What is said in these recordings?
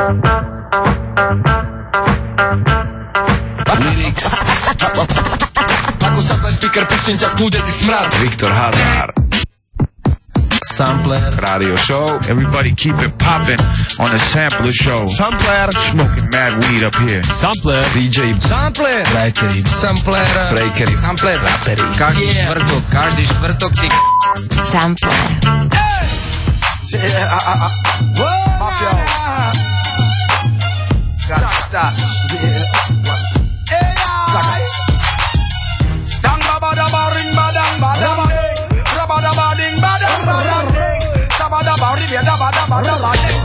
Lyrics. Ako sa tvoj speaker, prosím ťa, skúdeti smrad. Viktor Hazár. Sampler. Radio show. Everybody keep it poppin' on the Sampler show. Sampler. Smoking mad weed up here. Sampler. DJ. Sampler. Breakery. Sampler. Breakery. Sampler. Rapery. Každý štvrtok ty Sampler. Mafia. Sakta. Stang babadaba ring badang badang. Rabadaba ding badang badang. Sabadaba ribia dabadaba dabading.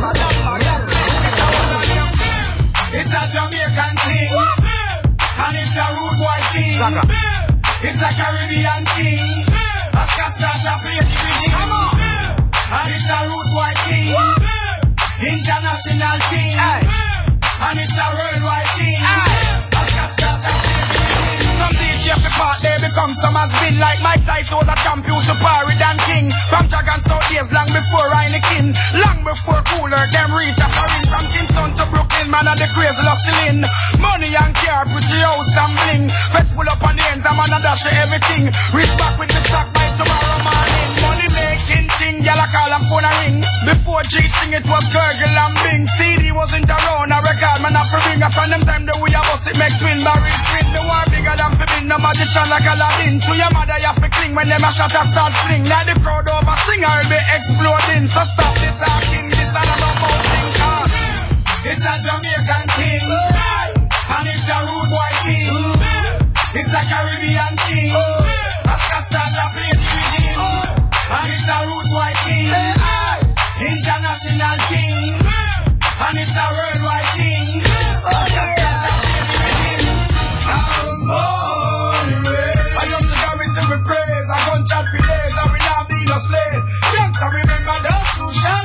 It's a Jamaican thing, and it's a rude boy thing. It's a Caribbean thing. A Scotch play the rhythm, and it's a rude boy thing. International thing, and it's a worldwide thing. A Scotch play the rhythm. Some DJ for part they become some has been like Mike Tyson was a champion, superior than king. From Jaganstown days long before Heineken, long before Cooler them reach a foreign. From Kingston to Brooklyn, man of the crazy hustling. Money and car, pretty house and bling. Feds full up on the ends, I'm on a dash of everything. Reach back with the stock by tomorrow morning. Money making thing, y'all call and phone a ring. Before G sing it was Gurgle and Bing. CD wasn't around, a record man have to ring. From them time the way I bust it make twin barrels spin. The war bigger than for being no magician like Aladdin. To your mother you have to cling when them a shot a start fling. Like the crowd over sing I'll be exploding. So stop the talking, this and I'm about thing. It's a Jamaican thing, and it's a rude boy thing. It's a Caribbean thing, a Scotch play the rhythm, and it's a rude boy thing. International thing, and it's a worldwide thing. A Scotch play the rhythm. I was born and raised. I just carry simple praise. I gun chat for days, and we not be no slave. Youngster remember those crucial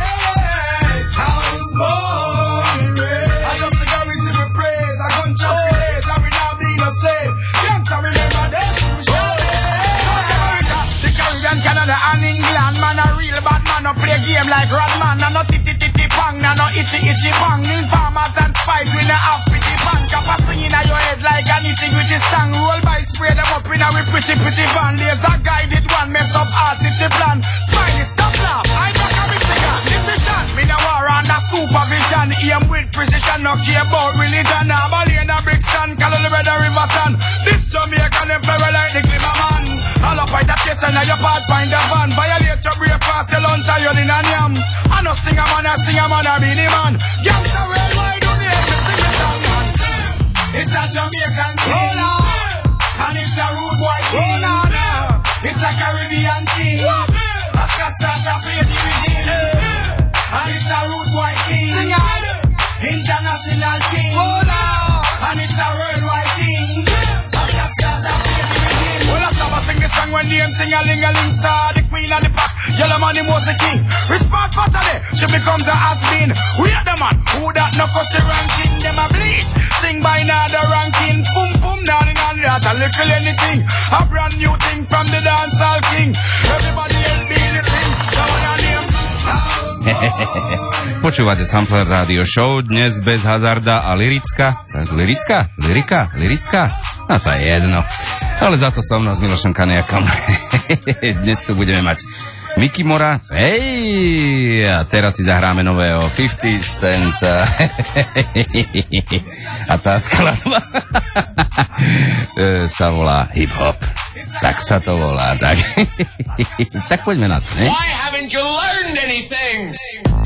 days. I was born and raised. I just carry simple praise. I gun chat for days, and we not be no slave. Youngster remember those crucial days. America, the Caribbean, Canada, and England. Man a real bad man, no play game like Rodman. No titty pang, no itchy bang. Informers and spies, we no have pity pan. Kappa singing in your head like an itty-gritty song. Roll by, spray them up in a pretty van. There's a guided one, mess up our city plan. Smiley, stop laugh, I back a Michigan. Decision, me no war under supervision. Aim with precision, no care about religion. Balena, Brixton, Colorado, Riverton. This Jamaican, them very like the Glimmer man. All up by the chase and now your part find the van. Violate your brave pass, your lunch and you're in a yam. I no sing a man, a beanie man. Gangsta worldwide, don't hear me sing the song, man. It's a Jamaican thing, and it's a rude boy thing. It's a Caribbean thing, a Scotch play the rhythm, and it's a rude boy thing. International thing, and it's a worldwide thing. A Scotch play the rhythm. Well, I shall sing this song when the ting-a-ling-a-ling saw the queen of the pack. Yellow man, him was the king. Respect fatally, she becomes a has-been. We are the man who that no cost the ranking. Them a bleach, sing by now the ranking. Boom boom, darling, and that a little anything. A brand new thing from the dancehall king. Everybody else be listening. The one and him. Počúvate Sampler Radio Show, dnes bez hazarda a lyrická? No to je jedno. Ale za to som s Milošom Kaniakom. Dnes tu budeme mať Mickey Mora. Hej! A teraz si zahráme nového 50 Cent. A tá skladba sa volá Hip Hop. Tak sa to volá, tak. Tak poďme na to, ne? Why haven't you learned anything?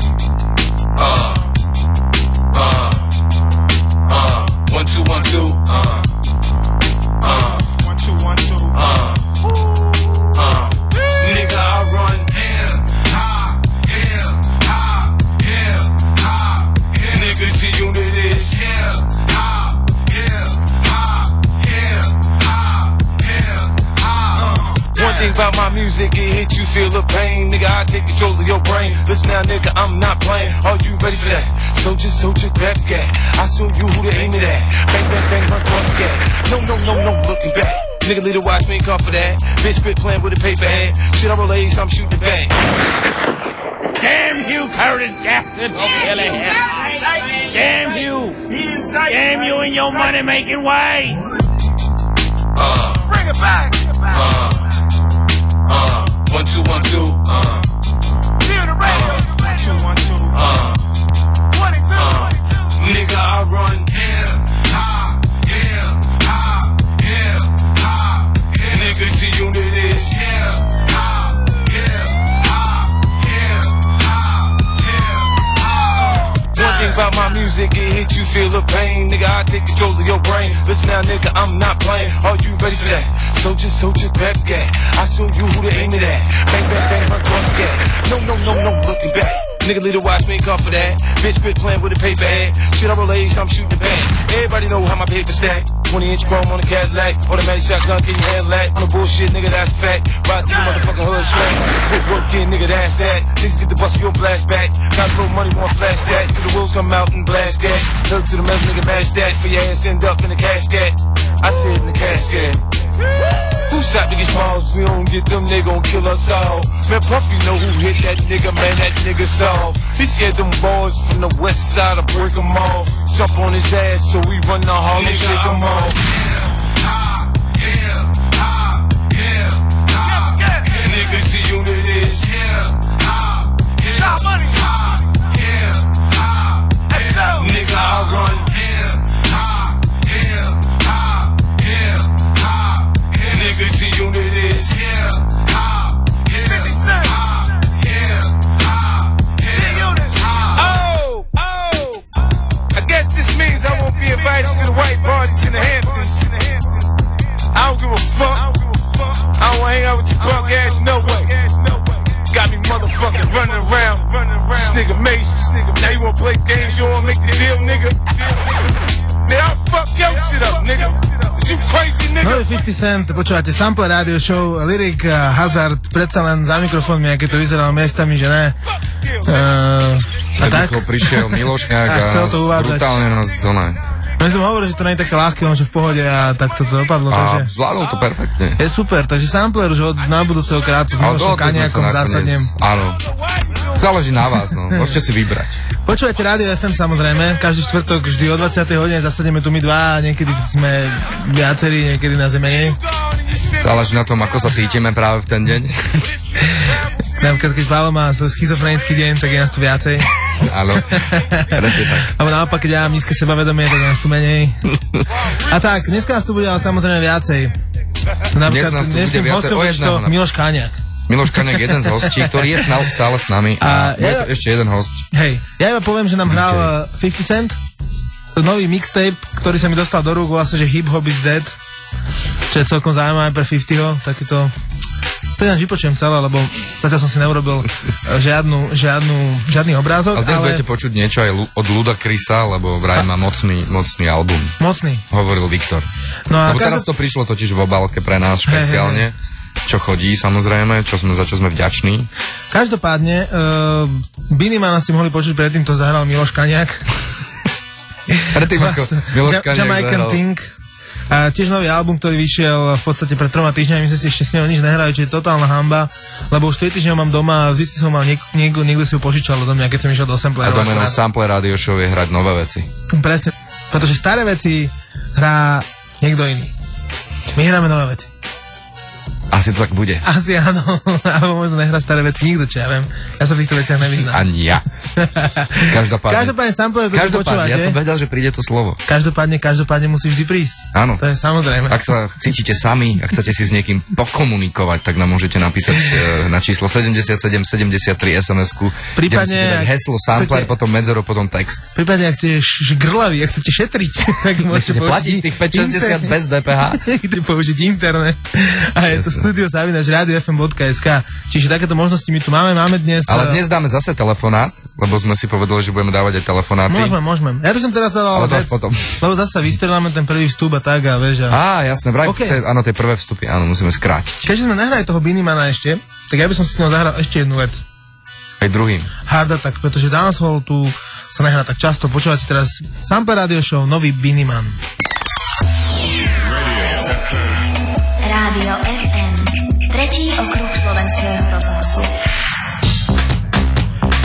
1, 2, 1, 2. 1, 2, 1, 2. Nigga, I run hip-hop. Nigga, the unit is hip-hop. One thing about my music, it hit you, feel the pain. Nigga, I take control of your brain. Listen now, nigga, I'm not playing. Are you ready for that? Soldier, grab that. I show you who to aim it at. Bang, bang, bang, run towards the gas. No, looking back. Nigga, leader watch me, ain't come for that. Bitch, quit playing with a paper head. Shit, I relays, I'm shooting back. Damn you, Curtis Jackson. Damn you. Damn you and your money-making ways. Bring it back. 1, 2, 1, 2. Hear the radio. 1, 2, 1, 2. 22. Nigga, I run. Nigga, the unit is. One thing about my music, it hit you, feel the pain. Nigga, I take control of your brain. Listen now, nigga, I'm not playing. Are you ready for that? Soldier, back, yeah. I show you who to aim it at. Bang, bang, bang, run cross, yeah. No, looking back. Nigga, leave the watch, me come for that. Bitch, quit playing with a paper ad. Shit, I relate, I'm shooting the bag. Everybody know how my paper stack. 20-inch chrome on a Cadillac. Automatic shotgun, get your hand lack. On the bullshit, nigga, that's a fact. Ride through the motherfucking hood slack. Put work in, nigga, that's that. Niggas get the bus for your blast back. Got throw money, wanna flash that. Till the wheels come out and blast gas. Look to the metal, nigga, mash that. For your ass end up in the casket. I said in the casket. Who shot niggas smalls? We don't get them, they gon' kill us all. Man, Puffy know who hit that nigga, man, that nigga soft. He scared them boys from the west side to break them off. Jump on his ass so we run the hall and shake him off. Niggas, the unit is. Shot money. Nigga, I run. Niggas, the unit is. 50 Cent. Oh. I guess this means I won't be invited to the white parties in the Hamptons. I don't give a fuck. I don't wanna hang out with your punk ass, no way. Got me motherfucking running around. This nigga Mace. Now you wanna play games, you wanna make the deal, nigga? Nigga, I'll fuck your shit up, nigga. You crazy, nigga? Nový 50 Cent, počúvate Sample Radio Show, Lyric, Hazard, predsa len za mikrofónmi, aké to vyzeralo miestami, že ne. A tak? Prišiel Milošňák a brutálne nás zóna. No som hovoril, že to nie je také ľahké, on že v pohode a tak to dopadlo. A takže zvládol to perfektne. je super, takže Sampler už od na budúceho krátu s Milošom Kaniakom zásadnem. Áno. Záleží na vás, no. Môžete si vybrať. Počúvate Rádio FM samozrejme, každý štvrtok vždy o 20. hodine zasadneme tu my dva, niekedy sme viacerí, niekedy nás je menej. Záleží na tom, ako sa cítime práve v ten deň. Napríklad, keď Pálo má svoj schizofrenický deň, tak je nás tu viacej. Áno, presne tak. Alebo naopak, keď ja mám nízke sebavedomie, tak je nás tu menej. A tak, dneska nás tu bude ale samozrejme viacej. Napríklad, dnes bude viacej o jedného. Miloš Káňak. Miloš Kaniak, jeden z hostí, ktorý je stále s nami a bude to ešte jeden host. Hej, ja iba poviem, že nám hral 50 Cent, nový mixtape, ktorý sa mi dostal do rúk, volá sa, že Hip Hop is Dead, čo je celkom zaujímavé pre 50ho, takéto. Stejne vypočujem celé, lebo zatiaľ som si neurobil žiadny obrázok. Ale dnes budete počuť niečo aj od Luda Chrisa, lebo vraj má mocný album. Mocný. Hovoril Viktor. No a lebo teraz to prišlo totiž v obálke pre nás špeciálne. Čo chodí, samozrejme, za čo sme vďační. Každopádne, Binimana si mohli počuť predtým, to zahral Miloš Kaniak. Predtým ako Miloš Kaniak Jamaican zahral. Thing. A tiež nový album, ktorý vyšiel v podstate pred 3 týždňami, my sme si ešte s neho nič nehrali, čo je totálna hamba, lebo už 3 týždňa mám doma a vždy som mal niekto si ho požičal do mňa, keď som išiel do Sampleru. A domenou Sample Radio Show je hrať nové veci. Presne, pretože staré veci hrá niekto iný. My hráme nové veci. Asi to tak bude. Asi áno, alebo možno nehrá staré veci, nikto, čo ja viem. Ja sa v týchto veciach nevyznám. Ani ja. Každopádne Sampler, to počúvate. Ja som vedel, že príde to slovo. Každopádne musí vždy prísť. Áno. To je samozrejme. Ak sa cítite sami, ak chcete si s niekým pokomunikovať, tak nám môžete napísať na číslo 7773 SMS-ku. Prípadne, kde heslo Sampler, potom medzero, potom text. Prípadne, ak ste grlaví, ak chcete šetriť, tak môžete platiť tých 5,60 bez DPH. Chcete použiť internet. A je to studio@radiofm.sk. Čiže takéto možnosti my tu máme dnes. Ale dnes dáme zase telefonát, lebo sme si povedali, že budeme dávať aj telefonáty. Môžeme. Ja by som teda dal vec, lebo zase sa vystreláme ten prvý vstup a tak a vieš. Jasné, vraj, áno, tie prvé vstupy, áno, musíme skrátiť. Keďže sme nahrali toho Binimana ešte, tak ja by som si s ním zahral ešte jednu vec. Aj druhým. Hard Attack, pretože dancehall tu sa nehrá tak často. Počúvate teraz Sample Radio Show, nový Biniman. Rádio FM, tretí okruh slovenského rozhlasu.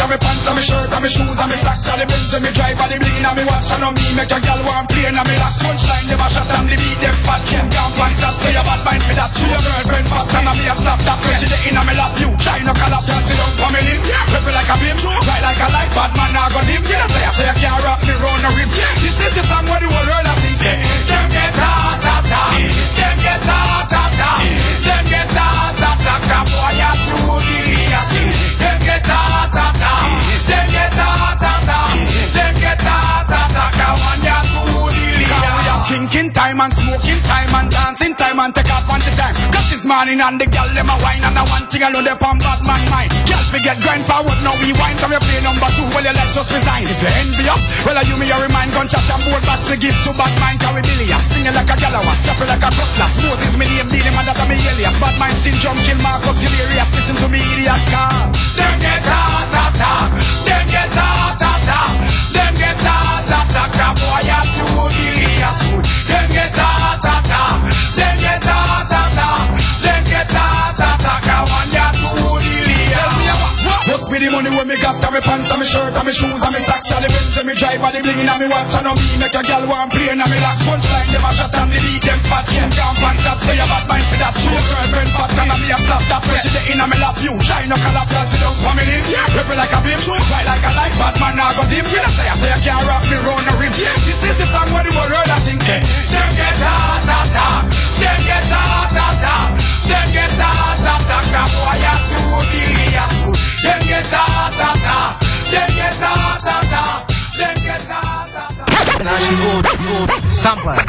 me pants and me shirt and me shoes and me socks and the Benz and me drive and the bling and me watch and on me make a girl want play and me last punchline them a shot and the beat them fat. You can't find that, say you bad mind for that. She your girlfriend fat and me a snap that. When she the in and me lap you, try no collapse and sit down for me limb. Pepper like a beam, ride like a light, bad man now go dim. You know say you can't rock me round the rim. This is the song where the whole world a sing. Say them get ta-ta-ta, them get ta-ta-ta, them get ta-ta-ta. Boy you too delirious. Them get ta-ta-ta, them get ta-ta-ta, them get ta-ta-ta. Come on you too delirious. Drinking time and smoking time and dancing time and take off on the time. Cause this morning and the girl them a wine and the one thing alone they pump bad man mind. Girl forget grind forward now we wine. So we play number 2 well you let just resign. If you envious, well you me your remind. Gunshot and board bats we give to bad mind. Cause we billions, stinging like a galawas, chopping like a cutlass. Moses me name, dealing man that a me alias. Bad mind syndrome kill Marcus hilarious. Listen to me idiot car. Them get ta-ta-ta, them get ta-ta-ta, them get ta-ta-ta. Boy you too delirious. Them get ta-ta-ta, them get ta-ta-ta, them get ta-ta-ta. Come on you too delirious. Must be the money when me got to me pants and me shirt and me shoes and me socks and the Benz and me drive and the bling and me watch and on me make a girl want play and me last punchline them a shot and the beat them fat. You can't find that, say you bad mind for that. She your girlfriend fat and me a slap that. When she the in and me lap you, try no collapse and sit down for me limb. Pepper like a beam, ride like a light, bad man now go dim. You know say you can't rock me round the rim. This is the song where the whole world a sing. Them get ta-ta-ta, them get ta-ta-ta, them get ta-ta-ta. Boy you too delirious. Them get ta-ta-ta, them get ta-ta-ta, them get ta-ta-ta. Sampler.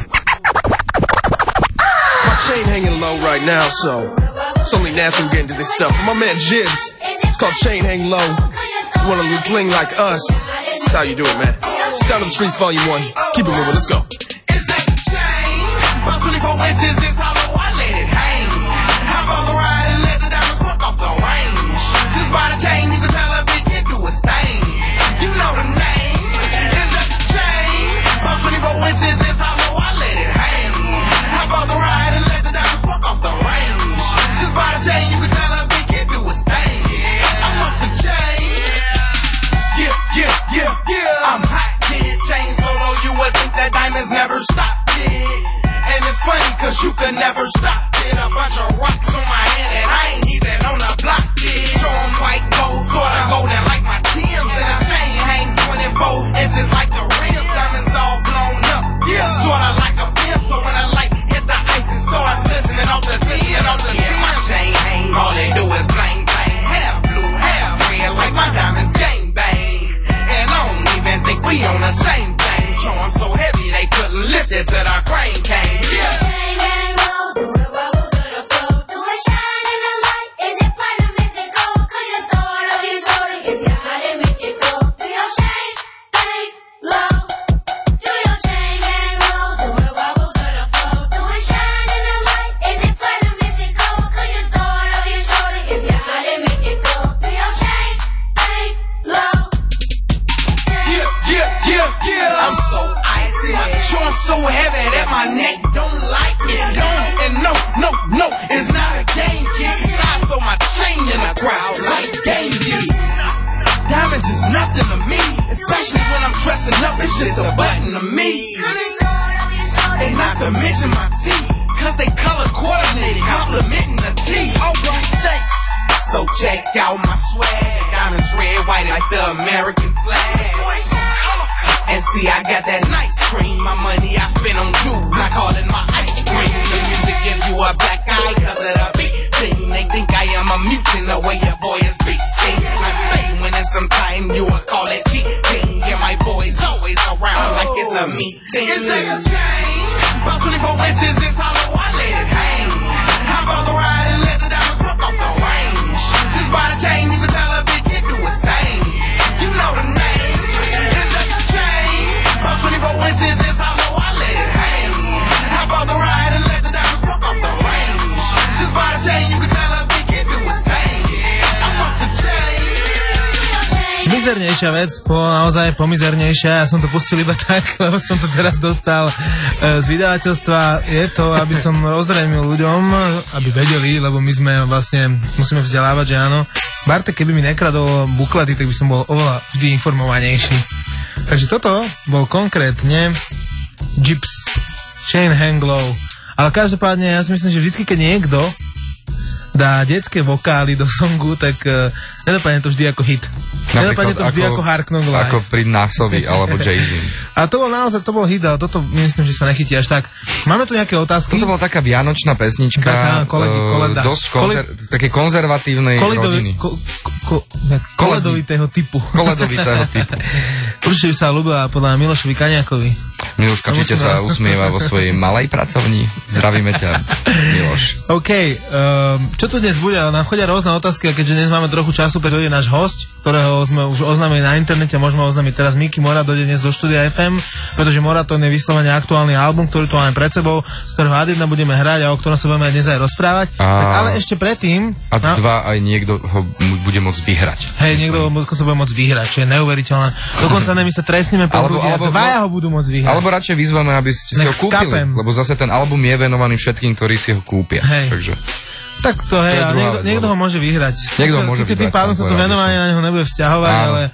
My chain hanging low right now, so it's only natural getting to this stuff. My man Jibs, it's called Chain Hang Low. You wanna bling like us? This is how you do it, man. Sound of the Streets Volume 1. Keep it moving, let's go. It's that chain, about 24 inches, it's hollow, I let it hang. Hop on the ride and let the diamonds pop off the range. Just by the chain, you can tell a bitch can do a stain. You know the name. It's that chain, about 24 inches, it's hollow, I let it hang. Hop on the ride and let the diamonds pop off the range. Just by the chain, you can tell a bitch can do a stain. I'm off the chain. Yeah. I'm hot, kid. Chain solo, you would think that diamonds never stop, kid. And it's funny, cause you could never stop, kid. A bunch of rocks on my hand and I ain't even on the block, kid. Show 'em white gold, sorta golden like my Timbs. And the chain hang 24 inches like the rims. Diamonds all blown up, yeah. Sorta like a pimp, so when the light hit the ice, it starts glistening off the tin. My chain hang, all they do is bling bling. Half blue, half red, like my diamonds gang bang. And I don't even think we on the same thing. Show 'em so heavy they couldn't lift it till the crane came. Yeah. Chain hang low, do it wobble to the floor. Do it shine in the light. Is it platinum? Is it gold? Could you throw it over your shoulder? If you had it, make it glow. Do your chain hang low. Do your chain hang low. Do it wobble to the floor. Do it shine in the light. Is it platinum? Is it gold? Could you throw it over your shoulder? If you had it, make it glow. Do your chain hang low. Yeah. I'm so icy. My charm so heavy that my neck don't like it. And no, it's not a game, kid. So I throw my chain in the crowd like Genghis. Diamonds is nothing to me, especially when I'm dressing up. It's just a button to me. And not to mention my teeth, cause they color coordinated, complimenting the teeth. Alright, thanks. So check out my swag. Diamonds red, white like the American flag. And see, I got that nice cream. My money I spend on jewels, I call it my ice cream. The music gives you a black eye cause of the beat thing. They think I am a mutant the way your boy is beasting. I stay winning sometime, you would call it cheating. Yeah, my boy's always around like it's a meeting. It's like a chain, about 24 inches, it's hollow, I let it hang. Hop on the ride and let the diamonds pop off the range. Just by the chain, you can tell a bitch can do a stain. You know the name. It's like a chain, about 24 inches, it's hollow, I let it hang. Hop on the ride and let the diamonds pop off the range. Just by the chain, you can tell a bitch can do a stain. I'm off the chain. My mizernejšia vec, naozaj pomizernejšia, ja som to pustil iba tak, lebo som to teraz dostal z vydavateľstva, je to, aby som ozrejmil ľuďom, aby vedeli, lebo my sme vlastne, musíme vzdelávať, že áno. Bartek, keby mi nekradol buklety, tak by som bol oveľa vždy informovanejší. Takže toto bol konkrétne Gyps, Shane Hang Low. Ale každopádne, ja si myslím, že vždy, keď niekto dá detské vokály do songu, tak nedopadne to vždy ako hit. Nedopadne to vždy ako Hark Knock Live. Ako pri Nasovi alebo Jay-Z. A to bol naozaj, to bol hit, ale toto myslím, že sa nechytí až tak. Máme tu nejaké otázky? Toto bola taká vianočná pesnička, dosť také konzervatívnej rodiny. Koledovitého typu. Koledovitého typu. Určite by sa ľúbila podľa Milošovi Kaniakovi. Miloška určite sa usmieva vo svojej malej pracovni. Zdravíme ťa, Miloš. OK, čo tu dnes bude? Nám chodia rôzne otázky a keďže dnes máme trochu času, preto je náš host, ktorého sme už oznámili na internete, môžeme oznámiť teraz. Miki Mora dojde dnes do štúdia FM, pretože Moratóne je vyslovene aktuálny album, ktorý tu máme pred sebou, z ktorého ad 1 budeme hrať a o ktorom sa budeme dnes aj rozprávať. Tak, ale ešte predtým... A dva aj niekto ho bude môcť vyhrať. Hej, niekto sa bude môcť vyhrať, čo je neuveriteľné. Dokonca my sa trestneme po ľudí a dvaja ho budú môcť vyhrať. Alebo radšej vyzveme, aby ste si ho kúpili, lebo zase ten album je venovaný všetkým, ktorí si ho kúpia. Takže... Tak to hej, ale niekto ho môže vyhrať. Niekto ho môže vyhrať. Tým pádom sa to venovanie na neho nebude vzťahovať,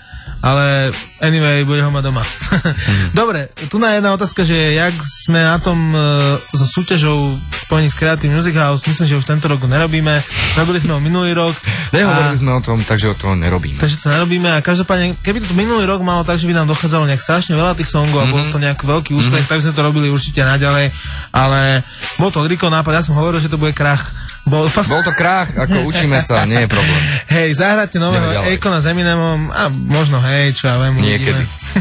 ale anyway, bude ho mať doma. Dobre, tu na jedna otázka, že jak sme na tom so súťažou spojení s Creative Music House, myslím, že už tento rok nerobíme. Robili sme ho minulý rok. Nehovorili sme o tom, takže o to nerobíme. Takže to nerobíme a každopádne, keby to minulý rok malo tak, že by nám dochádzalo nejak strašne veľa tých songov a bol to nejak veľký úspech, tak by sme to robili určite naďalej, ale bol to Riko nápad, ja som hovoril, že to bude krach. Bol to krach, ako učíme sa, nie je problém. Hej, zahráte nového Akona s Eminemom a možno, hej, čo ja viem. Niekedy.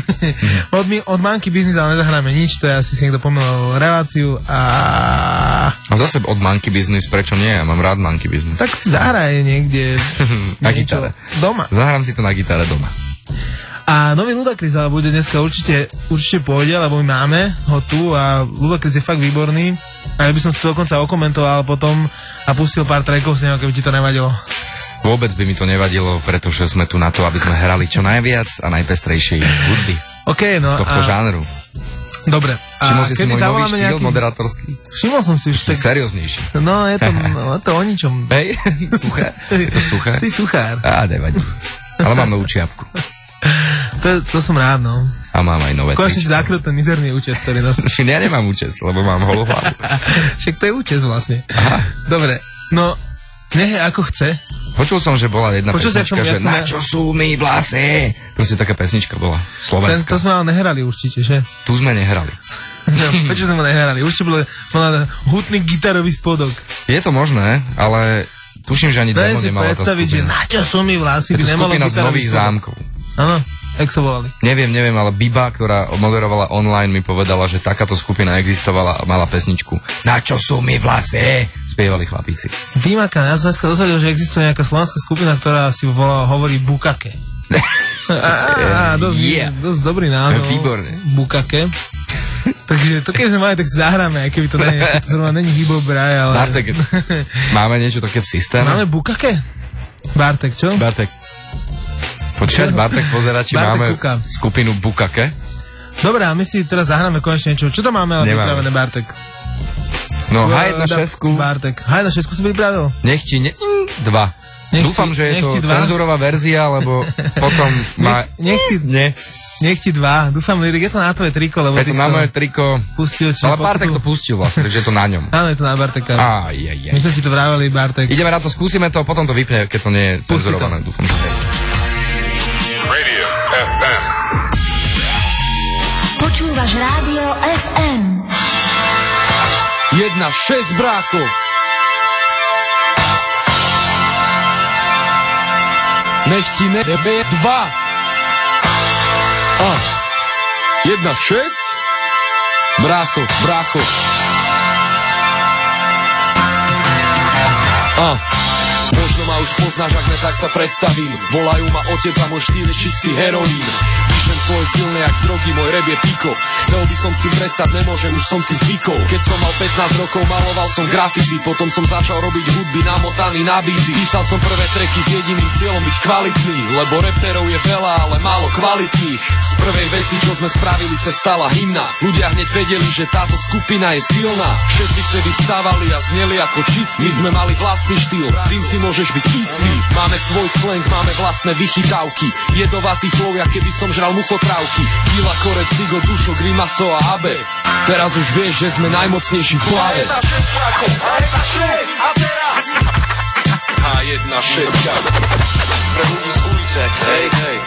Od Monkey Business ale nezahráme nič, to je asi si niekto pomýlil reláciu a zase od Monkey Business, prečo nie? Ja mám rád Monkey Business. Tak si zahraj niekde na gitare. Doma. Zahrám si to na gitare doma. A nový Ludacris ale bude dneska určite pôjde, lebo my máme ho tu a Ludacris je fakt výborný. A ja by som si to dokonca okomentoval potom a pustil pár trackov z neho, keby ti to nevadilo. Vôbec by mi to nevadilo, pretože sme tu na to, aby sme hrali čo najviac a najpestrejšej hudby z tohto žánru. Dobre. Všimol si môj nový štýl moderátorský? Všimol som si už tak... Serióznejší. No, je to o ničom. Hej, suché? To suché? Si suchár. Nevadí. Ale mám novú čiapku. To som rád, no. A mám aj nové tričko. Konečne si zakryl ten mizerný účes, ktorý nosíš. Ja nemám účes, lebo mám holú hlavu. Však to je účes vlastne. Aha. Dobre, no, nech ako chce. Počul som, že bola jedna pesnička, že na čo sú mi vlasy? Proste taká pesnička bola, slovenská. To sme ale nehrali určite, že? Tu sme nehrali. No, prečo sme ho nehrali? Určite bol hutný gitarový spodok. Je to možné, ale tuším, že ani demo nemala tá skupina. Že na čo sú mi vlasy, by nemalo skupina z Nových Zámkov. Áno, jak sa volali? Neviem, ale Biba, ktorá moderovala online, mi povedala, že takáto skupina existovala a mala pesničku Na čo sú mi vlasy? Spievali chlapíci. Výmaka, ja som dneska dozvedel, že existuje nejaká slovenská skupina, ktorá si hovorí Bukake. Dosť dobrý názov. Výborné. Bukake. Takže to keď sme mali, tak si zahráme, aj keby to zrovna není hip-hop braj, ale... Bartek, máme niečo také v systéme? Máme Bukake? Bartek, čo? Bartek. Počkať, Bartek pozerá, či máme skupinu Bukake. Dobre, a my si teraz zahráme konečne niečo. Čo to máme ale pripravené, Bartek? No, H1.6. Bartek, H1.6 si pripravil? Nech ti dva. Dúfam, že je to cenzurová verzia, lebo potom má... Nech ti dva. Dúfam, Lirik, je to na tvoje triko, lebo je to na moje triko. Pustil, ale Bartek to pustil vlastne, takže je to na ňom. Áno, je to na Barteka. My sme ti to vraveli, Bartek. Ideme na to, skúsime to, potom to vypne, keď to nie je cenzurované. Dúfam, že Radio FM. Počúvaš Rádio FM. 1-6 brácho. Nech ti nebe 2. 1-6. Brácho. Možno ma už poznáš, ak ne, tak sa predstavím. Volajú ma otec a môj štýl je čistý heroín. Píšem svoje silné jak drogy, môj rap je piko. Chcel by som s tým prestať, nemôžem, už som si zvykol. Keď som mal 15 rokov, maloval som grafity. Potom som začal robiť hudby namotaný na beaty. Písal som prvé tracky s jediným cieľom byť kvalitný, lebo rapperov je veľa, ale málo kvalitných. Z prvej veci, čo sme spravili, sa stala hymna. Ľudia hneď vedeli, že táto skupina je silná. Všetci vtedy stávali a zneli ako čistí. My sme mali vlastný štýl, tým si môžeš byť istý. Máme svoj slang, máme vlastné vychytávky. Jedovatý flow, ja keby som žral muchotrávky. Kila, Kore, Cigo, Dušo, Grimaso a Abe. Teraz už vieš, že sme najmocnejší v hlave. A1-6 pre ľudí z ulice, hej, hej.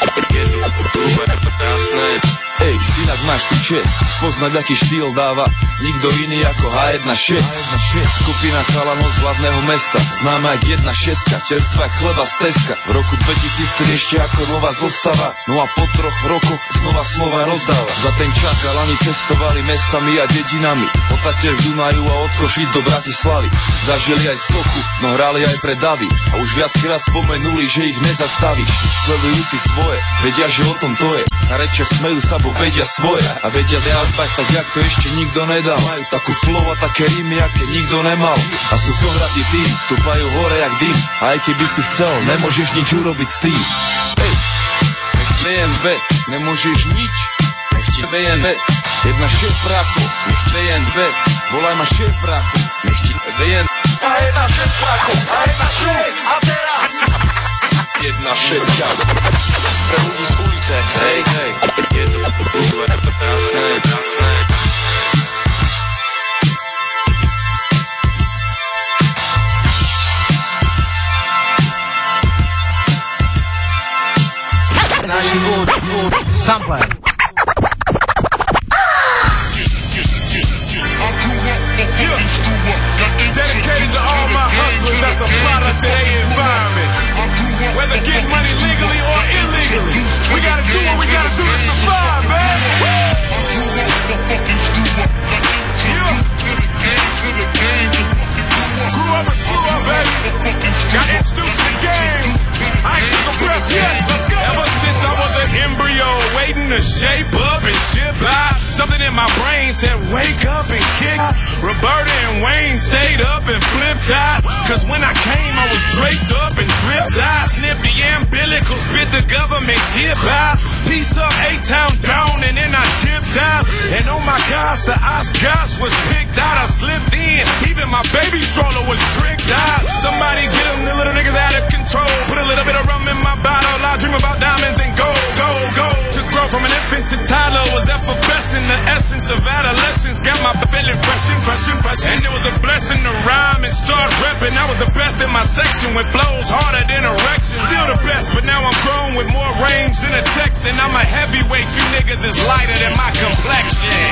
Ej, synak, máš tu čest spoznať, aký štýl dáva nikto iný ako H1-6. Skupina chalanov z hlavného mesta, známe jak 1-6, čerstvá chleba z Teska. V roku 2003 ešte ako nová zostava, no a po 3 rokoch znova slova rozdáva. Za ten čas chalani cestovali mestami a dedinami, od Tatier v Dunaju a od Košíc do Bratislavy. Zažili aj stoku, no hrali aj pre davy a už viackrát spomenuli, že ich nezastavíš. Sledujú si svoje, vedia, že o tom to je. Na rečiach smejú sa, bo vedia svoje a vedia zjazvať tak, jak to ešte nikto nedal. Majú takú flow a také rímy, aké nikto nemal. A sú zohratí tým, stúpajú hore jak dým. A aj keby si chcel, nemôžeš nič urobiť s tým. Hej, nech ti BMW, nemôžeš nič. Nech ti BMW, 1-6 bráku. Nech ti BMW, volaj ma šéf bráku. Nech ti BMW, a 1-6 bráku, a 1-6, a teraz 1-6 pre ľudí z ulice, hej, hej. Je to jasné, jasné. Náš mood, sample. Dedicated to all my hustlers that's a product of their environment. Whether getting money legally or illegally, we gotta do what we gotta do to survive, man. Yeah. Grew up and screw up, baby. Got introduced to the game. I ain't took a breath yet. Let's go. Ever since I was an embryo, waiting to shape up and ship out, something in my brain said, wake up and kick. Roberta and Wayne stayed up and flipped out. Cause when I came, I was draped up and dripped out. Snipped the umbilicals, fit the government chip out. Piece up, 8-town down, and then I dipped out. And oh my gosh, the Oscars was picked out. I slipped in, even my baby stroller was tricked out. Somebody get them, the little niggas out of control. Put a little bit of rum in my bottle. I dream about diamonds and gold, gold, gold. To grow from an infant to toddler was effervescent. The essence of adolescence got my feeling fresh. And it was a blessing to rhyme and start repping. I was the best in my section with flows harder than erections. Still the best, but now I'm grown with more range than a Texan. I'm a heavyweight, you niggas is lighter than my complexion.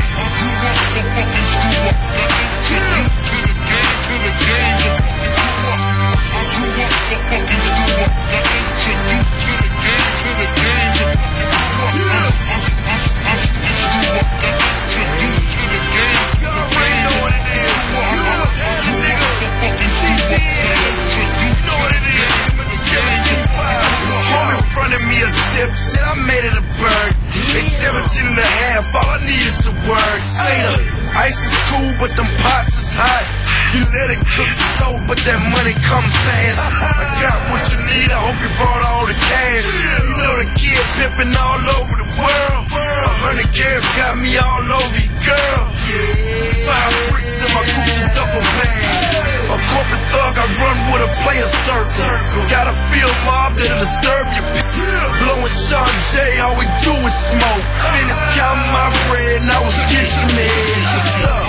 Shit, I made it a bird. They 17 and a half, all I need is the word. Say the ice is cool, but them pots is hot. You let it cook slow, but that money come fast. I got what you need, I hope you brought all the cash. You know the kid pimping all over the world. 100 carats got me all over you, girl. 5 bricks in my Gucci duffel bag. A corporate thug, I run with a player circle. Got a field mob that'll disturb you. Blowing Sean J, all we do is smoke. Finished counting my bread, and I was getting it. What's up?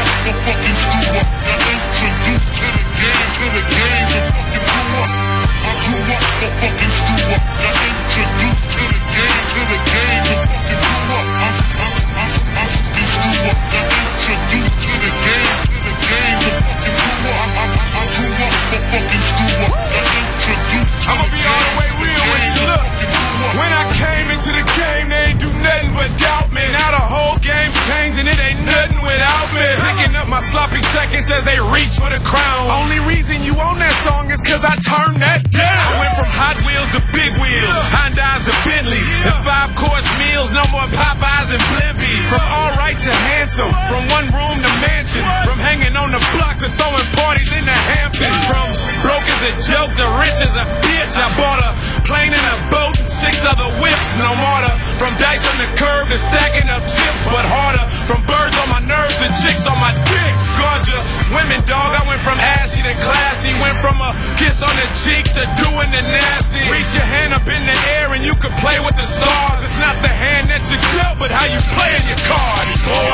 I'ma be all the way real with you. Look, when I came into the game, they ain't do nothing but doubt me. Now the whole game's changing, it ain't nothing without me. Picking up my sloppy seconds as they reach for the crown. Only reason you on that song is cause I turned that down. I went from hot wheels, the big wheels, Hondas, the Bentleys, and 5-course meals, no more Popeyes and Blimpies. From all right to handsome, from one room to mansions, from hanging on the block to throwing parties in the Hamptons, from broke as a joke to rich as a bitch. I bought a plane and a boat and 6 other whips, no mortar. From dice on the curb to stacking up chips, but harder. From birds on my nerves to chicks on my dick. Gorgeous women, dog, I went from ashy to classy. Went from a kiss on the cheek to doing the nasty. Reach your hand up in the air and you could play with the stars. It's not the hand that you dealt, but how you playing your cards, boy.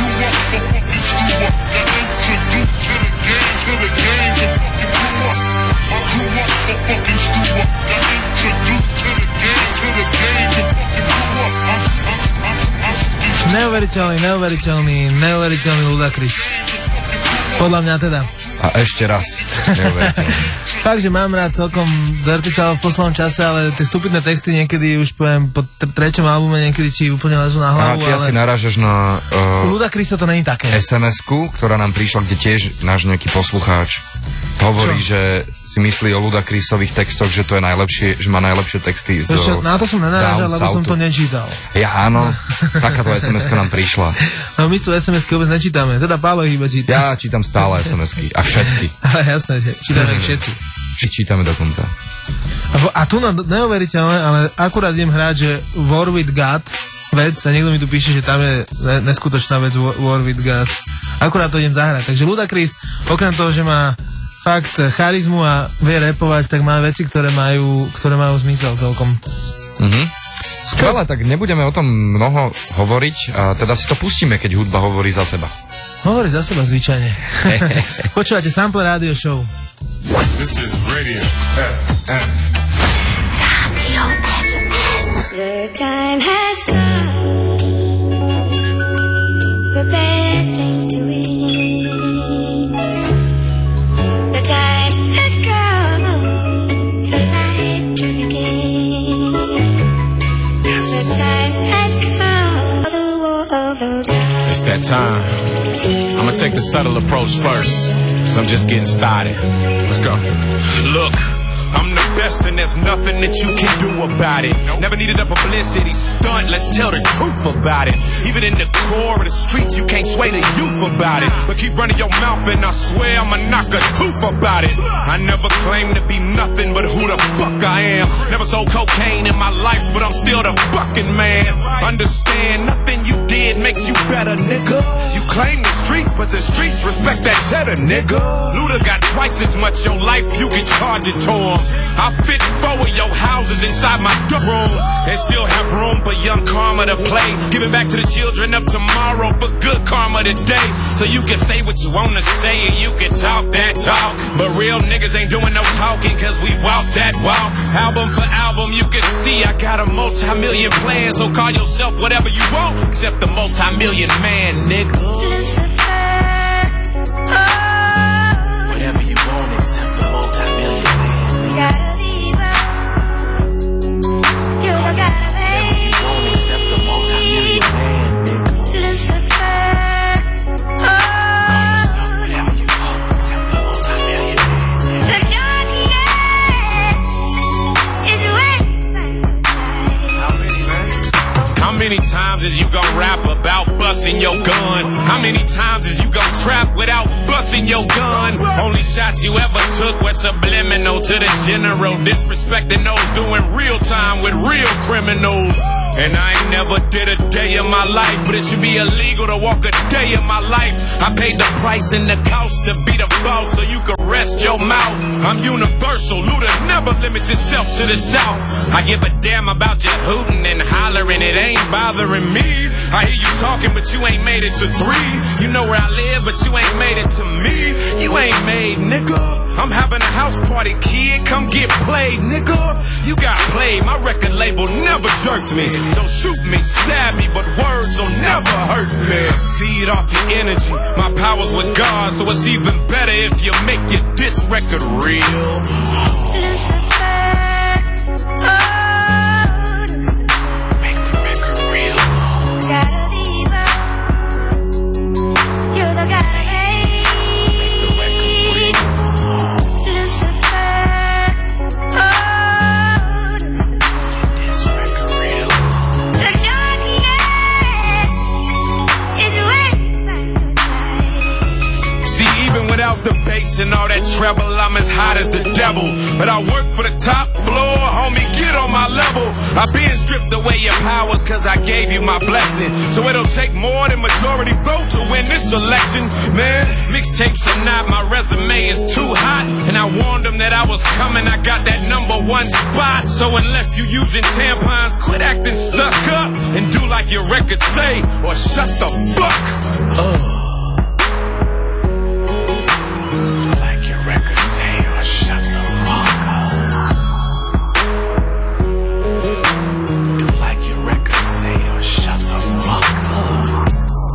Neuveriteľný Ludacris. Podľa mňa teda. A ešte raz. Fakt, že mám rád celkom Dirty South v poslednom čase, ale tie stupidné texty niekedy už poviem po 3. albume niekedy ti úplne lezú na hlavu. A ty asi narážaš na Ludacrisa to není také. SMS-ku, ktorá nám prišla, kde tiež náš nejaký poslucháč hovorí, že si myslí o Ludacrisových textoch, že to je najlepšie, že má najlepšie texty z na to som nenarážal, lebo som to nečítal. Ja áno, takáto SMS-ka nám prišla. No my tu SMS-ky vôbec nečítame, teda Pálo ich iba číta. Ja čítam stále SMS-ky a všetky. Ale jasné, že čítame všetci. Čítame dokonca. A tu na neuveriteľné, ale akurát idem hrať, že War with God vec, a niekto mi tu píše, že tam je neskutočná vec War with God. Akurát to idem zahrať. Takže Ludacris, okrem toho, že má fakt charizmu a vie repovať, tak má veci, ktoré majú zmysel celkom. Skvelé, tak nebudeme o tom mnoho hovoriť a teda si to pustíme, keď hudba hovorí za seba. Hovorí za seba zvyčajne. Počúvate Sample Radio Show. This is Radio FM. Radio FM. The time has come for bad things to end. The time has come for life to begin. Yes. The time has come for the war of the gods. It's that time. I'm gonna take the subtle approach first, cause I'm just getting started. Let's go. Look, I'm the best and there's nothing that you can do about it. Never needed a publicity stunt, let's tell the truth about it. Even in the core of the streets, you can't sway the youth about it. But keep running your mouth and I swear I'ma knock a tooth about it. I never claimed to be nothing but who the fuck I am. Never sold cocaine in my life, but I'm still the fucking man. Understand, nothing you did makes you better, nigga. You claim the streets, but the streets respect that cheddar, nigga. Luda got twice as much your life, you can charge it to him. I fit 4 of your houses inside my room and still have room for young karma to play. Giving back to the children of tomorrow for good karma today. So you can say what you wanna say and you can talk that talk, but real niggas ain't doing no talking cause we walk that walk. Album for album you can see I got a multi-million plan. So call yourself whatever you want except the multi-million man, nigga. Whatever you want except the multi-million man. Gotta be you gotta be Except the multi-million man, nigga. Lucifer. Whatever you want except the multi-million man. The darkness is How many times is you gon' rap about busting your gun? How many times is you gon' trap without busting your gun? Only shots you ever took were subliminal to the general. Disrespecting those doing real time with real criminals. And I ain't never did a day of my life, but it should be illegal to walk a day of my life. I paid the price and the cost to be the boss so you could rest your mouth. I'm universal, Luda never limits itself to the South. I give a damn about you hooting and hollering, it ain't bothering me. I hear you talking, but you ain't made it to 3. You know where I live, but you ain't made it to me. You ain't made, nigga. I'm having a house party, kid, come get played, nigga. You got played, my record label never jerked me. So shoot me, stab me, but words will never hurt me. Feed off your energy, my power's with God, so it's even better if you make your diss record real. Make the record real. gotta be you gotta be Make the record real. Lucifer. bass and all that treble, I'm as hot as the devil. But I work for the top floor, homie, get on my level. I been stripped away your powers cause I gave you my blessing. So it'll take more than majority vote to win this election. Man, mixtapes or not, my resume is too hot. And I warned them that I was coming, I got that #1 spot. So unless you using tampons, quit acting stuck up and do like your record say, or shut the fuck up. Like your record say, or shut the fuck up. Do like your record say, or shut the fuck up.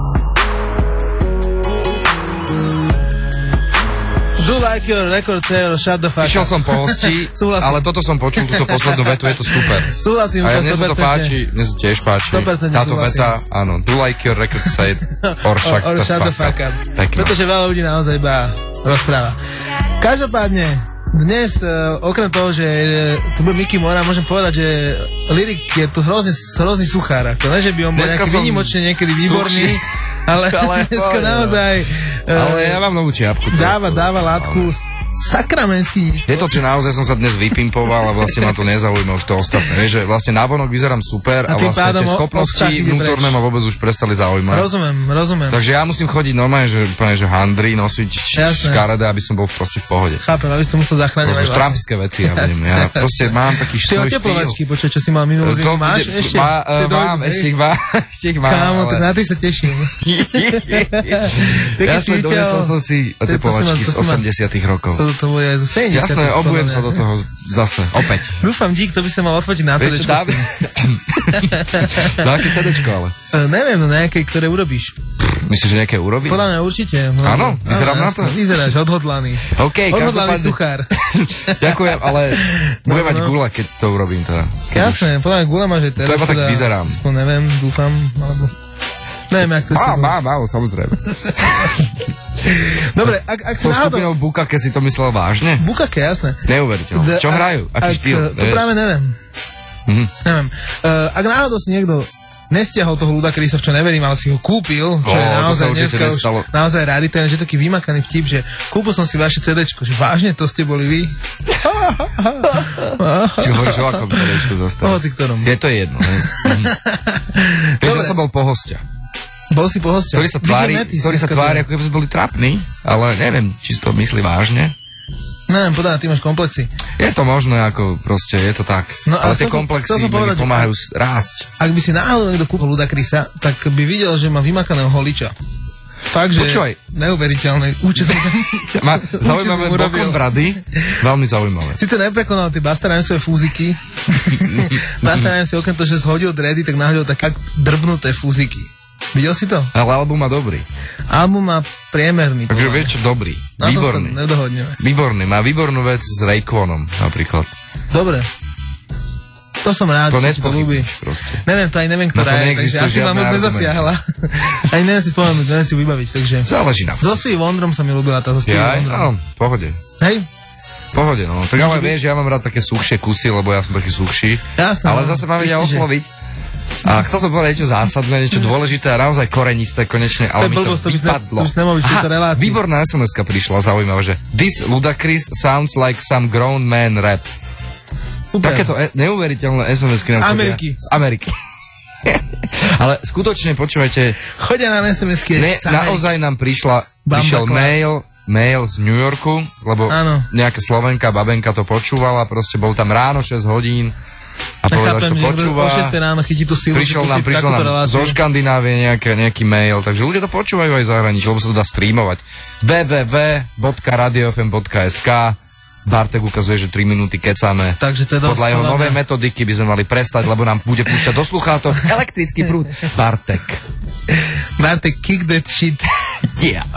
Do like your record say, or shut the fuck up. Išiel som po hosti, ale toto som počul, túto poslednú vetu, je to super. Súhlasím, a mne sa to páči, mne sa tiež páči. Táto veta, áno, do like your record say, or shut the fuck up. Pretože veľa ľudí naozaj iba rozpráva. Každopádne, dnes, okrem toho, že tu byl Mickey Mora, môžem povedať, že lyrik je tu hrozný suchár. Ne, že by on bol nejaký výnimočne niekedy výborný, ale dneska naozaj ale ja mám novú čiapku. Dáva látku sakramenský nízko. Je to, že naozaj som sa dnes vypimpoval a vlastne ma to nezaujíma už to ostatné. Vieš, že vlastne návonok vyzerám super a vlastne tie schopnosti vnútorné ma vôbec už prestali zaujímať. Rozumiem. Takže ja musím chodiť normálne, že handry, nosiť škaredé, aby som bol proste v pohode. Chápem, aby si to musel zachrániť. Proste trumpské veci, ja proste mám taký svoj štýl. Ty oteplovačky, počuť, čo si mal minulú zimu, máš ešte? Mám, ešte ich mám. Kámo, tak na ty sa teším. Jasné, donesol som si oteplovačky z 80 rokov. To bude aj zo 70. Jasné, obujem sa do toho zase, opäť. Dúfam, dík, to by sa mal odfotiť na CDčko. Na aké CDčko, ale? Neviem, na nejakej, ktoré urobíš. Myslíš, že nejaké urobím? Podľa mňa určite. Áno, vyzerám na to? Vyzeráš, odhodlaný. OK, odhodlaný suchár. Ďakujem, ale budem mať gule, keď to urobím teda. Jasné, podľa mňa gule máš aj teraz. To iba tak vyzerám. Neviem, dúfam, alebo... Neviem, jak to si... Málo, samozrejme. Dobre, ak si náhodou... skupinou Bukake si to myslel vážne? Bukake, jasné. Neuveriteľné. Čo hrajú? Aký štýl? To práve neviem. Neviem. Ak náhodou si niekto nestiahol toho Ludacrisa, čo neverím, ale si ho kúpil, čo je naozaj dneska už naozaj rarita, že taký vymakaný vtip, že kúpil som si vaše CDčko, že vážne to ste boli vy? Či hovoríš o akom CDčku zostal? Hoci ktorom. Je to jedno. Vieš, že som bol po hostia. Bol si po hostia. Ktorý sa tvári, ako keby sme boli trápni, ale neviem, či to myslí vážne. Neviem, podľa ty máš komplexy. Je to možné, ako proste, je to tak. No, ale tie komplexy mi pomáhajú rásť. Ak by si náhodou niekto kúpil Ludacrisa, tak by videl, že má vymakaného holiča. Fakt, že neuveriteľné. Zaujímavé bokom brady, veľmi zaujímavé. Sice neprekonal tie Busta Rhymesové fúziky. Busta Rhymes si okrem toho, že zhodil dready, tak nahodil tak drbnuté fúziky. Videl si to? Ale album má dobrý. Album má priemerný. Takže vieš čo, dobrý. Výborný. Na to sa nedohodneme. Výborný. Má výbornú vec s Rayquanom napríklad. Dobre. To som rád. To nespochybníš proste. Neviem, to aj neviem, ktorá je, takže asi ma moc nezasiahla. Ani neviem si spomenúť, neviem si vybaviť, takže... Záleží na so Stevie Wonderom sa mi ľúbila tá so Stevie Wonderom. Áno, pohode. Hej? Pohode, no. Tak ale vieš, ja mám rád také suchšie kusy, lebo ja som taký suchší. Jasné. Ale zase ma vedia osloviť. A chcel som povedať niečo zásadné, niečo dôležité a naozaj korenisté konečne, ale mi to vypadlo. Výborná SMS-ka prišla, zaujímavé, že This Ludacris sounds like some grown man rap. Super. Takéto neuveriteľné SMS-ky nám z Ameriky. Ale skutočne, počúvajte, chodia nám SMS-ky naozaj nám prišiel mail z New Yorku, lebo nejaká Slovenka, babenka to počúvala, proste bol tam ráno 6 hodín a povedal, že to počúva. O 6 ráno chytí tú silu. Prišiel nám zo Škandinávie nejaký mail, takže ľudia to počúvajú aj v zahraničí, lebo sa to dá streamovať. www.radiofm.sk Bartek ukazuje, že 3 minúty kecáme. Podľa jeho novej metodiky by sme mali prestať, lebo nám bude púšťať do sluchátok elektrický prúd. Bartek, kick that shit. Yeah.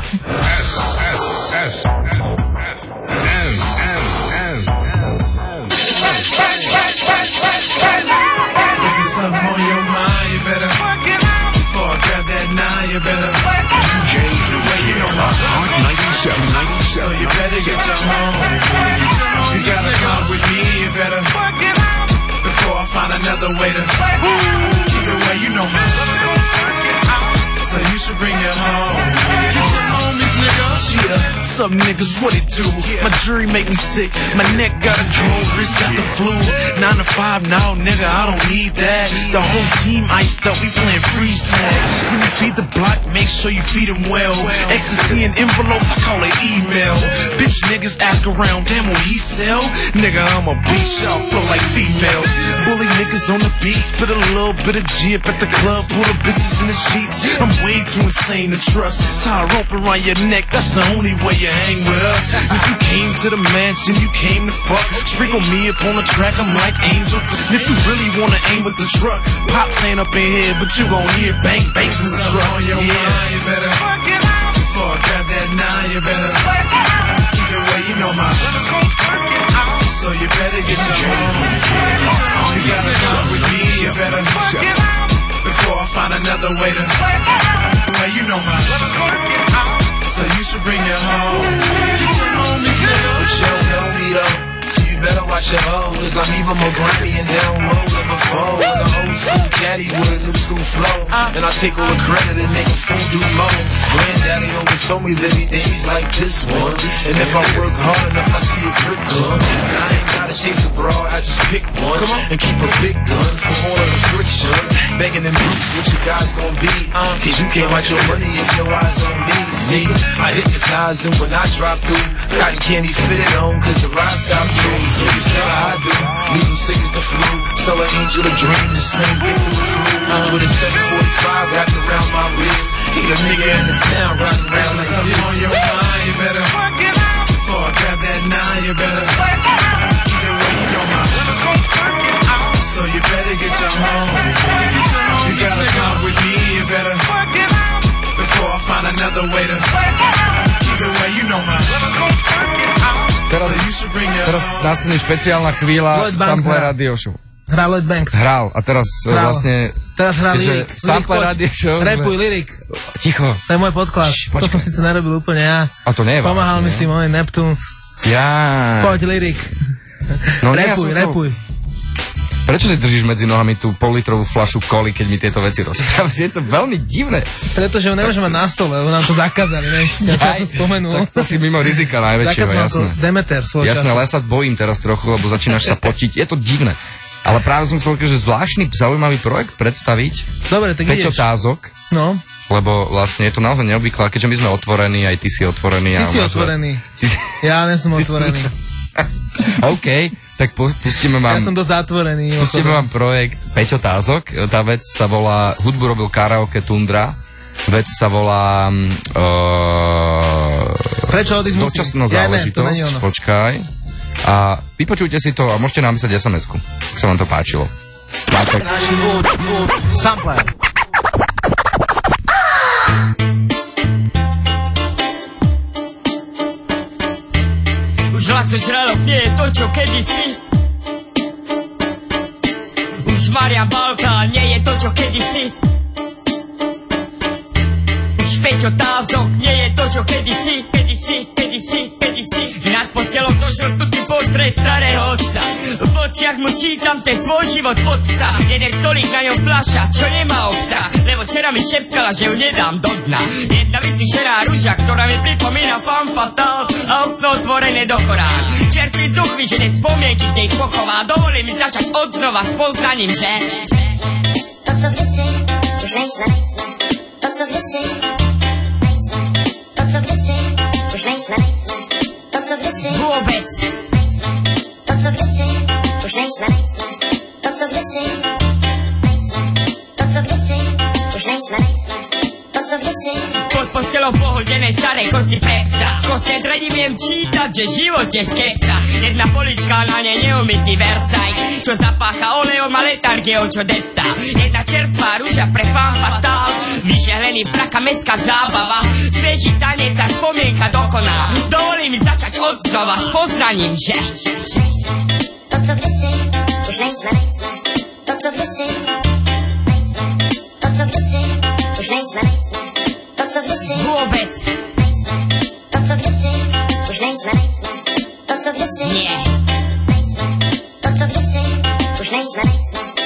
Something on your mind, you better. Before I grab that 9, you better. DJ, the way you know my heart, 97. So you better get your home. You gotta come with me, you better. Before I find another way to. Either way, you know my heart. So you should bring it home. Get your homies, nigga. Yeah, some niggas, what it do? My jury make me sick. My neck got a cold, wrist got the flu. 9 to 5 now, nigga, I don't need that. The whole team iced up, we playing freeze tag. When you feed the block, make sure you feed them well. Ecstasy in envelopes, I call it email. Bitch niggas ask around, damn, will he sell? Nigga, I'm a beast, y'all flow like females. Bully niggas on the beats, put a little bit of jip at the club, pull the bitches in the sheets. I'm way too insane to trust. Tie a rope around your neck, that's the only way you hang with us. If you came to the mansion, you came to fuck. Sprinkle me up on the track, I'm like Angel. And if you really wanna aim with the truck, Pops ain't up in here, but you gon' hear bang, bang from the truck. On your mind, you better. Before I grab that 9, you better. Either way, you know my. So you better get your home. You gotta come with me, you better. Before I find another way to. Well, you know my. So you should bring your home. Get your homies, nigga. But you don't know me though. So you better watch your hoe, cause I'm even more grimy and down low than before. With an old school caddy with a new school flow. And I take all the credit and make a fool do more. Granddaddy always told me that he days like this one. And if I work hard enough, I see a grip come. I ain't gotta chase a broad, I just pick one. And keep a big gun for all of the friction. Begging them brutes, what you guys gonna be? Cause you can't watch your money if your eyes on me. See, I hypnotize them when I drop through. Cotton candy fitted on, cause the rise got through. So you still how I do. Leave them sick as the flu. Sell an angel of dreams, the same thing with the crew. With a 745 wrapped around my wrist. Ain't a nigga in the town riding around like this. On your mind, you better. Before I grab that 9, you better. Either way, you know my. So you better get your home. You gotta come with me, you better. Before I find another way to. Either way, you know my. Teraz nastane špeciálna chvíľa Sample Radio Show. Hral Lloyd Banks. Hral a teraz vlastne... Teraz hrá Lyrik. Sample Radio Show. Rapuj Lyrik. Ticho. To je môj podklad. To som síce nerobil úplne ja. A to nie je pomáhal mi s tým oný Neptunes. Ja. Poď Lyrik. No, rapuj. Prečo si držíš medzi nohami tú pol-litrovú fľašu koly, keď mi tieto veci rozprávaš? Je to veľmi divné. Pretože ho nemôžeme mať na stole, lebo nám to zakázali, neviem, či sa to spomenul. Tak to si mimo rizika najväčšieho, jasné. Demeter svoj čas. Jasné, ale ja sa bojím teraz trochu, lebo začínaš sa potiť. Je to divné. Ale práve som chcel, že zvláštny, zaujímavý projekt predstaviť. Dobre, tak ideš. 5 otázok. No. Lebo vlastne je to naozaj neobvyklé, keďže my sme otvorení, aj ty si otvorený. Ty si otvorený. Ja nie som otvorený. OK. Tak pustíme vám... Ja som dosť zatvorený. Pustíme vám projekt 5 otázok. Tá vec sa volá... Hudbu robil Karaoke Tundra. Vec sa volá... Prečo odísť musím? Dočasná záležitosť. Počkaj. A vypočujte si to a môžete nám písať SMS-ku, ak sa vám to páčilo. Sampler. Už ľahce žralok nie je to, čo kedysi. Už Marian Balkán nie je to, čo kedysi. Už 5 otázok nie je to, čo kedysi. Nad postelou zožrtnutý portrét starého otca. V očiach mu čítam ten svoj život otca. Jeden stolík, na ňom fľaša, čo nemá obsah. Lebo včera mi šepkala, že ju nedám do dna. Jedna vysušená ruža, ktorá mi pripomína Femme Fatale. A okno otvorené do Korán. Čerstvý vzduch vyžene spomienky, kde ich pochová. Dovolí mi začať odznova s poznaním, že to, co kdysi, už nejsme. To, co kdysi, nejsme. To, co kdysi, už nejsme. To, co kdysi, vôbec nejsme. To, co kdysi, už nejsme. To, co kdysi, nejsme. To, co kdysi, už nejsme. To, co kdysi. Pod postelou pohodenej starej kosti pre psa. Kostne trení viem čítať, že život je skepsa. Jedna polička, na nej neumytý vercaj, čo zapácha olejom a letargiou, čo depta. Jedna čerstvá rúža pre Femme Fatale. Vyžehlený flaka mestská zábava. Sveží tanec a spomienka dokoná. Dovolí mi začať od znova s poznaním, že to, co kdysi, už nejsme. To, co kdysi, nejsme. To, co kdysi, už nejsme. To, co kdysi, vôbec nejsme. To, co kdysi, už nejsme. To, co kdysi, nie nejsme. To, co kdysi, už nejsme. To,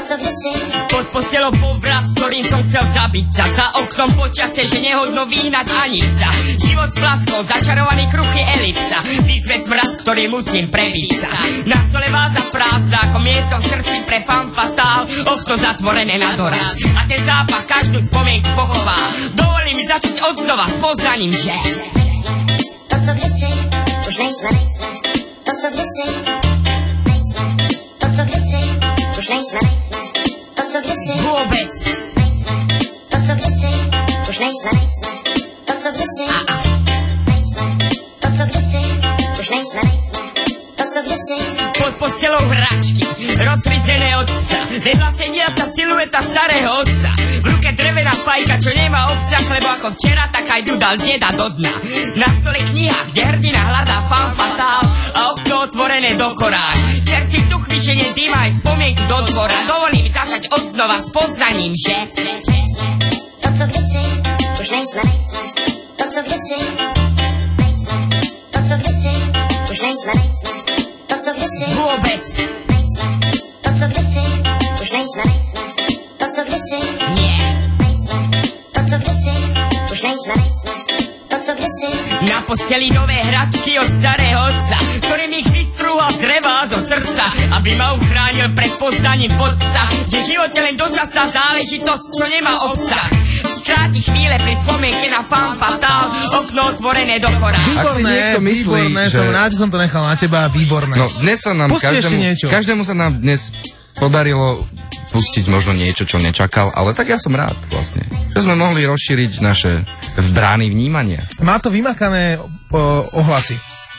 Pod postelou povraz, ktorým som chcel zabiť sa. Za oknom počasie, že nehodno vyhnať ani sa. Život s flaskou, začarovaný kruh je elipsa. Výzve smrad, ktorý musím prebiť sa. Na stole váza prázdna, ako miesto v srdci pre fan fatál. Okno zatvorené na doraz. A ten zápach každú spomienku pochová. Dovolí mi začať od znova s poznaním, že to, co kdysi, už nejsme. To, co kdysi, nejsme. To, co kdysi, už nejsme. To, co kdysi, vôbec nejsme. To, co kdysi, už nejsme. To, co kdysi, nejsme. To, co kdysi, už nejsme. To, co kdysi. Pod postelou hračky, rozvizené od psa. Vedľa sediaca silueta starého otca. V ruke drevená fajka, čo nemá obsah, lebo ako včera, tak aj dudal deda do dna. Na stole kniha, kde hrdina hľadá fan fatál a okno otvorené do Korán. Čerstvý vzduch, vyšenie dýma aj spomienky do dvora. Dovolí mi začať od znova s poznaním, že to, co kdysi, už nejsme. To, co kdysi, nejsme. To, co kdysi, už nejsme. To, co kdysi, vôbec nejsme. To, co kdysi, už nejsme. To, co kdysi, nie. nejsme. To, co kdysi, už nejsme. To, co kdysi. Na posteli nové hračky od starého otca, ktorým ich vystrúhal z dreva zo srdca, aby ma uchránil pred poznaním podca, že život je len dočasná záležitosť, čo nemá obsah. Skráti chvíle pri spomienke na fan fatál, okno otvorené do Korán. Výborné, že... som rád, že som to nechal na teba, výborné. No, dnes sa nám každému sa nám dnes podarilo pustiť možno niečo, čo nečakal, ale tak ja som rád vlastne, že sme mohli rozšíriť naše brány vnímania. Má to vymakané ohlasy.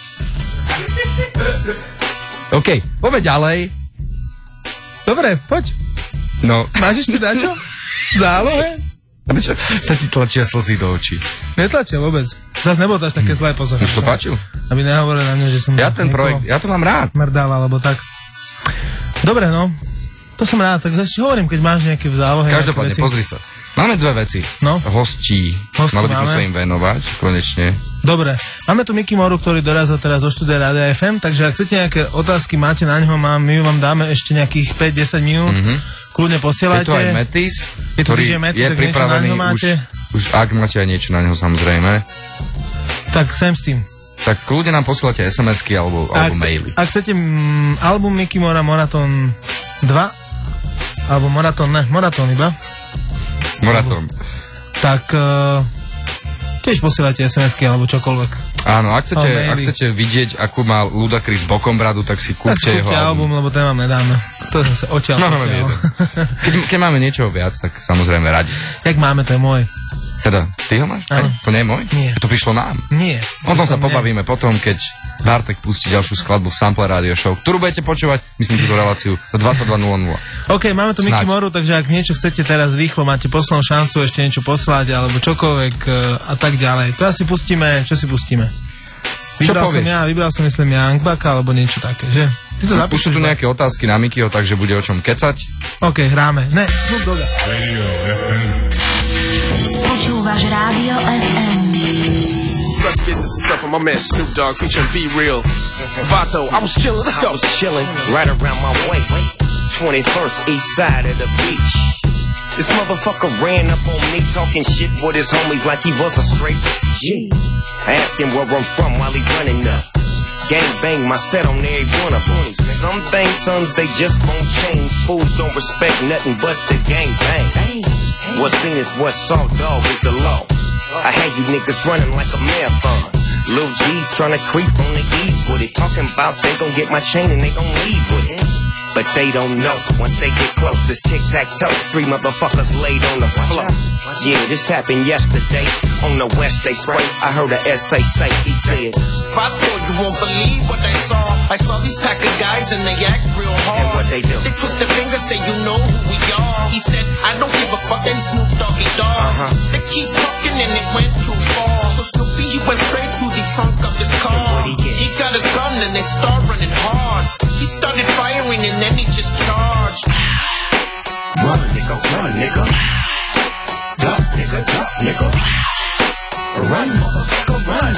OK, poďme ďalej. Dobre, poď. No. Máš ešte dačo? Zálohe? A prečo sa ti tlačia slzy do očí? Netlačia vôbec. Zas nebolo to až také zlé, pozor. Už to páčil? Aby nehovorili na mňa, že som... Ja ten projekt, ja to mám rád. Mrdal, alebo tak. Dobre, no. To som rád, tak ešte hovorím, keď máš nejaké v zálohe. Každopádne, pozri sa. Máme dve veci. No. Hostí. Mali by sme sa im venovať, konečne. Dobre. Máme tu Miky Moru, ktorý dorazil teraz do štúdia Rádia FM, takže ak chcete nejaké otázky, máte na ňo, my vám dáme ešte nejakých 5-10 minút. Kľudne posielajte. Je tu aj Metis, ktorý je pripravený už ak máte aj niečo na ňo, samozrejme. Tak sem s tým. Tak kľudne nám posielate SMS-ky alebo maily. Ak chcete album Miky Mora Moratón 2, alebo Moratón iba. Moratón. Tak tiež posielajte SMS-ky alebo čokoľvek. Áno, ak chcete vidieť, ako má Ludacris bokom bradu, tak si kúpte jeho album, lebo ten vám nedáme. To zase odtiaľ. Keď máme niečo viac, tak samozrejme radi. Jak máme, to je môj. Teda, ty ho máš? To nie je môj? Nie. To prišlo nám? Nie. O tom sa pobavíme potom, keď Bartek pustí ďalšiu skladbu v Sample Radio Show, ktorú budete počúvať, myslím, túto reláciu do 22.00. OK, máme tu Miky Moru, takže ak niečo chcete teraz rýchlo, máte poslednú šancu ešte niečo poslať, alebo čokoľvek a tak ďalej. To asi pustíme, čo si pustíme? Vybral som myslím Youngbaka, alebo niečo také, že? Už sú tu nejaké otázky na Mikyho, takže bude o čom kecať. OK, hráme. Ne, zvuk doga. Počúvaš Rádio FM. Let's get this stuff from my man Snoop Dogg featuring Be Real. Vato, I was chillin', let's go. I was chillin' right around my way. 21st east side of the beach. This motherfucker ran up on me talking shit with his homies like he was a straight G. I asked him where I'm from while he running up. Gang bang my set on every one of them. Some things, sons, they just won't change. Fools don't respect nothing but the gang bang. What's seen is what's saw, dog, is the law. I had you niggas running like a marathon. Lil G's tryna creep on the ease with it. Talking about they gon' get my chain and they gon' leave with it. But they don't know. Once they get close, it's tic-tac-toe. 3 motherfuckers laid on the floor. Yeah, this happened yesterday. On the west they spray. I heard a SA say, he said, Vato, you won't believe what I saw. I saw these pack of guys and they act real hard. And what they do? They twist their fingers, say you know who we are. He said, I don't give a fuck, and Snoop Doggy Dogg. They keep talking and it went too far. So Snoopy, he went straight through the trunk of his car. He got his gun and they start running hard. He started firing and then he just charged. Run, nigga. Duck, nigga. Run, motherfucker, run.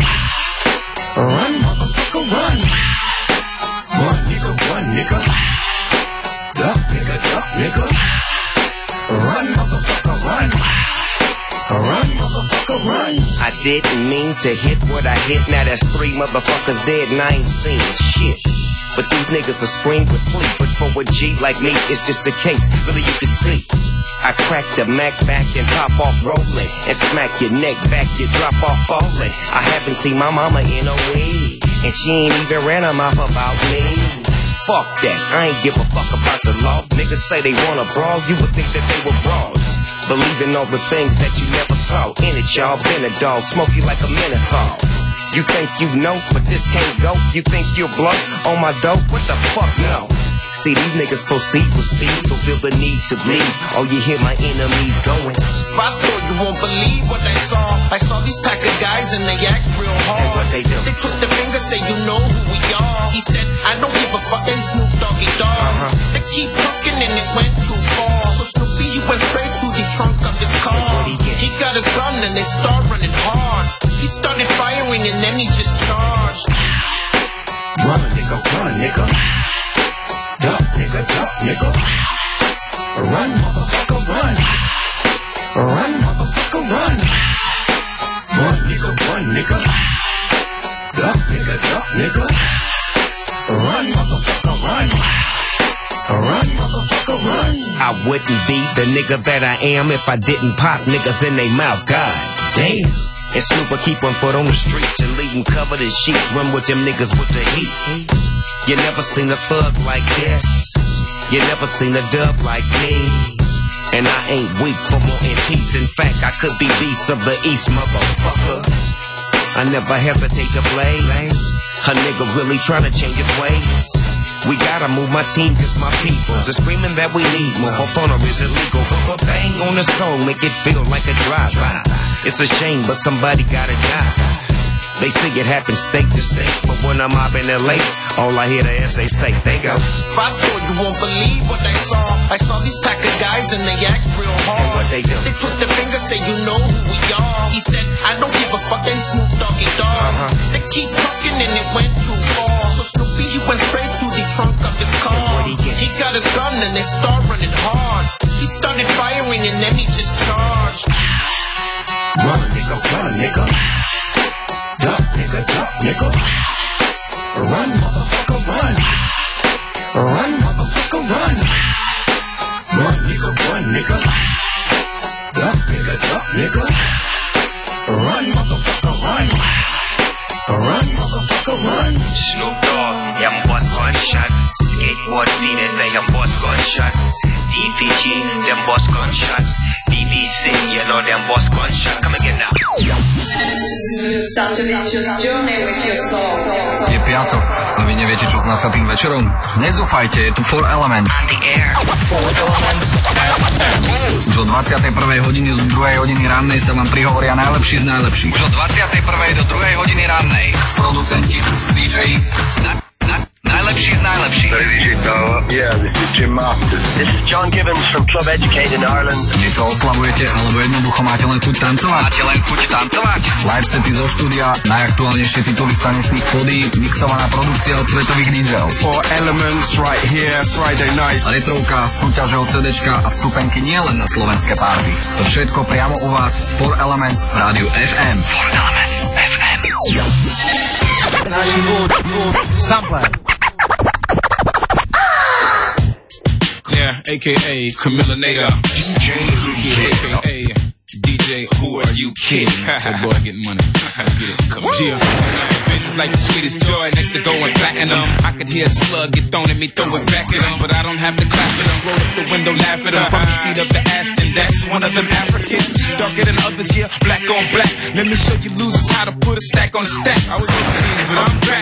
Run, motherfucker, run. Run, nigga. Duck, nigga. Run, motherfucker, run. Run, motherfucker, run. I didn't mean to hit what I hit. Now that's 3 motherfuckers dead and I ain't seen shit. But these niggas are scream with plea. But for a G like me, it's just a case. Really, you can see. I crack the Mac back and pop off rolling. And smack your neck back, you drop off falling. I haven't seen my mama in a week. And she ain't even ran her mouth about me. Fuck that, I ain't give a fuck about the law. Niggas say they wanna brawl, you would think that they were brawls. Believing all the things that you never saw. In it, y'all, been a dog, smoky like a menthol. You think you know, but this can't go. You think you're blow on my dope? What the fuck, no. See, these niggas proceed with speed, so feel the need to bleed. Oh, you hear my enemies going. Vato, you won't believe what I saw. I saw these pack of guys and they act real hard. And what they do? They twist their fingers, say you know who we are. He said, I don't give a fucking Snoop Doggy Dogg. They keep talking and it went too far. So Snoopy, he went straight through the trunk of his car. He got his gun and they start running hard. He started firing and then he just charged. Run, nigga. Duck, nigga. Run, motherfucker, run. Run, motherfucker, run. Run, nigga. Duck, nigga. Run, motherfucker, run. Run, motherfucker, run. I wouldn't be the nigga that I am if I didn't pop niggas in they mouth. God damn. And Snoop will keep one foot on the streets and leave them covered in sheets. Run with them niggas with the heat. You never seen a thug like this. You never seen a dub like me. And I ain't weak for more in peace. In fact, I could be beast of the East, motherfucker. I never hesitate to blaze. A nigga really tryna change his ways. We gotta move my team, cause my peoples are screaming that we need more. Hofono is illegal, but bang on the soul, make it feel like a drive-by. It's a shame, but somebody gotta die. They say it happens state to state, but when I'm up in LA, all I hear the SA say, they go. Vato, you won't believe what I saw. I saw these pack of guys and they act real hard. And what they do? They twist their fingers, say you know who we are. He said, I don't give a fucking Snoop Doggy Dogg. They keep talking and it went too far. So Snoopy, he went straight through the trunk of his car. He got his gun and they start running hard. He started firing and then he just charged. Run, nigga. Duck, nigga. Run, motherfucker, run. Run, motherfucker, run. Run, nigga. Duck, nigga. Run, motherfucker, run. Run, motherfucker, run. Snoop Dogg, them boss gunshots. Skateboard leaders, say them boss gunshots. DPG, them boss gunshots. BBC, you know them boss gunshots. Come again now. Je piatok a vy neviete, čo s 20. večerom? Nezúfajte, je tu 4 Elements. Už od 21. hodiny do 2. hodiny rannej sa vám prihovoria najlepší z najlepších. Už od 21. do 2. hodiny rannej. Producenti, DJ, najlepší z najlepších. Yeah, this is Jim Masters. This is John Gibbons from Club Educate in Ireland. Vy sa oslavujete, alebo jednoducho máte len chuť tancovať? Live sety zo štúdia, najaktuálnejšie tituly z tanečných pódií, mixovaná produkcia od svetových DJov. 4 Elements right here, Friday night. Retrovka, súťaže od CDčka a vstupenky nie len na slovenské party. To všetko priamo u vás z 4 Elements v rádiu FM. 4 Elements FM. Sampler. Yeah, aka Camilla Nader. aka DJ, who are you kidding? That boy getting money. Get it. Come on. Just like the sweetest joy next to going platinum. I could hear a slug get thrown at me, throw it back at him. But I don't have to clap at him, roll up the window, laugh at him. From the seat of the Aston, that's one of them Africans. Darker than others, yeah, black on black. Let me show you losers how to put a stack on a stack. I was overseas, but I'm back.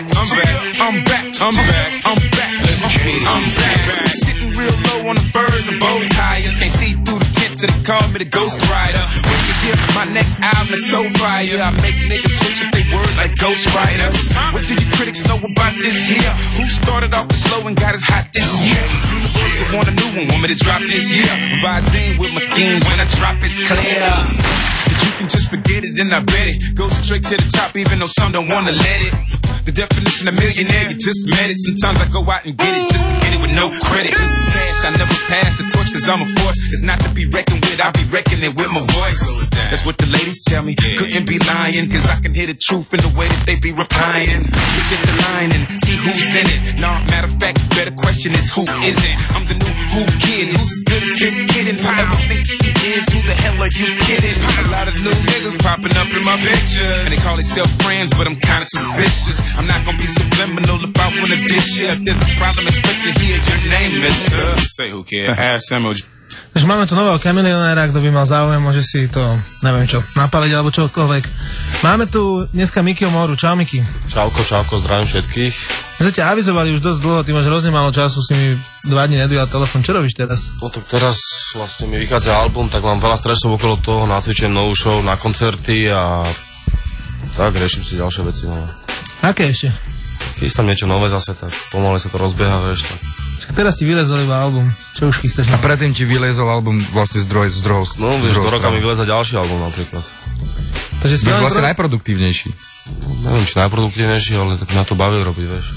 Sitting real low on the furs and bow ties. Can't see through the tent till they call me the Ghost Rider. When you hear my next album is so fire, I make niggas switch up their words like Ghost Riders. What do you critics know about about this here? Who started off slow and got us hot this year? Universal want a new one, want me to drop this year. Rising with my schemes when I drop it's clear. You can just forget it, then I bet it. Go straight to the top, even though some don't wanna let it. The definition of millionaire, you just met it. Sometimes I go out and get it, just to get it with no credit. Just cash, I never pass the torch, cause I'm a force. It's not to be reckoned with, I'll be reckoning with my voice. That's what the ladies tell me, couldn't be lying. Cause I can hear the truth in the way that they be replying. Look at the line and see who's in it. No, matter of fact, better question is who isn't. I'm the new who kid, who's as good as this kid. And whoever thinks he is, who the hell are you kidding? A lot of new niggas popping up in my pictures. And they call themselves friends, but I'm kinda suspicious. I'm not gonna be subliminal if I wanna dish you. If there's a problem, expect to hear your name, mister. Say who care, ask MOG. Takže máme tu nového Chameleonaira, kto by mal záujem, môže si to, neviem čo, napaliť alebo čokoľvek. Máme tu dneska Mikiho Moru. Čau, Miki. Čauko, zdravím všetkých. My sme ťa avizovali už dosť dlho, ty máš hrozne málo času, si mi 2 dní nedvíjal telefon. Čo robíš teraz? No tak teraz vlastne mi vychádza album, tak mám veľa stresov okolo toho, nacvičujem novú show na koncerty a tak riešim si ďalšie veci. No. Aké ešte? Chystám niečo nové zase, tak pomaly sa to rozbieha, vieš. Tak. Teraz ti vylezol iba album. Čo už chystáš? A predtým ti vylezol album vlastne z druhou. No vieš, do roka mi vyleza ďalší album napríklad. Takže si vlastne najproduktívnejší. Neviem, či najproduktívnejší, ale tak na to baví robiť, vieš.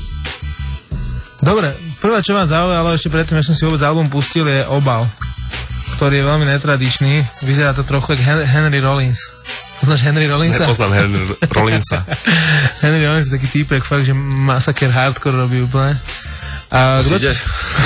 Dobre, prvé, čo vám zaujalo ešte predtým, než som si vôbec album pustil, je obal, ktorý je veľmi netradičný. Vyzerá to trochu ako Henry Rollins. Poznáš Henry Rollinsa? Nepoznám Henry Rollinsa. Henry Rollins je taký týpek, fakt, že masaker hardcore robí úplne. A kto... ideš?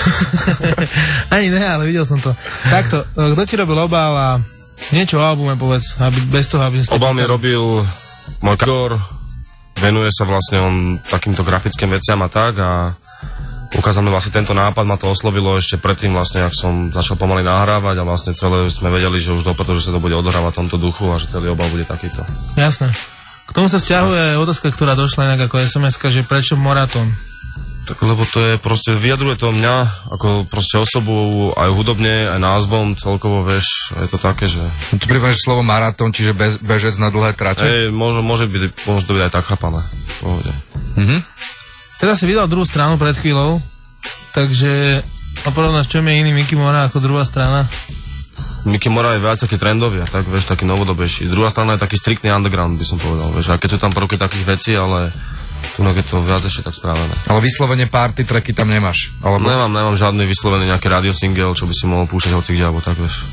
Ani ne, ale videl som to. Takto, kto ti robil obal a niečo o albume povedz, aby, bez toho, aby... Obal mi robil môj Igor, venuje sa vlastne on takýmto grafickým veciam a tak a ukázal mi vlastne tento nápad, ma to oslovilo ešte predtým vlastne, ak som začal pomaly nahrávať a vlastne celé sme vedeli, že už dopredu, že sa to bude odohrávať v tomto duchu a že celý obal bude takýto. Jasné. K tomu sa vzťahuje otázka, ktorá došla inak ako SMS-ka, že prečo Moratón? Tak lebo to je proste, vyjadruje to mňa ako proste osobu aj hudobne, aj názvom celkovo, vieš, je to také, že... Tu pripáš slovo maratón, čiže bežec na dlhé trate? Môže to byť aj tak chápané. Teraz si vydal druhú stranu pred chvíľou, takže porovnáš, čo je iný Miki Mora ako druhá strana? Miki Mora je viac taký trendový a tak, vieš, taký novodobejší. Druhá strana je taký striktný underground, by som povedal, vieš, a keď sú tam prvky takých vecí, ale... Tu je to viac ešte tak správené. Ale vyslovene party tracky tam nemáš? Alebo... Nemám žiadny vyslovený nejaký radiosingle, čo by si mohol púšťať hocikde, alebo tak, vieš.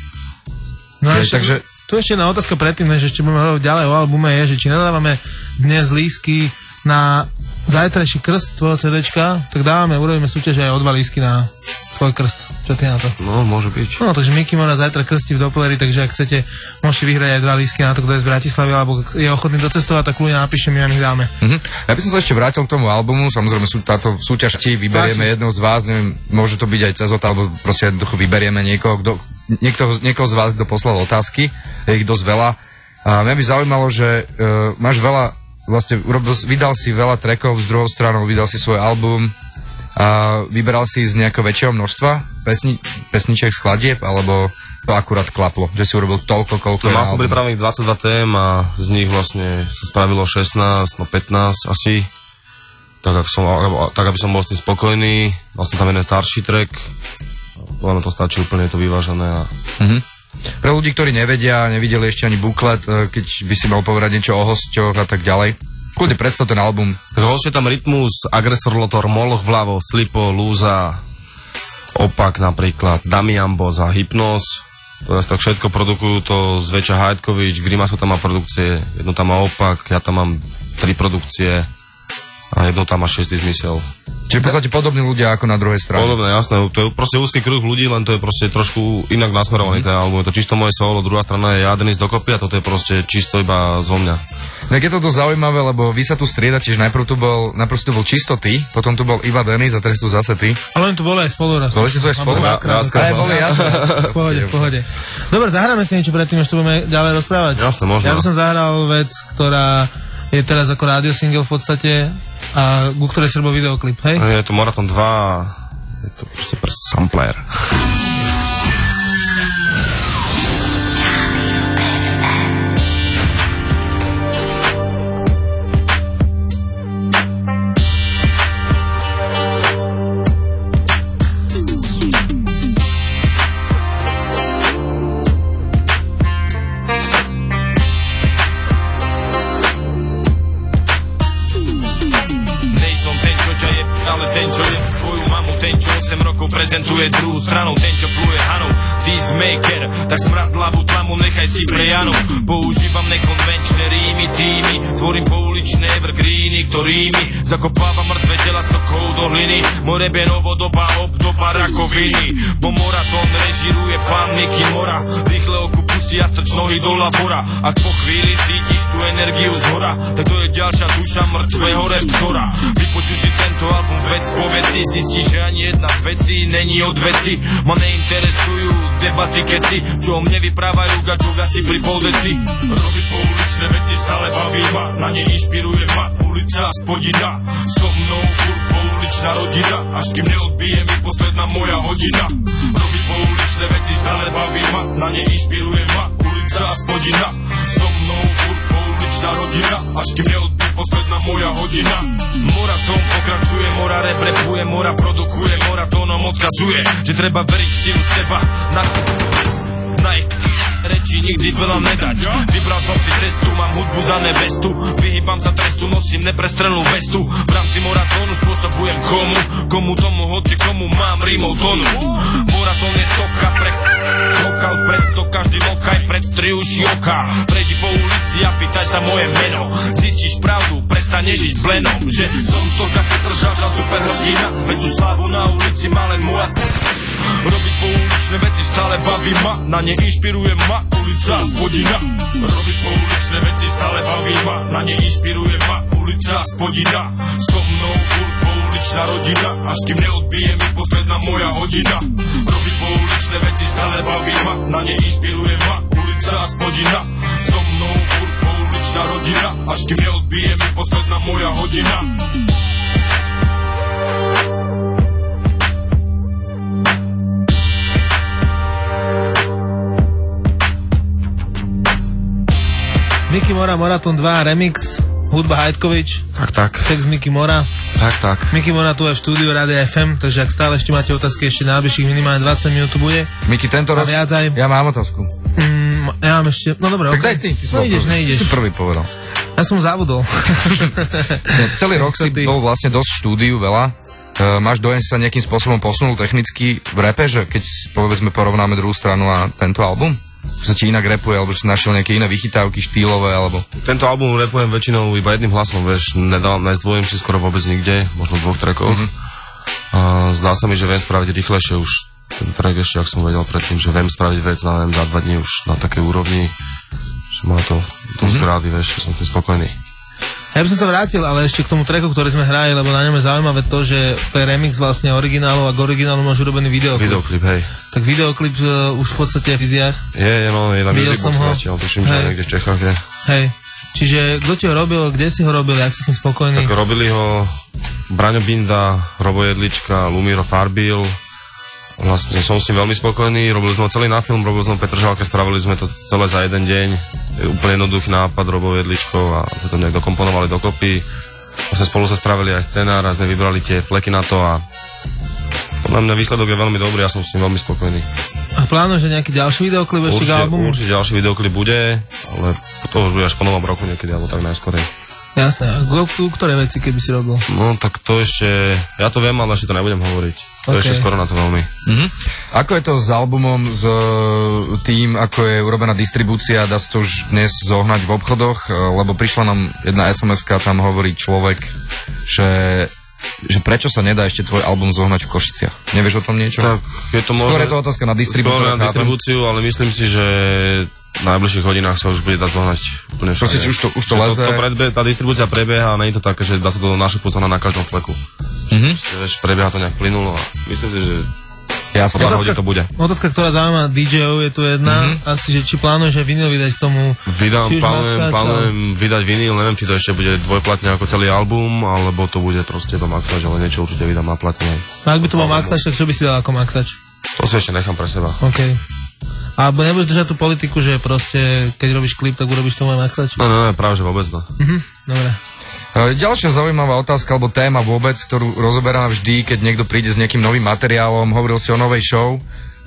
No a takže... Tu ešte jedna otázka predtým, že ešte budeme hovoriť ďalej o albume, je, že či nedávame dnes lístky na zajtrajší krst tvojho CDčka, tak urobíme súťaž aj o 2 lístky na tvoj krst. Čo ty na to? No, môže byť. No, takže Miki Mora zajtra krstí v Dopleri, takže ak chcete, môžete vyhrať aj 2 lístky na to, kto je z Bratislavy, alebo je ochotný docestovať, tak ľudia napíšte, my vám ich dáme. Ja by som sa ešte vrátil k tomu albumu, samozrejme táto súťaž vyberieme jednou z vás, neviem, môže to byť aj cez alebo proste jednoducho vyberieme niekoho z vás, kto poslal otázky, je ich dosť veľa. A mňa by zaujímalo, že máš veľa, vlastne vydal si veľa trackov z druhou stranou, vydal si svoj album a vyberal si z nejakého väčšieho množstva pesničiek, skladieb, alebo to akurát klaplo, že si urobil toľko, koľko je na album? Mal som pripravených 22 tém a z nich vlastne sa spravilo 16, no 15 asi, tak aby som bol s tým spokojný. Vlastne tam jeden starší track, len to stačí úplne, je to vyvážené. Pre ľudí, ktorí nevideli ešte ani buklet, keď by si mal povedať niečo o hosťoch a tak ďalej, kľudne predstav ten album. Tak host je tam Rytmus, Agresor Lotor, Moloch vľavo, Slipo, Lúza, Opak napríklad, Damian Boss a Hypnos. To je tak všetko, produkujú to Zväčša Hajdkovič, Grimasu tam má produkcie, jedno tam má Opak, ja tam mám 3 produkcie a jedno tam má 6. zmysel. Čiže v podstate podobní ľudia ako na druhej strane. Podobné, jasné. To je proste úzky kruh ľudí, len to je proste trošku inak nasmerovaný ten album. Je to čisto moje solo, druhá strana je ja Denis dokopy a toto je proste čisto iba zo mňa. Tak je to zaujímavé, lebo vy sa tu striedate, že najprv tu bol čisto ty, potom tu bol iba Denis a teraz tu zase ty. Ale oni tu boli aj spolu raz. Boli si tu aj spolu? Boli, jasné. V pohode. Dobre, zahráme si niečo predtým, až tu budeme ďalej rozprávať. Jasné, možno. Ja by som zahral vec, ktorá je teraz ako rádio single v podstate a ku ktorej si robil videoklip, hej? Je to Moratón 2, je to proste pre sampler. ten, čo je tvoju mamu, ten, čo 8 rokov prezentuje druhú stranu, ten, čo pluje hanou, peacemaker, tak smrad hlavu tlamu, nechaj si pre Janu. Používam nekonvenčné rímy, týmy, tvorím pouličné evergreeny, ktorými zakopávam mŕtve tela sokou do hliny. Moje rap je novodoba, obdoba rakoviny. Po moratón režiruje pán Mickey Mora, rýchle okupujú si jastrč nohy do labora. Ak po chvíli cítiš tú energiu z hora, tak to je ďalšia duša mŕtvého reptora. Vypočuj si tento album vec po veci, zistíš, že ani jedna z vecí není od veci. Ma neinteresujú debaty keci, čo o mne vyprávajú gačok asi pri pol deci. Robiť pouličné veci stále baví ma, na ne inšpiruje ma ulica a spodina. So mnou furt pouličná rodina, až kým neodbije mi posledná moja hodina. Robiť pouličné veci stále baví ma, na ne inšpiruje ma ulica a spodina. So mnou furt pouličná rodina, až kým neodbije posledná moja hodina. Moratón pokračuje, mora reprepuje, mora produkuje, moratónom odkazuje, že treba veriť v silu seba. Na ich reči nikdy veľa nedať. Vybral som si cestu, mám hudbu za nevestu, vyhýbam sa trestu, nosím neprestrelnú vestu. V rámci moratónu spôsobujem komu tomu, hoci komu mám rímov tonu. Moratón je stoka pre knockout, preto každý lokaj pred tri uši oka. Prejdi po ulici a pýtaj sa moje meno, zistíš pravdu, prestane žiť blenom, že som stoka, keď držal čas superhrdina. Väčšiu slávu na ulici má len moja. Robiť pouličné veci stále baví ma, na ne inšpiruje ma ulica a spodina. Robiť pouličné veci stále baví ma, na ne inšpiruje ma ulica a spodina. So mnou furt pouličná rodina, až kým neodbije mi posledná moja hodina. Robiť pouličné veci stále baví ma, na ne inšpiruje ma ulica a spodina. So mnou furt pouličná rodina, až kým neodbije mi posledná moja hodina. Mickey Mora, Moratón 2, remix, hudba Hajdkovič. Tak. Text Mickey Mora. Tak. Mickey Mora tu aj v štúdiu Rádia FM, takže ak stále ešte máte otázky, ešte najbližších minimálne 20 minút tu bude. Mickey, tento rok, ja mám otázku. Ja mám ešte, no dobre, tak daj ty nejdeš. Si prvý povedal. Ja som zabudol. Celý rok si bol vlastne dosť štúdiu veľa. Máš dojem, si sa nejakým spôsobom posunul technicky v rape, že keď povedzme porovnáme druhú stranu a tento album? Že sa ti inak rapuje, alebo že si našiel nejaké iné vychytávky štýlové, alebo... Tento album rapujem väčšinou iba jedným hlasom, vieš, nezdvojím si skoro vôbec nikde, možno v 2 trackoch. Zdá sa mi, že viem spraviť rýchlejšie už ten track ešte, ak som vedel predtým, že viem spraviť vec za 2 dní už na takej úrovni, že má to zgrády, vieš, že som tým spokojný. Ja by som sa vrátil, ale ešte k tomu tracku, ktorý sme hrali, lebo na ňom je zaujímavé to, že to je remix vlastne originálu a k originálu máš urobený videoklip. Videoklip, hej. Tak videoklip už v podstate v Iziach. Je na Musicbox ale tuším, že niekde v Čechách je. Hej. Čiže kto ti ho robil, kde si ho robil, jak si s ním spokojný? Tak robili ho Braňo Binda, Robo Jedlička, Lumíro Farbil. Vlastne som s ním veľmi spokojný, robili sme ho celý na film, robil som Petržalke, spravili sme to celé za jeden deň. Je úplne jednoduchý nápad, Robo Jedličko a sme to nejak dokomponovali dokopy. Vlastne spolu sa spravili aj scenár a sme vybrali tie fleky na to a podľa mňa výsledok je veľmi dobrý, ja som s ním veľmi spokojný. A plánuješ ďalší videoklip ešte k albumu? Určite ďalší videoklip bude, ale to už bude až po novom roku niekedy, alebo tak najskorej. Jasné, a ktoré veci keby si robil? No tak to ešte, ja to viem, ale ešte to nebudem hovoriť. To je ešte skoro na to veľmi. Ako je to s albumom, s tým, ako je urobená distribúcia, dá sa to už dnes zohnať v obchodoch, lebo prišla nám jedna SMS-ka, tam hovorí človek, že prečo sa nedá ešte tvoj album zohnať v Košiciach? Nevieš o tom niečo? Tak je to možno... Skôr je to otázka na distribúciu, ale myslím si, že v najbližších hodinách sa už bude dať zohnať úplne všade. Proste, už to leze. Tá distribúcia prebieha a nie je to také, že dá sa to našupuť na každom fleku. Prebieha to nejak plynulo a myslím si, že podľa hodín to bude. Otázka, ktorá zaujíma DJ-ov, je tu jedna. Asi, že či plánuješ vinyl vydať k tomu? Plánujem vydať vinyl, neviem, či to ešte bude dvojplatne ako celý album, alebo to bude proste iba maxač, ale niečo určite vydám na platne. A ak by to bol maxač, tak čo by si dal ako maxač? To si ešte nechám pre seba. OK. Alebo nebudeš držať tú politiku, že proste, keď robíš klip, tak urobíš tomu aj maxač? No, práve, že vôbec no. Dobre. Ďalšia zaujímavá otázka, alebo téma vôbec, ktorú rozoberáme vždy, keď niekto príde s nejakým novým materiálom, hovoril si o novej show.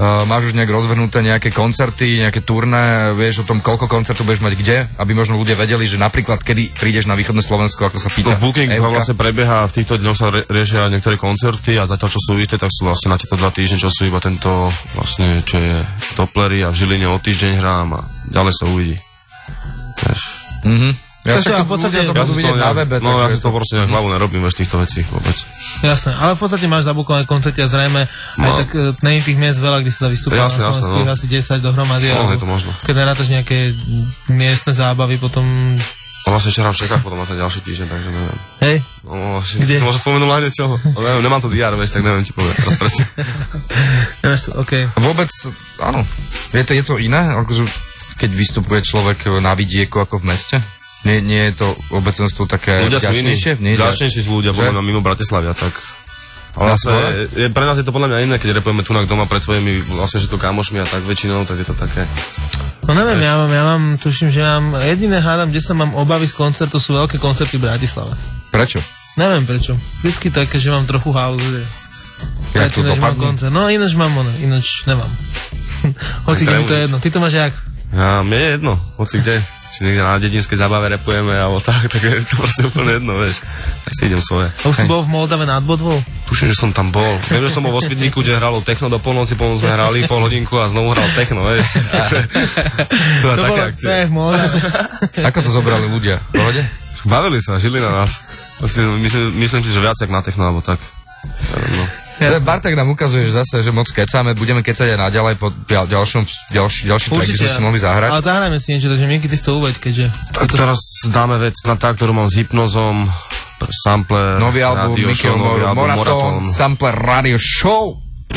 máš už nejak rozvrhnuté nejaké koncerty, nejaké turné, vieš o tom, koľko koncertov budeš mať kde, aby možno ľudia vedeli, že napríklad kedy prídeš na východné Slovensko, ako sa pýta. Booking vlastne prebieha, v týchto dňoch sa riešia niektoré koncerty a zatiaľ, čo sú isté, tak sú vlastne na tieto 2 týždne, čo sú iba tento, vlastne, čo je Toplery a v Žiline o týždeň hrám a ďalej sa uvidí. Vieš. Ja však v podstate to budú vidieť na webe. No ja si to proste hlavu nerobím z týchto vecí vôbec. Jasné, ale v podstate máš zabukované koncerty a zrejme aj tak není tých miest veľa, kde sa dá vystúpať na Slovensku, asi 10 dohromady. No, je to možno. Keď nerátaš nejaké miestne zábavy, potom... Vlastne včera v Čechách, potom na ten ďalší týždeň, takže neviem. Hej? No, kde? Si možno spomenul aj niečo. Neviem, nemám to DR, vieš, tak neviem ti povedať teraz presne. Nemáš to, okej. Vôbec, áno, je to iné, akože keď vystupuje človek na vidieku ako v meste? Nie je to obecenstvo také vďačnejšie? Vďačnejšie sú ľudia, podľa mňa mimo Bratislavia, tak... Ale pre nás je to podľa mňa iné, keď repujeme tunak doma pred svojimi vlastne, že to kamošmi a tak väčšinou, tak je to také... No neviem, ja mám, tuším, že mám, jediné hádam, kde sa mám obavy z koncertu, sú veľké koncerty v Bratislave. Prečo? Neviem prečo. Vždycky také, že mám trochu hálu, že... Ja tu dopadne? No ináč nemám. Hoci kde mi to je jedno. Ty to máš jak? Ja, mne je jedno, hoci kde. Či niekde na dedinskej zábave repujeme alebo tak je to proste úplne jedno, vieš. Tak si idem svoje. A už si bol v Moldave nad Bodvou? Tuším, že som tam bol. Viem, že som bol vo Svidníku, kde hralo techno do polnoci, potom sme hrali pol hodinku a znovu hral techno, vieš. Takže sú to také akcie. Ako to zobrali ľudia? V pohode? Bavili sa, žili na nás. Myslím si, že viac jak na techno, alebo tak. No. Bartek nám ukazuje, že zase, že moc kecáme, budeme kecať aj naďalej po ďalší track, kde sme si mohli zahrať. Ale zahrajme si niečo, takže Miky, ty si to uveď, keďže... Tak teraz dáme vec na tá, ktorú mám s Hypnozom, sampler, nový album Mikyho Moraton, sampler Radio Show.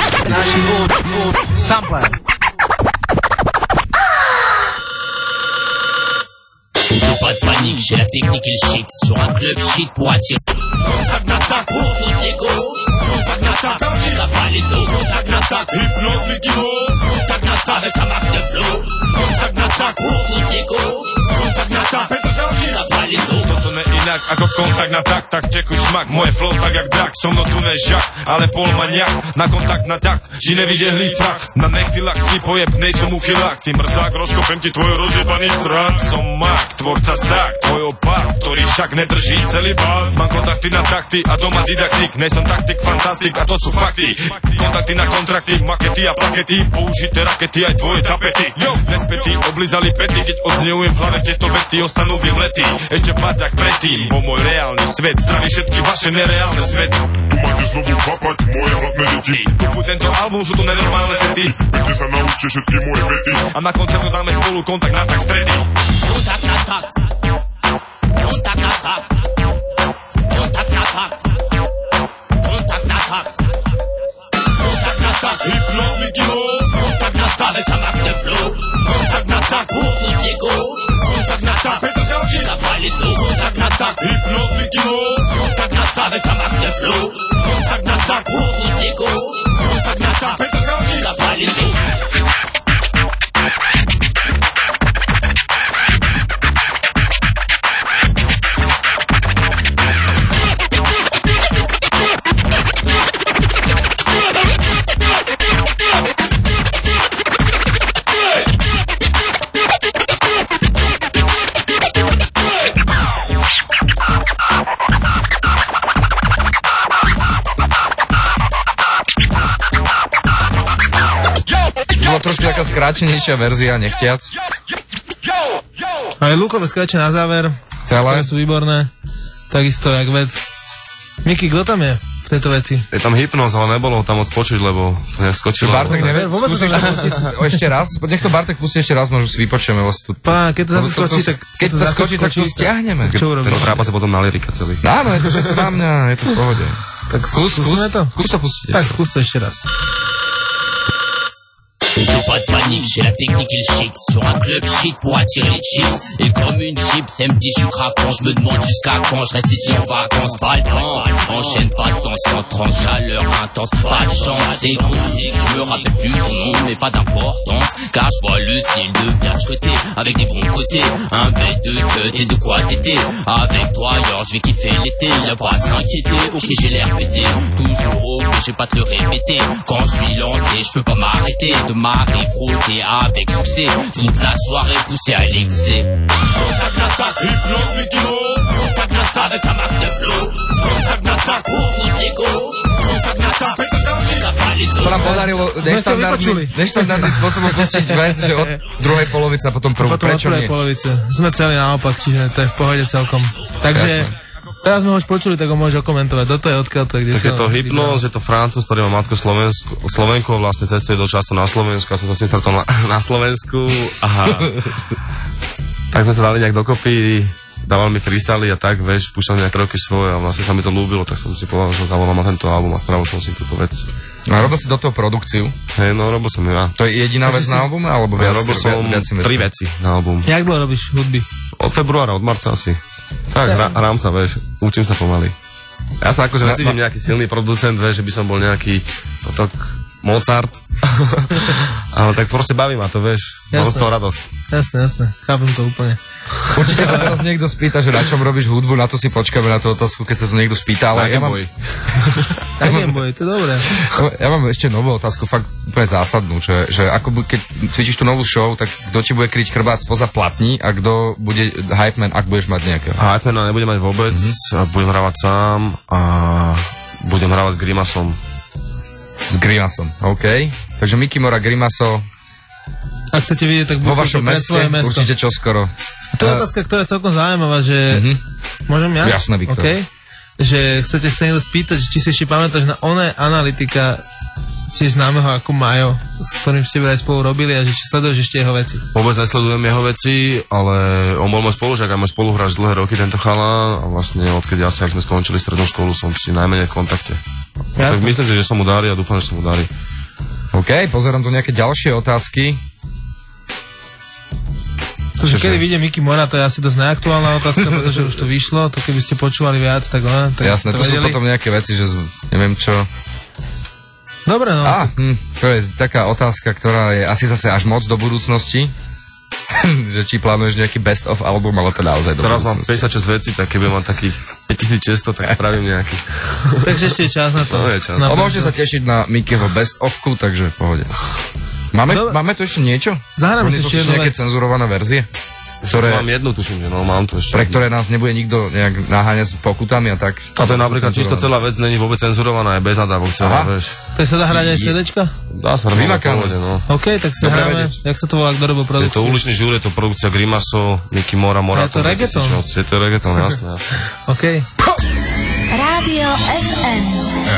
Sampler. Pas de panique, j'ai la technique et le shit sur un club shit pour attirer. Contact n'attaque pour tout ego. Contact n'attaque, ça va les os. Contact n'attaque, hypnose Mickey Mo. Contact n'attaque avec un max de flow. Contact n'attaque pour tout ego. Contact n'attaque, ça va les os. Toto ne inak ako kontakt na tak tekuj šmak. Moje flow tak jak drak, so mnou tu nežak, ale pol maniak. Na kontakt na tak, či nevyžehlý frak. Na nechvilách si pojeb, nejsom uchylák. Ty mrzák, rozkopem ti tvoj rozjebaný strach. Som mak, tvorca sák, tvoj opak, ktorý však nedrží celý bar. Mám kontakty na takty a doma didaktik. Nejsom taktik, fantastik a to sú fakty. Kontakty na kontrakty, makety a plakety. Použité rakety aj tvoje tapety. Nespätí, oblizali pety, keď odznejujem v hlave tieto vety, ostanú vymletí. Ešte pádzak predtým, bo môj reálny svet zdraví všetky vaše nereálne svety. Tu máte znovu papať moje hladné deti. Kupuj tento album, sú tu nenormálne sety. Pekne sa naučte všetky moje vety. A na koncertu dáme spolu kontakt na tak stredy. Kontakt na tak. Kontakt na tak. Kontakt na tak. Kontakt na tak. Kontakt na tak. Hypnose Mickey Mo. Kontakt na tak avec un max de flow. Kontakt na tak pour tout ego. Kontakt na tak. Ça va les os. Kontakt na tak. Hypnose Mickey Mo. Kontakt na tak avec un max de flow. Kontakt na tak pour tout ego. Kontakt na tak. Ça va les os. Trošku taká skráčenejšia verzia, nechtiac. Aj lúkové skrače na záver, ktoré sú výborné, takisto jak vec. Miky, kto tam je v tejto veci? Je tam Hypnoz, ale nebolo tam moc počuť, lebo neskočilo. Bartek nevie, musíš to pustiť ešte raz, nech to Bartek pustí ešte raz, možno si vypočujeme vlastne. Pán, keď to zase skočí, tak... Keď to skočí, tak to stiahneme. Čo urobíš? Ten trápa sa potom na lyrika celý. Áno, je to všetko na mňa, je to v pohode. Tak skúsme to? Skús to pustiť. Tak skús to ešte raz. Il faut pas de panique, j'ai la technique et le chic. Sur un club shit pour attirer les chips. Et comme une chip, c'est me dit je suis craquant. Je me demande jusqu'à quand je reste ici en vacances. Pas le temps, enchaîne pas de temps. Sans tranche, chaleur intense, pas de chance. C'est con, je me rappelle plus ton nom, mais pas d'importance. Car je vois le style de bien côté, avec des bons côtés. Un bête de cut et de quoi t'étais. Avec toi, alors je vais kiffer l'été. Il a pas à s'inquiéter, ok j'ai l'air pété. Toujours obligé pas te le répéter. Quand je suis lancé, je peux pas m'arrêter. De m'arriver frotter avec succès. Toute la soirée poussée à l'excès. Contact d'attaque, hypnose, Mickey Mo. Contact d'attaque avec un max de flow. Contact d'attaque, pour tout Diego. Contact d'attaque, avec un soundcheck. Sa nám podarilo neštandardným spôsobom pustiť vec, že od druhej polovice a potom prvú. Prečo nie? Polovice. Sme celý naopak, čiže to je v pohode celkom. Takže teraz sme ho už počuli, tak ho môžeš okomentovať. Toto je odkiaľ to, kde je to Hypnóz, je to Francúz, ktorý má matku Slovenku, vlastne cestuje dosť často na Slovensku, a som sa s ním stretol na Slovensku a tak sme sa dali nejak dokopy, dával mi freestyly a tak, vieš, púšťal nejaké roky svoje a vlastne sa mi to ľúbilo, tak som si povedal, že zavolám na tento album a spravil som si túto vec. A robil si do toho produkciu? Hej, no robil som ja. To je jediná vec na albume, alebo viac? Robil som 3 veci na album. Jak dlho robíš hudby? Od februára, od marca asi. Tak, hrám sa, vieš, učím sa pomaly. Ja sa akože necítim nejaký silný producent, vieš, že by som bol nejaký Mozart. Ale tak proste baví ma to, vieš. Mám z toho radosť. Jasné, chápem to úplne. Určite sa teraz niekto spýta, že na čom robíš hudbu, na to si počkáme na tú otázku, keď sa to niekto spýta, ale ja mám... Na Game Boy, to je dobré. Ja mám ešte novú otázku, fakt úplne zásadnú, že ako keď cvičíš tú novú show, tak kto ti bude kryť chrbát spoza platní a kto bude hype man, ak budeš mať nejakého? Hype man nebudem mať vôbec, budem hrávať sám a budem hrávať s Grimasom. S Grimasom, OK. Takže Mickey Mora, Grimaso. Ak chcete vidieť, tak vo vašom meste, určite čoskoro. To je otázka, ktorá je celkom zaujímavá, že... Môžem ja? Jasné, Viktor. Okay. Že chcete sa niekto spýtať, či si ešte pamätáš na oné analytika, či známeho ako Majo, s ktorým ste aj spolu robili a že či sleduješ ešte jeho veci? Vôbec nesledujem jeho veci, ale on bol môj spolužiak a môj spoluhráč dlhé roky, tento chalán, a vlastne odkedy asi, ak sme skončili strednú školu, som si najmenej v kontakte. Tak myslím si, že som mu darí a dúfam, že som mu darí. OK, pozerám tu nejaké ďalšie otázky. To, že kedy vidie Mickey Mora, to je asi dosť neaktuálna otázka, pretože už to vyšlo, to keby ste počúvali viac, tak tak jasné, to sú potom nejaké veci, že neviem čo... Dobre, no. To je taká otázka, ktorá je asi zase až moc do budúcnosti, že či plánuješ nejaký best of album, ale to naozaj do teraz budúcnosti. Teraz mám 56 vecí, tak keby mám takých 5600, tak spravím nejaký. Takže ešte je čas na to. Je čas. A môžete sa tešiť na Mickeyho best ofku, takže v pohode. Máme tu ešte niečo? Zahráme si ešte nejaké cenzurované verzie? Ktoré... Mám jednu, tuším, že no, mám tu ešte. Pre ktoré nás nebude nikto nejak naháňať s pokutami a tak. A to je napríklad čisto celá vec, není vôbec cenzurovaná, je bez nadávok celá, vieš. To sa dá hrať aj CD-čka? Dá sa hrať v pohode, no. OK, tak sa hráme. Jak sa to volá, kto robil produkciu? Je to uličný žúr, je to produkcia Grimaso, Mickey Mora, Je to reggaeton? Je to reggaeton, jasné. OK. Rádio FM.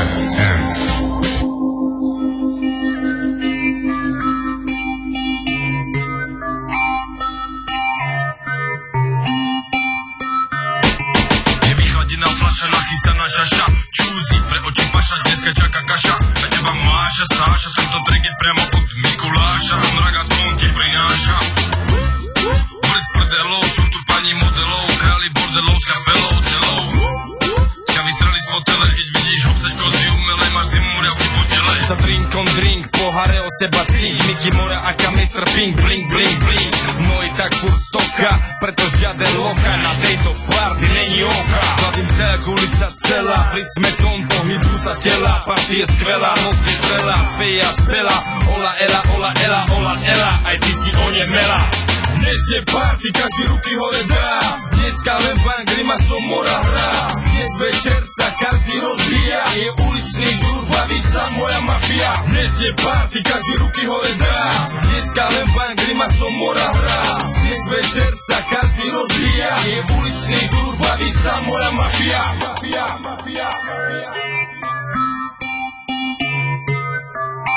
Šaša, čúzi, pre oči paša, dneska čaká kaša. Na teba máša, Sáša, tento track je priamo od Mikuláša. On ragatón ti prináša. Boris prdelov, sú tu pani modelov, králi bordelov, s kapelou celou. Ťa vystreli z fotele, keď vidíš obsať kozy umelej, máš zimu riavky po tele. Za drink on drink, pohare o seba cík, Mickey Mora aka Mr. Pink, blink, blink, blink. Môj tak furt stoka, preto žiaden loka, na tejto party není oka. Hlavím celá ulica celá, rytme tón, pohybu sa tela, party je skvelá, noc je zrelá, speja spela, ola ela, ola ela, ola ela, aj ty si onemela. Dnes je party, každý ruky hore dá, dneska len pán Grimaso Mora hrá. Dnes večer sa každý rozbíja, je uličný žúr, baví sa moja mafia. Dnes je party, každý ruky hore dá, dneska len pán Grimaso Mora hrá. Dnes večer sa každý rozbíja, je uličný žúr, baví sa moja mafia. Mafia, mafia, mafia.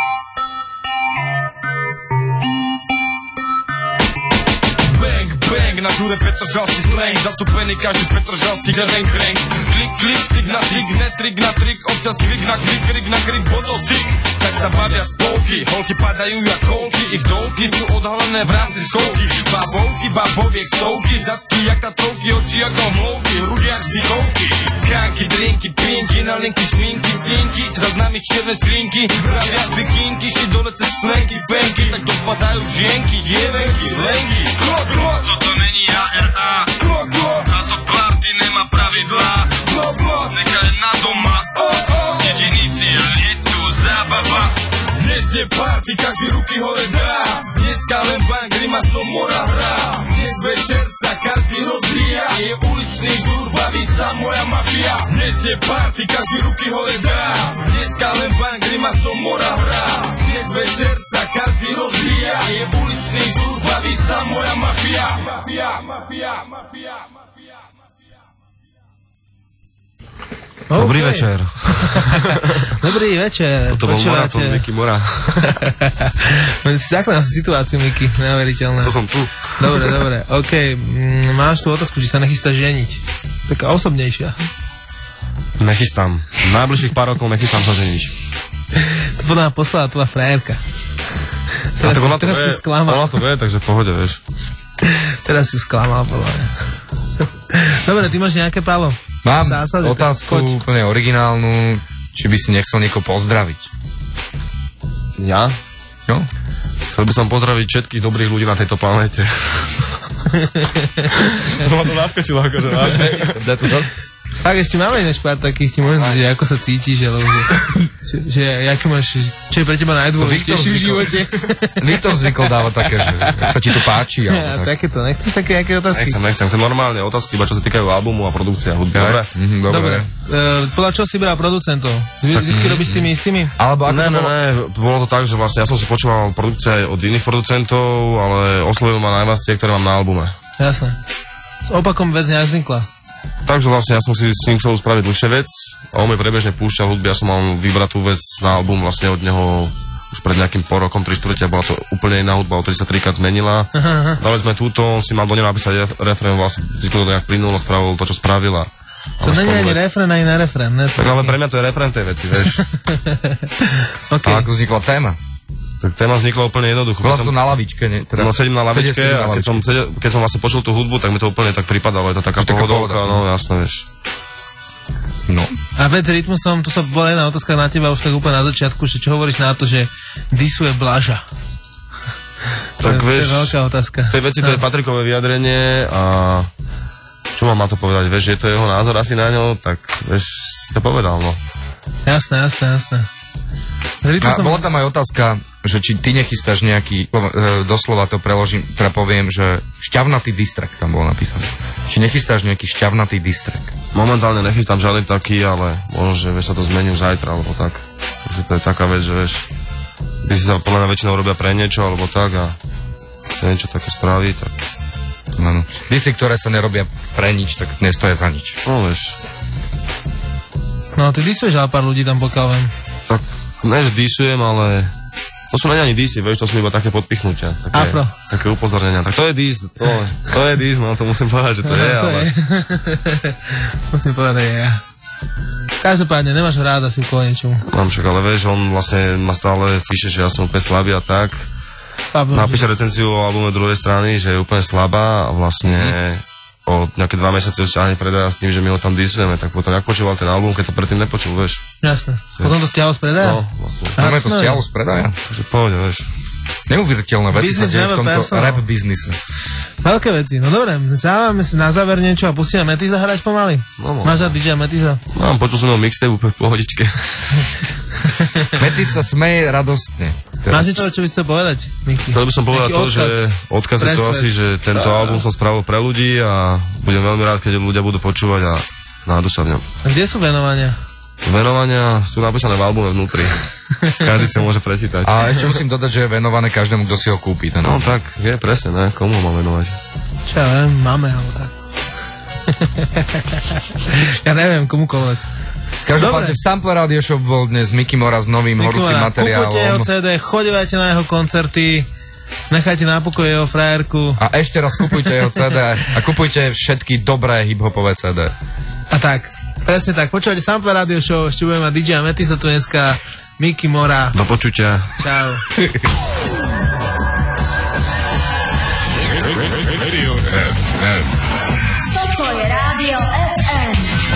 Bang, na všude petržalský slang, zastúpený každý petržalský červen krenk. Klik, klik, stik na trik, netrik na trik, občas krik na krik, krik na krik, bodotyk. Tak sa bavia spolky, holky padajú jak kolky, ich dolky sú odhalené v rámci skolky. Babovky, baboviek stovky, zadky jak tatrovky, oči ako mlovky, hrudi jak zdychovky. Skánky, drinky, pinky, nalinky, šminky, sinky, zaznami čierne skrinky, pravia bikinky, šli dole cez členky, fenky, tak dopadajú žienky, dievenky, lenky. Klok, klok, toto není ARA, klok, klok, táto party nemá pravidlá, klok, klok, nechaj na doma, jediný cieľ je tu zábava. Dnes je party, každý ruky hore dá, dneska len pán grimasom mora hrá. Dnes večer sa každý rozbíja, je uličný žúr, baví sa moja mafia. Dnes je party, každý ruky hore dá, dneska len pán grimasom mora hrá. Dnes večer sa každý rozbíja, je uličný žúr, baví sa moja mafia. Mafia, mafia, mafia, mafia. Dobrý večer. Dobrý večer. To bol Moratón, Miky Mora. Zakladám si situáciu, Miky, neuveriteľné. To som tu. Dobre, dobre. OK, máš tu otázku, či sa nechystáš ženiť. Taká osobnejšia. Nechystám. Najbližších pár rokov nechystám sa ženiť. To podľa mňa poslala tvoja frajerka. Teraz si sklamal. Ona to vie, takže v pohode, vieš. Teraz si sklamal, podľa mňa. Dobre, ty máš nejaké, Pálo? Mám otázku úplne originálnu, či by si nechcel niekoho pozdraviť. Ja? No? Chcel by som pozdraviť všetkých dobrých ľudí na tejto planéte. To ma to naskočilo, akože vážne. Tak ešte máme iné pár takých, ti môžem, že ako sa cítiš, alebo že aký máš, čo je pre teba najdôležitejšie v živote. Viktor zvykol dávať také, že sa ti to páči. Ja, takéto, nechceš také nejaké otázky? Nechcem normálne otázky, iba čo sa týkajú albumu a produkcia hudby. Dobre. Podľa čo si beral producentov? Vždycky robíš s tými istými? Alebo ako ne, bolo to tak, že vlastne ja som si počúval produkcie aj od iných producentov, ale oslovil ma najviac tie, ktoré mám na albume. Jasné. S opakom vec nevznikla. Takže vlastne ja som si s ním chcel spraviť dlhšie vec a on mi prebežne púšťal hudby, ja som mal vybrať tú vec na album vlastne od neho už pred nejakým pol rokom, 3/4, bola to úplne iná hudba, odtedy sa 3-krát zmenila. Dali sme túto, on si mal do nej napísať refrén, vlastne to nejak plynulo, spravil to, čo spravila. To nie je ani refrén, ani na refrén. Tak ale pre mňa to je refrén tej veci, vieš. Okay. A ako vznikla téma? Tak téma vznikla úplne jednoducho. Bola som na lavičke, nie? Teda sedím na lavičke a keď som vlastne počul tú hudbu, tak mi to úplne tak pripadalo, je to taká pohodovka, no jasné, vieš. No. A vec rytmusom, tu sa bola jedna otázka na teba už tak úplne na začiatku, že čo hovoríš na to, že disuje Blaža? Tak vieš, to je veľká otázka. Tej veci to je Patrikové vyjadrenie a čo mám na to povedať, vieš, je to jeho názor asi na ňo, tak vieš, si to povedal, no. Jasné. Bola tam aj otázka, že či ty nechystáš nejaký, doslova to preložím, teda poviem, že šťavnatý distrakt tam bolo napísané. Či nechystáš nejaký šťavnatý distrakt? Momentálne nechystám žiadny taký, ale možno, že vieš, sa to zmení zajtra, alebo tak. Takže to je taká vec, že vieš, ty si sa podľa mňa väčšinou robia pre niečo, alebo tak a sa niečo také spraví, tak... No. Disy, ktoré sa nerobia pre nič, tak nestoja za nič. No, vieš. No, ty disuješ ale pár ľudí tam, pokiaľ viem. Tak, ne, že disujem, ale... To sú ani disy, vieš, to sú iba také podpichnutia. Také upozornenia. Tak to je dis, to je dis, no to musím povedať, že to je, ale... Musím povedať, že ja. Každopádne, nemáš ho rád asi kvôli niečomu. Mám však, ale vieš, on vlastne ma stále píše, že ja som úplne slabý a tak. Napíše recenziu o albume druhej strany, že je úplne slabá a vlastne o nejaké 2 mesiace stiahne predaja s tým, že my ho tam disujeme, tak potom jak počúval ten album, keď to predtým nepočul, vieš. Jasné. Potom to stiahol z predaja? No, vlastne. Máme to stiahol z predaja? Takže pohode, vieš. Neuveriteľné veci sa dejú v tomto rap biznise. Veľké veci. No dobre, závame si na záver niečo a pustíme Metiza hrať pomaly. No. Máš rád DJ Metiza? Mám, počul som mixtape úplne v pohodičke. Metiz sa smeje radostne. Máš niečo, čo by chcel povedať, Miky? Chcel by som povedať to, že odkaz je to asi, že tento album som spravil pre ľudí a budem veľmi rád, keď ľudia budú počúvať a nájdu sa v ňom. A kde sú venovania? Venovania sú napísané v albume vnútri. Každý si ho môže prečítať. A ešte musím dodať, že je venované každému, kto si ho kúpi. No tak, je presne, ne? Komu ho mám venovať? Čo ja viem, máme ho tak. Ja neviem, komukoľvek. Každopádne v Sample Radio Show bol dnes Miky Mora s novým horúcim materiálom. Kúpujte jeho CD, chodívajte na jeho koncerty nechajte na pokoji jeho frajerku. A ešte raz kupujte jeho CD a kupujte všetky dobré hip-hopové CD. A tak, presne tak. Počúvate Sample Radio Show, ešte budeme mať DJ Metisa tu dneska, Mickey Mora. Do počutia. Čau. Radio FM. Toto je Rádio FM.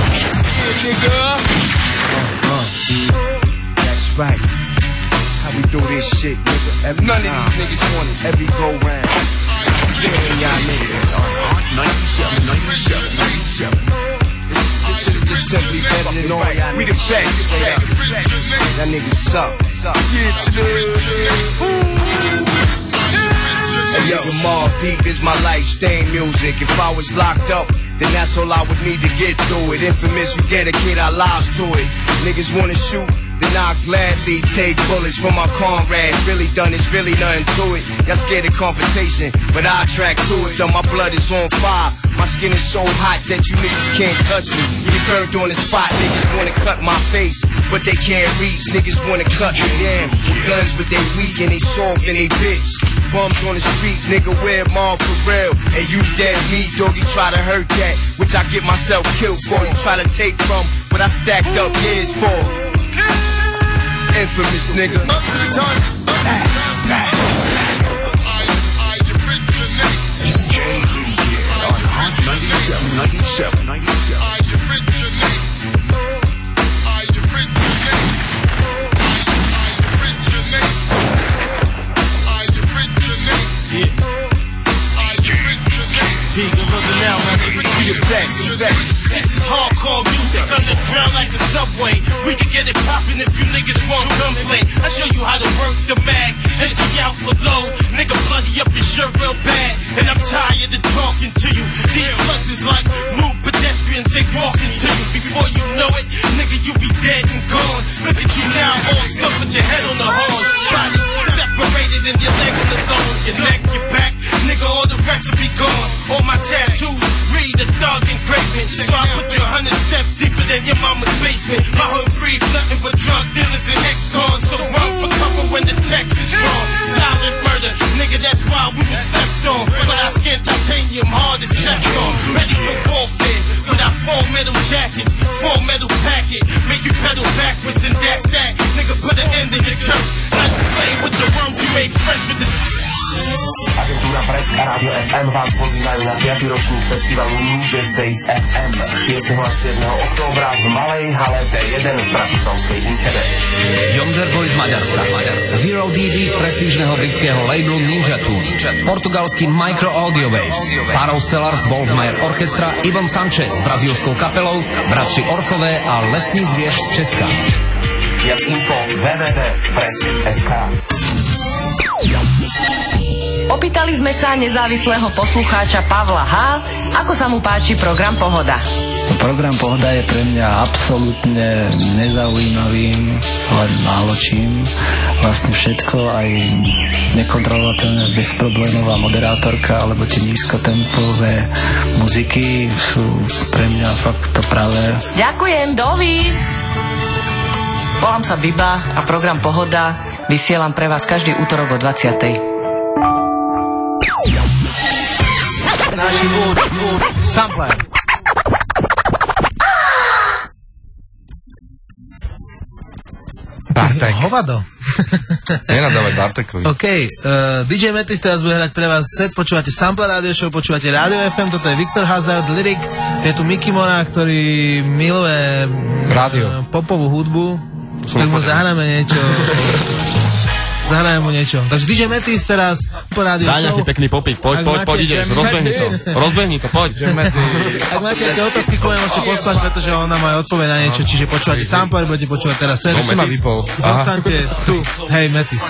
That's right. How we do this shit, nigga. Every None time. of these niggas want it. Every go round. Yeah, y'all niggas. 97. This shit is just simply better than all y'all We the niggas. best. Y'all niggas suck. Hey, yo, Mobb Deep is my life, staying music. If I was locked up, then that's all I would need to get through it. Infamous, we dedicate our lives to it. Niggas wanna shoot, then I'll gladly take bullets from my comrade. Really done, it's really nothing to it. Y'all scared of confrontation, but I track to it. Though my blood is on fire, my skin is so hot that you niggas can't touch me. Get burned on the spot, niggas wanna cut my face, but they can't reach. Niggas wanna cut me down with guns, but they weak and they soft and they bitch. Bums on the street, nigga, wear them all for real. And you dead meat, doggy, try to hurt that, which I get myself killed for. You try to take from what I stacked up years for. Infamous nigga. Up to the time. This is hardcore music underground like the subway. We can get it poppin' if you niggas want gunplay. I show you how to work the mag, empty out the load. Nigga bloody up your shirt real bad, and I'm tired of talking to you. These slugs is like rude pedestrians, they walking to you. Before you know it, nigga, you be dead and gone. Look at you now, all stuck with your head on the horn. Body separated and your leg on the thorn. Your neck, your back, nigga, all the rest will be gone. All my tattoos read the thug engraving. So I put you 100 steps deeper than your mama's basement. My hood breathe nothing but drug dealers and ex-cons. So run for cover when the text is drawn. Silent murder, nigga, that's why we was slept on. But I skin titanium hard as Teflon. Ready for warfare with our 4 metal jackets, 4 metal packet. Make you pedal backwards and that's that. Nigga, put an end in your turf. Now you play with the worms, you made friends with the... Agentúra Press a Rádio FM vás pozývajú na 5. ročník festivalu New Jazz Days FM 6. až 7. októbra v Malej hale D1 v bratislavskej Inchebe. Yonder Boy z Maďarska, Zero DD z prestížneho britského labelu Ninja Tune, portugalský Micro Audio Waves, Paro Stellar z Wolfmeyer Orchestra, Ivan Sanchez s brazílskou kapelou, bratři Orfové a Lesní zvěř z Česka. Viac info www.press.sk. Opýtali sme sa nezávislého poslucháča Pavla H., ako sa mu páči program Pohoda. Program Pohoda je pre mňa absolútne nezaujímavým, len málo čím. Vlastne všetko, aj nekontrolovateľné, bezproblémová moderátorka, alebo tie nízkotempové muziky sú pre mňa fakt to pravé. Ďakujem, dovi! Volám sa Biba a program Pohoda vysielam pre vás každý útorok o 20:00. Náš sampler. Bartek. Hovado. Nenadávať Bartekovi. OK, DJ Metis teraz bude hrať pre vás set, počúvate Sample Radio Show, počúvate Radio FM, toto je Viktor Hazard, Lyric, je tu Mickey Mora, ktorý miluje popovú hudbu, tak mu zahráme niečo. Zahrajeme mu niečo. Takže DJ Metis teraz po rádiu show. Daj nejaký pekný popík, poď, ideš, rozbehni to, poď. Ak máte nejaké otázky, kľudne môžete poslať, pretože on nám aj odpovie na niečo, čiže počúvate sampler, budete počúvať teraz set. Zostaňte tu, hej Metis.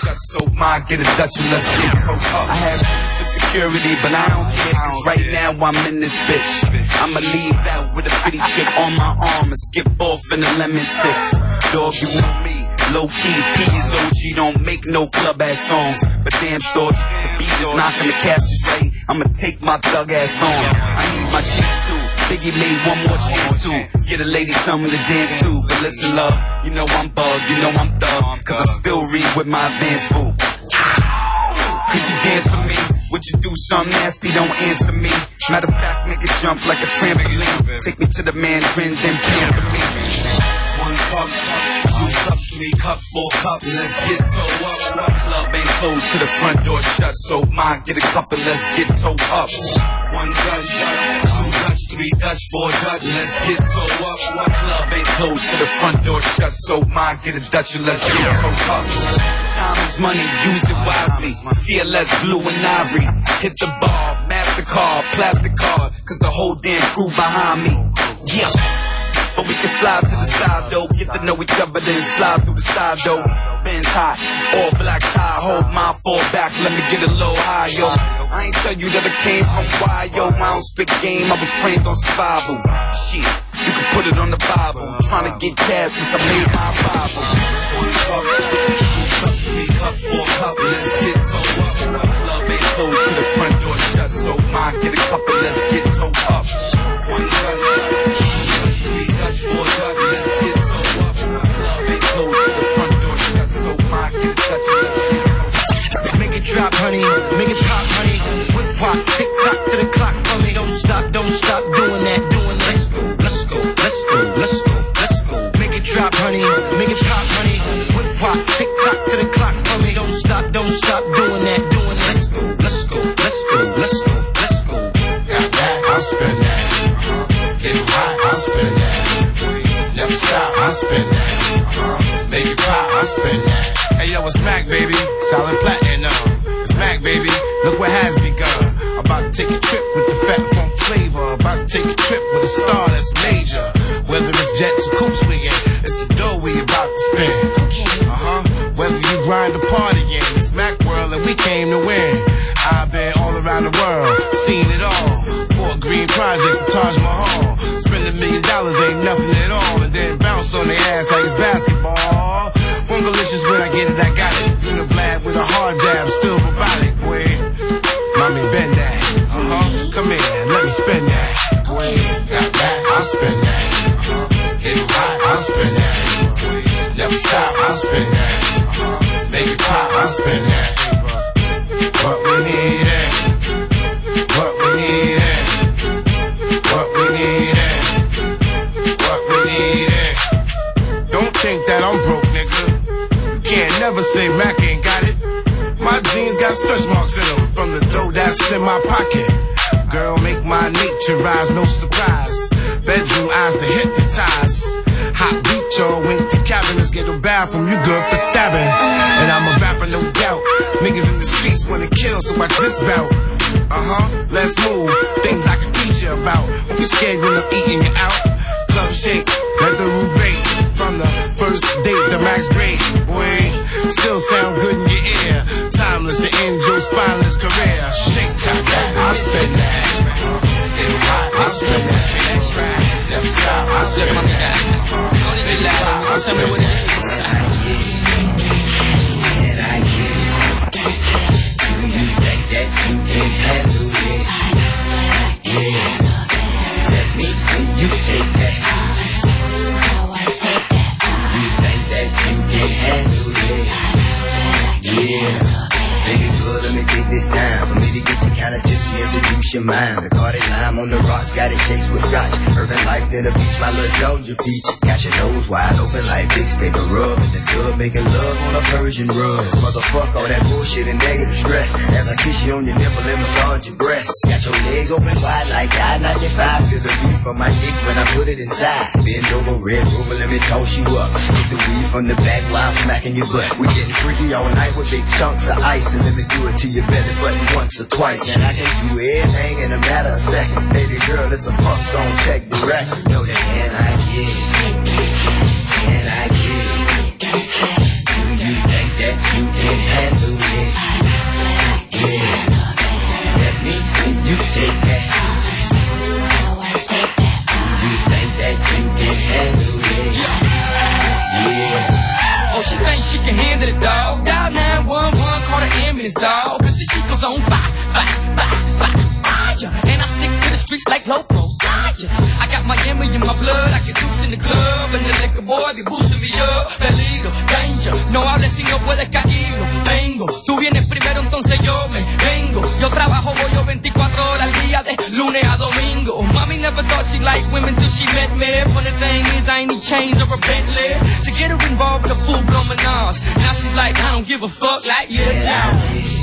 Security, but I don't care, cause right now I'm in this bitch. I'ma leave out with a pretty chick on my arm and skip off in the lemon 6. Dog, you want me? Low-key, P is OG, don't make no club-ass songs. But damn, Storch, the beat is knocking, the cash is right. I'ma take my thug-ass on. I need my chance too. Biggie made one more chance too. Get a lady something to dance to. But listen, love, you know I'm bugged, you know I'm thug. Cause I still read with my advanced boo. Could you dance for me? Would you do something nasty? Don't answer me. Matter of fact, make it jump like a trampoline. Take me to the Mandarin, then pamper me. 1 cup, 2 cups, 3 cups, 4 cups. Let's get toe up. Club ain't closed to the front door shut, so mine get a cup and let's get toe up. 1 Dutch, 2 Dutch, 3 Dutch, 4 Dutch. Let's get toe up. Club ain't closed to the front door shut, so mine get a Dutch and let's get toe up. Time is money, use it wisely. CLS blue and ivory. Hit the bar, MasterCard, plastic card, cause the whole damn crew behind me. Yeah. But we can slide to the side though, get to know each other then slide through the side though. Benz hot, all black tie, hold mine fall back, let me get a little high yo. I ain't tell you that I came from why yo, I don't spit game, I was trained on survival. Shit, you can put it on the Bible, trying to get cash since I made my Bible. 1 cup, 2 cups, 3 cups, 4 cups, let's get toe up. Club ain't closed to the front door shut, so mine get a couple, let's get toe up. 1 Dutch, 2 Dutch, 4 Dutch, let's get toe up. Club ain't closed to the front door shut, so mine get a Dutch, let's get toe up. Make it drop, honey, make it pop, honey. Whip walk, tick tock to the clock for me. Don't stop doing that, doing that. Let's go, let's go, let's go, let's go, let's go. Make it drop, honey, make it pop, honey. Whip walk, tick tock to the clock for me. Don't stop doing that, doing that. Let's go, let's go, let's go, let's go, let's go. Got that, I'll spend that. Get hot, I'll spend that. Never stop, I'll spend that. Make it pop, I'll spend that. Hey yo, it's Mac, baby, solid platinum. It's Mac, baby, look what has begun. About to take a trip with the fat funk flavor. About to take a trip with a star that's major. Whether it's jets or coops we in, it's a dough we about to spend. Whether you grind or party in, it's Mac World and we came to win. I've been all around the world, seen it all. 4 green projects at Taj Mahal. Spend $1 million ain't nothing at all, and then bounce on their ass like it's basketball. Fungalicious when I get it, I got it. Uniblad with a hard jab, still robotic, boy. Mommy, bend that. Come here, let me spend that. Boy, got that, I'll spend that. Get hot, I'll spend that. Never stop, I'll spend that. Make it pop, I'll spend that. What we need it. What we need it. What we need it. What we need it. Don't think that I'm broke, nigga. Can't never say Mac ain't got it. My jeans got stretch marks in them from the dough that's in my pocket. Girl, make my nature rise, no surprise. Bedroom eyes to hypnotize. Hot beach or went to cabinets, get a bathroom, you good for stabbing. And I'm a rapper, no doubt. Niggas in the streets wanna kill, so watch this bout. Let's move. Things I can teach you about. Don't be scared when I'm eating you out. Club shake, let the roof bake. From the first date, the max grade. Boy, still sound good in your ear. Timeless to end your spineless career. Shake top, I spend that. Get hot, I spend that. Never stop, I spend that. Big loud, I spend that. Can I get it? Do you think that you can handle it? Yeah. Let me see you take that. You think that you can handle it? Yeah. Baby, so let me take this time for me to get you kinda tipsy and seduce your mind. Bacardi lime on the rocks, got it chased with scotch. Urban life in the beach, my little Georgia peach. Got your nose wide open like big paper rub in the tub, making love on a Persian rug. Motherfuck all that bullshit and negative stress. As I kiss you on your nipple and massage your breasts. Got your legs open wide like I-95. Feel the beat from my dick when I put it inside. Bend over, red rover, let me toss you up. Stick the weed from the back while I'm smacking your butt. We getting freaky all night with big chunks of ice. And let me do it to your belly button once or twice. And I can do everything in a matter of seconds. Baby girl, it's a funk song, check the record. Know that can I get it? Can I get it? Do you think that you can handle it? Yeah. Let me see you take that. Do you think that you can handle it? Yeah. Oh, she saying she can handle it, dog. Dial 911, call the ambulance, dog. Cause the shit goes on fire. And I stick to the streets like loco. I got Miami in my blood, I can deuce in the club. And the liquor boy be boosting me up. Peligro, danger, no hables si no puedes caerlo. Vengo, tú vienes primero, entonces yo lunes a domingo. Mommy never thought she liked women till she met me. Funny thing is, I ain't need chains or a Bentley to get her involved with a full-blown menage. Now she's like, I don't give a fuck, like, yeah, child.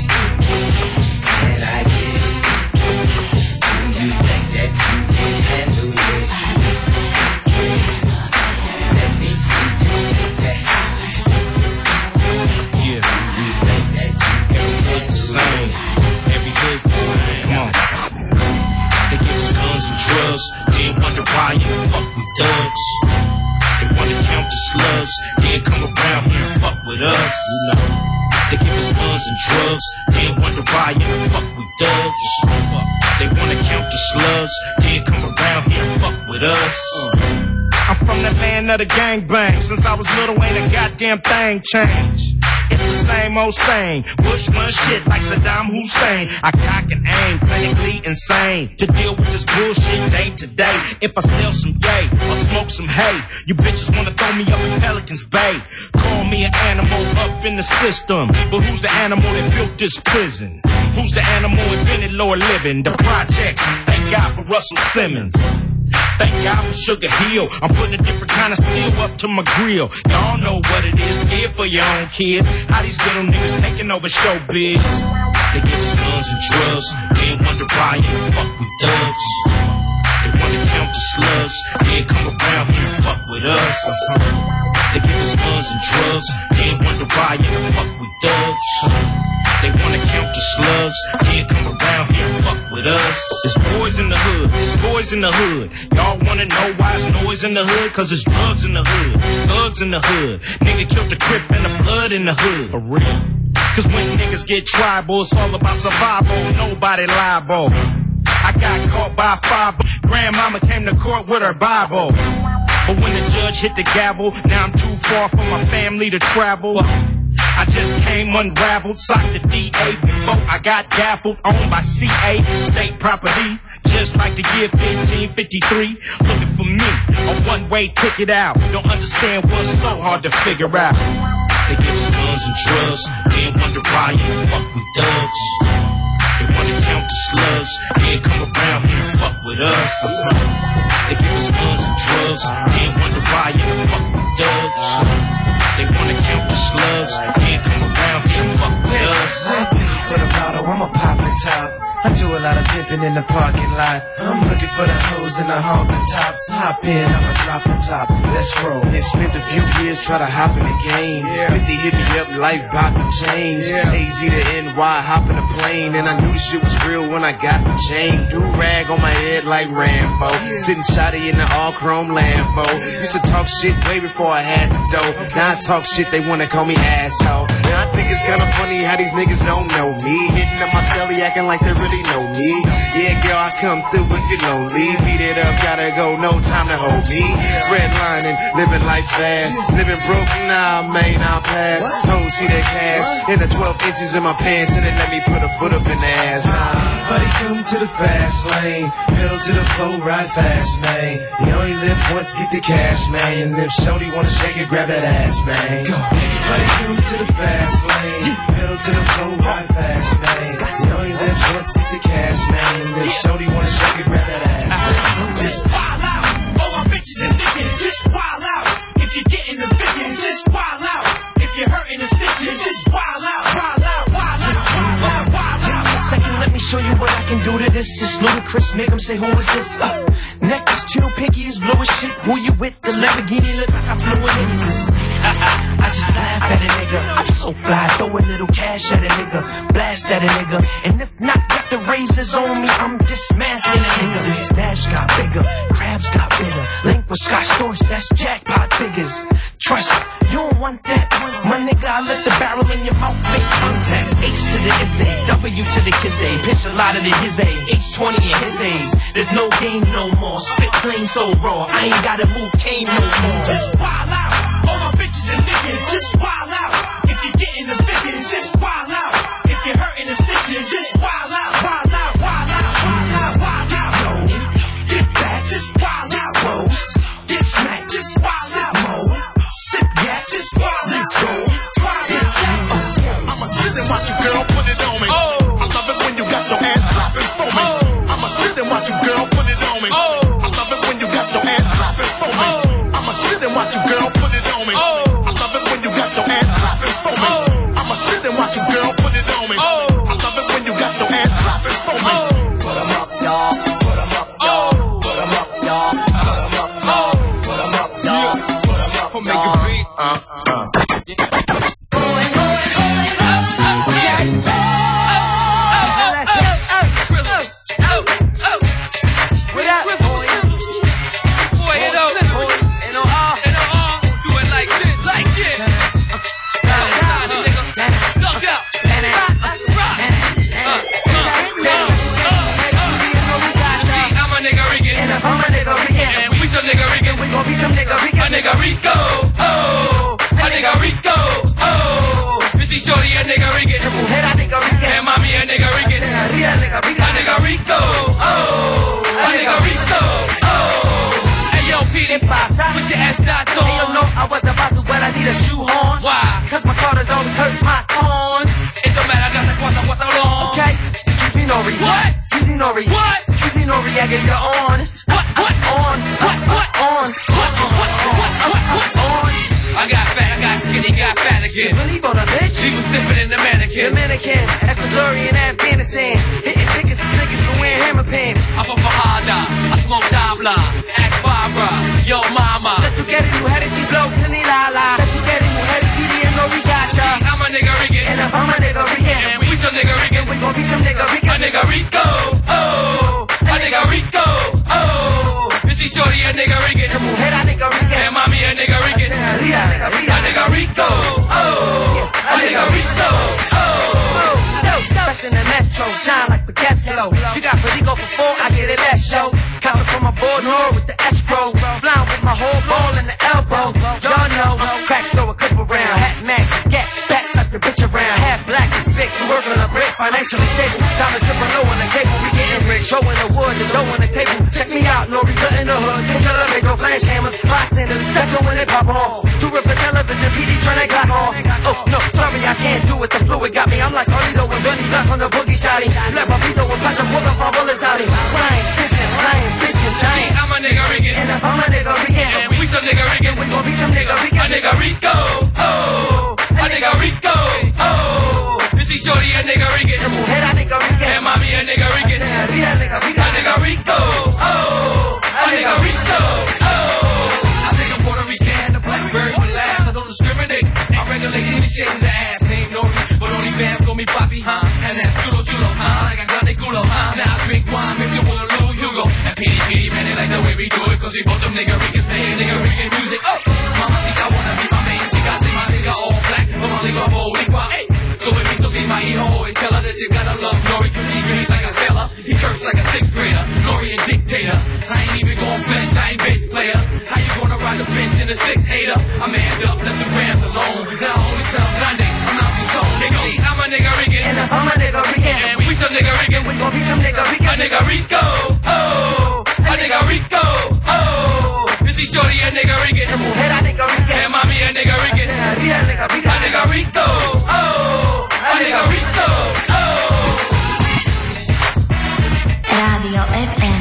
Can I get it? Do you think that you can handle it? Let me see you take that. Yeah. Do you think that you can handle it? The same. Every hood's the same. Come on. They give us guns and drugs, then wonder why you fuck with thugs. They wanna count the slugs, then come around here and fuck with us. You know. They give us guns and drugs, then wonder why you fuck with thugs. They wanna count the slugs, then come around here and fuck with us. I'm from the land of the gangbang. Since I was little, ain't a goddamn thing changed. It's the same old saying. Bush run shit like Saddam Hussein. I cock and aim, clinically insane. To deal with this bullshit day to day. If I sell some yay or smoke some hay, you bitches wanna throw me up in Pelican's Bay. Call me an animal up in the system. But who's the animal that built this prison? Who's the animal invented lower living? The projects. Thank God for Russell Simmons. Thank God for Sugar Hill. I'm putting a different kind of steel up to my grill. Y'all know what it is, scared for your own kids. How these little niggas taking over showbiz. They give us guns and drugs, then wonder why you fuck with thugs. They wanna count the slugs, then come around here and fuck with us. They give us guns and drugs, then wonder why you fuck with thugs. They wanna count the slugs, then come around here and fuck with us. There's boys in the hood, there's toys in the hood. Y'all wanna know why it's noise in the hood? Cause there's drugs in the hood, thugs in the hood. Nigga killed the Crip and the blood in the hood. For real. Cause when niggas get tribal, it's all about survival, nobody liable. I got caught by 5. Grandmama came to court with her Bible. But when the judge hit the gavel, now I'm too far from my family to travel. I just came unraveled, socked the DA before I got gaffled, owned by CA, state property. Just like the year 1553, looking for me, a one-way ticket out. Don't understand what's so hard to figure out. They give us guns and drugs, then wonder why you fuck with thugs. They wanna count the slugs, then come around here and fuck with us. They give us guns and drugs, then wonder why you fuck with thugs. They wanna count the slugs, then come around here and fuck with us. For the bottle, I'ma pop the top. I do a lot of pimping in the parking lot. I'm looking for the hoes and the halter tops. Hop in, I'ma drop the top. Let's roll. It spent a few years try to hop in the game. 50 hit me up, life bout to change. AZ to NY, hop in a plane. And I knew the shit was real when I got the chain. Do rag on my head like Rambo. Sitting shotty in the all chrome Lambo. Used to talk shit way before I had to dough. Now I talk shit, they wanna call me asshole. And I think it's kinda funny how these niggas don't know me. Hitting up my celly acting like they really know me. Yeah, girl, I come through, but you lonely. Beat it up, gotta go, no time to hold me. Redlining, living life fast. Living broke, nah, man, I'll pass. Don't see that cash in the 12 inches in my pants, and then let me put a foot up in the ass. Everybody come to the fast lane. Pedal to the flow, ride fast, man. You only live once, get the cash, man. And if shorty wanna shake it, grab that ass, man. Everybody come to the fast lane. Pedal to the flow, ride fast, man. You only live once, get the cash, man. And if shorty wanna shake it, grab that ass. Just wild out. All my bitches and niggas, just wild out. If you're getting the bitches, just wild out. If you're hurting the bitches, just wild out. Wild out, wild out, wild out, wild out. Second, let me show you what I can do to this. It's ludicrous, make them say, who is this? Neck is chill, pinky is blue as shit. Who you with? The Lamborghini look like I blew it. I just laugh at a nigga. I'm so fly, throw a little cash at a nigga, blast at a nigga. And if not, got the razors on me, I'm dismasking a nigga. Stash got bigger, crabs got bitter. Link with Scotch Doors, that's jackpot figures. Trust me, you don't want that. My nigga, I left the barrel in your mouth, make contact. H to the Izzy, W to the Kizzy. Pitch a lot of the his A, H20 in his A's. There's no game no more, spit flame so raw. I ain't gotta move cane no more. Just wild out. All my bitches and niggas, just wild out. If you're getting the bitches, just wild out. If you're hurting the bitches, just wild out. Wild out, wild out, wild out, wild out. Yo, get back, just wild out. Rose, get smacked, just wild out. Mo, sip gas, just wild out. Go, wild out. I'ma sit and watch you, girl, put it on me. I love it when you got your ass dropping for me. I'ma sit and watch you, girl. I'ma make it big. Nigga Rico, oh, a nigga Rico, oh. Missy Shorty, a nigga Rican, and mommy, a nigga Rican, a nigga Rico, oh, a nigga Rico, oh. Hey yo, Petey, with your ass not on. Hey yo, no, I was about to, but I need a shoehorn. Why? Cause my Carter's always hurt my corns. It don't matter, that's like what long. Okay, excuse me, Nori. What? Excuse me, Nori. What? Excuse me, Nori, I get you on. What? On? What? On? I got fat, I got skinny, got fat again. Really on a bitch? She was sniffing in the mannequin. The mannequin, Ecuadorian, Afghanistan. Hitting chickens and niggas for wearing hammer pants. I'm from Fahada, I smoke Dabla, act Barbara, yo mama. Let you get it, mujeres, she blow, penny la la. Let you get it, mujeres, she didn't know we got ya. I'm a nigga Rican, and if I'm a nigga Rican, and we some nigga Rican, we gon' be some nigga Rican. A nigga Rico, oh, a nigga Rico, oh. Missy Shorty, a nigga Rican, and mommy, a nigga Rican. A nigga Rico, oh, a nigga Rico, oh. Best in the metro, shine like Picasso. You got Perico for 4, I get it that show. Counting for my board, nor with the escrow. Blind with my whole ball in the elbow. Y'all know, crack throw a clip around. Hat max, get back, suck the bitch around. Half black is big, we working on a break, financially stable. Diamond triple low on the cable, we getting rich. Showing the wood, the dough on the table. Check me out, Nori, cut in the hood. Take a look, make no flash cameras. Bystanders, that's when it pop on. Do rip the television, PD turn that clock on. Oh, no, sorry, I can't do it, the fluid got me. I'm like Olito and Bunny Duck on the boogie shotty. Left my Vito and Patrick Walker from bullets out him. Flying, bitchin', dying. I'm a nigga Rican, and if I'm a nigga Rican, and we some nigga Rican, we gon' be some nigga Rican. A nigga Rico, oh, a nigga Rico, oh. Missy Shorty, a nigga Rican, and mommy, a nigga Rican. A nigga Rico, oh, a nigga Rico, oh. I think I'm Puerto Rican, the blackbird with last. I don't discriminate, I regulate any shit in the ass. Ain't no but only fam call me Papi, huh? And that's chulo, huh? Like I got the culo, huh? Now I drink wine, mix it with a little Hugo. And PD, man, they like the way we do it, cause we both them nigga Ricans playing nigga Rican music. Oh, mama, see, I wanna be my main chick. I say my nigga all black, but my nigga all weak. Hey, go with me, so see my hijo always tell her that you gotta love Nori, cause he great like a sailor. He cursed like a 6th grader, Nori a dictator. I ain't even gon' flinch, I ain't bass player. How you gonna ride the bench in a 6-hater? I'm manned up, left the Rams alone. Now only sound Grande, I'm out the zone. They gon' see, I'm a nigga Rican, and if I'm a nigga Rican, and we some nigga Rican, we gon' be some nigga Rican. A nigga Rico, oh, a nigga Rico, oh. Missy Shorty, a nigga Rican, and mommy, a nigga Rican. A nigga Rico, oh, a nigga Rico, oh. Radio FM.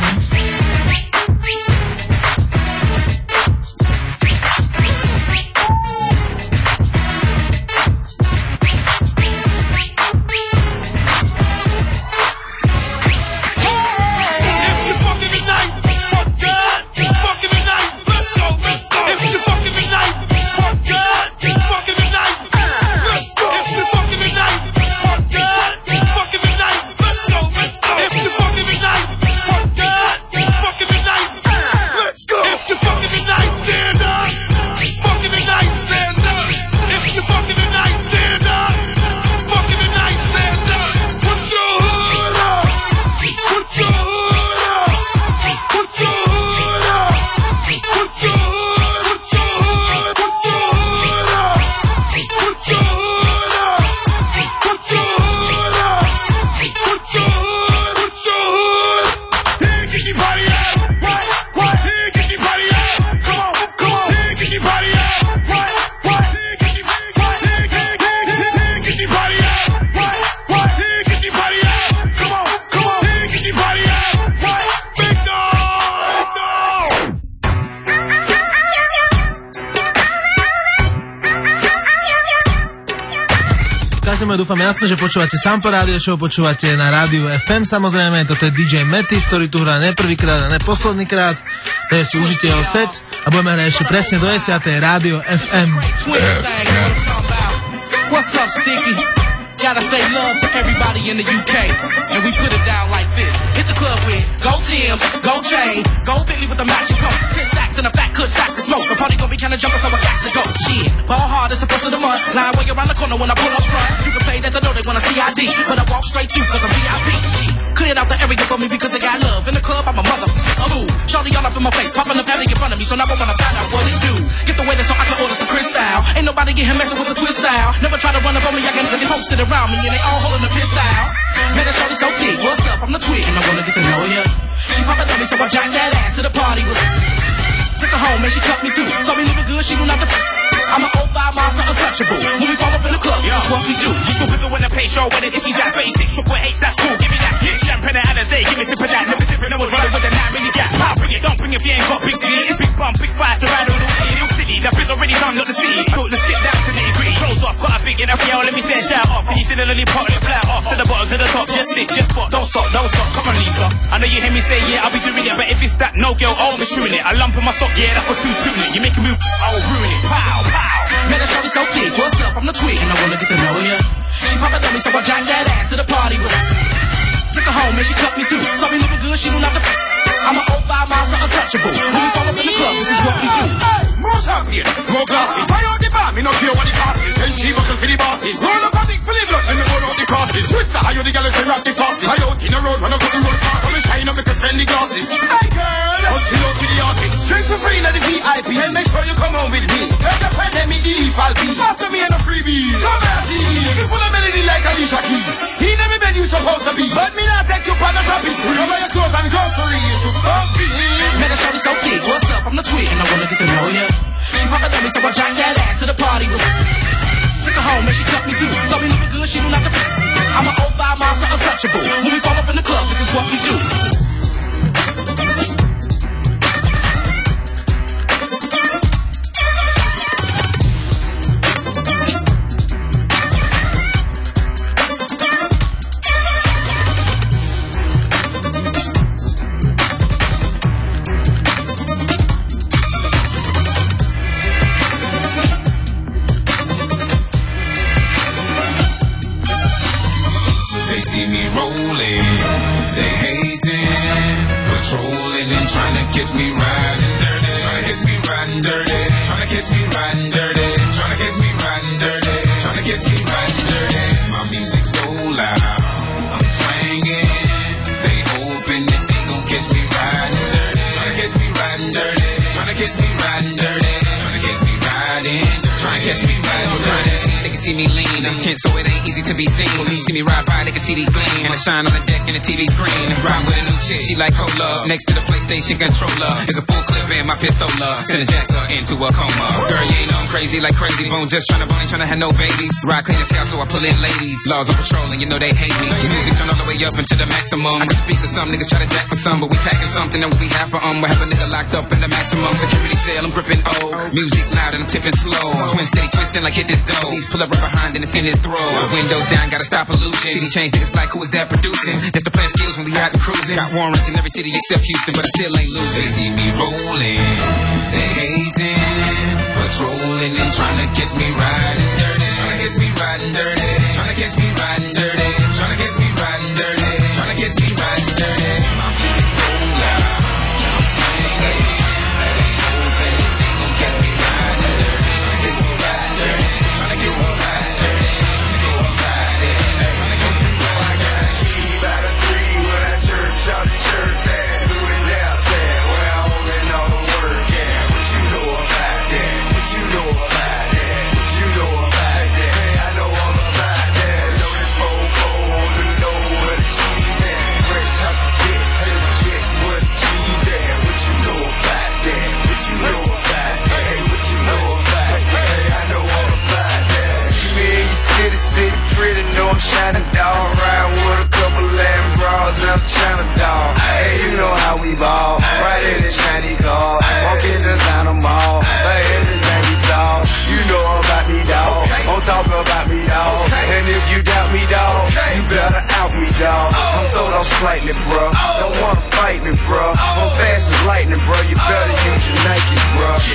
Dúfam jasne, že počúvate Sampo Radio Show, počúvate na rádiu FM, samozrejme, toto je DJ Metis, ktorý tu hrá ne prvýkrát a ne poslednýkrát, to je si užite jeho set a budeme hrať ešte presne do 10. Rádio FM. What's up, Sticky? Gotta say love to everybody in the UK. And we put it down like this. Hit the club with Go Tim, Go Chain, Go Bentley with the matching coat. 10 stacks and a fat good sack to smoke. The party gon' be kinda jumping, so I got to go. Shit, ball hard, it's the first of the month. Line way around the corner when I pull up front. You can play that the know they wanna see ID, but I walk straight through cause I'm VIP. Cleared out the area for me because they got love. In the club, I'm a mother. Ooh, shorty all up in my face, popping the patty in front of me, so now I wanna find out what it do. Get the waiter so I can order some Chris style. Ain't nobody get him messing with the twist style. Never try to run up on me, I can really posted around me, and they all holding the piss style. Man, that shorty so thick. What's up? I'm the twig, and I wanna get to know ya. She poppin' on me, so I jacked that ass to the party with her. Took her home, and she cut me too. Saw me living good, she knew not to. I'm an 05 monster untouchable. When we fall up in the club, this is what we do. You can whistle when I pay show, when it is that basic. Triple H, that's cool, give me that. Champagne and Alizé, give me sip of that. Never sippin', no one's running with a 9 really gap. I'll bring it, don't bring it if you ain't got big deal. It's big bump, big fires to ride on the wheel. Ill City, the biz already done, not the city. Put the stick down to nitty gritty. Close off, got a big enough, yo, let me say shout off. And you see the lily pot, it flat off. To the bottom, to the top, just stick, just spot. Don't stop, come on Lisa. I know you hear me say, yeah, I'll be doing it. But if it's that, no girl, I'll be shooting it. A lump in my sock, yeah, that's for two-tuning it. You make a move, I'll ruin it. Pow, pow. Man, that shorty so thick. What's up? I'm the twig, and I wanna get to know ya. She poppin' on me, so I jacked that ass to the party with her. Took her home, and she cut me too. Saw me looking good, she knew not to. I'm an 05 monster untouchable. When we fall up in the club, this is what we do. More champagne, more glasses. Fire out the bar, me not care what the cost is. Send cheap buckles for the bosses. Roll up a big fully blood, and me roll out the cartridge. Switzer, how you the gals say rock the fastest. I out in the road, run up the road fast. So me shine up, me can send the glasses. Hey girl, out chill out with the artist. Drink for free, not the VIP, and make sure you come home with me. Take a friend, let me eat, I'll be. After me and a freebie. Come here, see, me full of melody like Alicia Keys. He never been you supposed to be, but me not take you on the shopping spree. Cover your clothes and groceries to coffee. Man, that shorty so thick. What's up? I'm the twig, and I wanna get to know ya. She poppin' on me, so I jacked that ass to the party with her. Took her home, and she cut me too. Saw me looking good, she knew not to. I'm an 05 monster untouchable. When we fall up in the club, this is what we do. Catch me riding dirty, tryna catch me riding dirty, tryna catch me riding dirty, tryna catch me riding dirty, tryna catch me riding dirty. My music's so loud, I'm swinging. They hoping that they gon' catch me riding dirty, tryna catch me riding dirty, tryna catch me riding dirty, tryna catch me riding, tryna catch me riding dirty. They can see me lean, I'm tense, so it ain't easy to be seen. When you see me ride by, they can see the gleam, and I shine on the deck in the TV screen. Ride with a new chick, she like cola. Next to the PlayStation controller is a full clip and my pistola. Send a jacker into a coma. Girl, you ain't know I'm crazy like Crazy Bone, just tryna bone, ain't tryna have no babies. Ride clean as hell, so I pull in ladies. Laws on patrol, and you know they hate me. The music turn all the way up into the maximum. I can speak for some niggas try to jack for some, but we packing something that we have for we have a nigga locked up in the maximum security cell. I'm gripping O, music loud and I'm tipping slow. Twin steady twisting like hit this dough. These pull up right behind and it's in his throat. Windows down, gotta stop pollution. City change niggas like who is that producing? That's the plan skills when we out and cruising. Got warrants in every city except Houston, but I still ain't losing. They see me rolling, they hating, patrolling and trying to catch me riding dirty, trying to catch me riding dirty, trying to catch me riding dirty, trying to catch me riding dirty, trying to catch me riding dirty. My music's so loud, I'm swinging. They hoping they gon' catch me riding dirty, trying to catch me riding dirty, trying to get me riding dirty, trying to get me riding, trying to get me riding. About a 3 when I church out the church back. City pretty, know I'm shining dog. Ride with a couple Latin bras, I'm China dog. Hey, you know how we ball. Right in the shiny car. Walk in the Santa Mall. Like everything we saw. You know about me, dog. Don't talk about me, dog. And if you doubt me, dog, you better out me, dog. I'm throwed off slightly, bro. Don't wanna fight me, bro. I'm fast as lightning, bro. You better use your Nike, bro.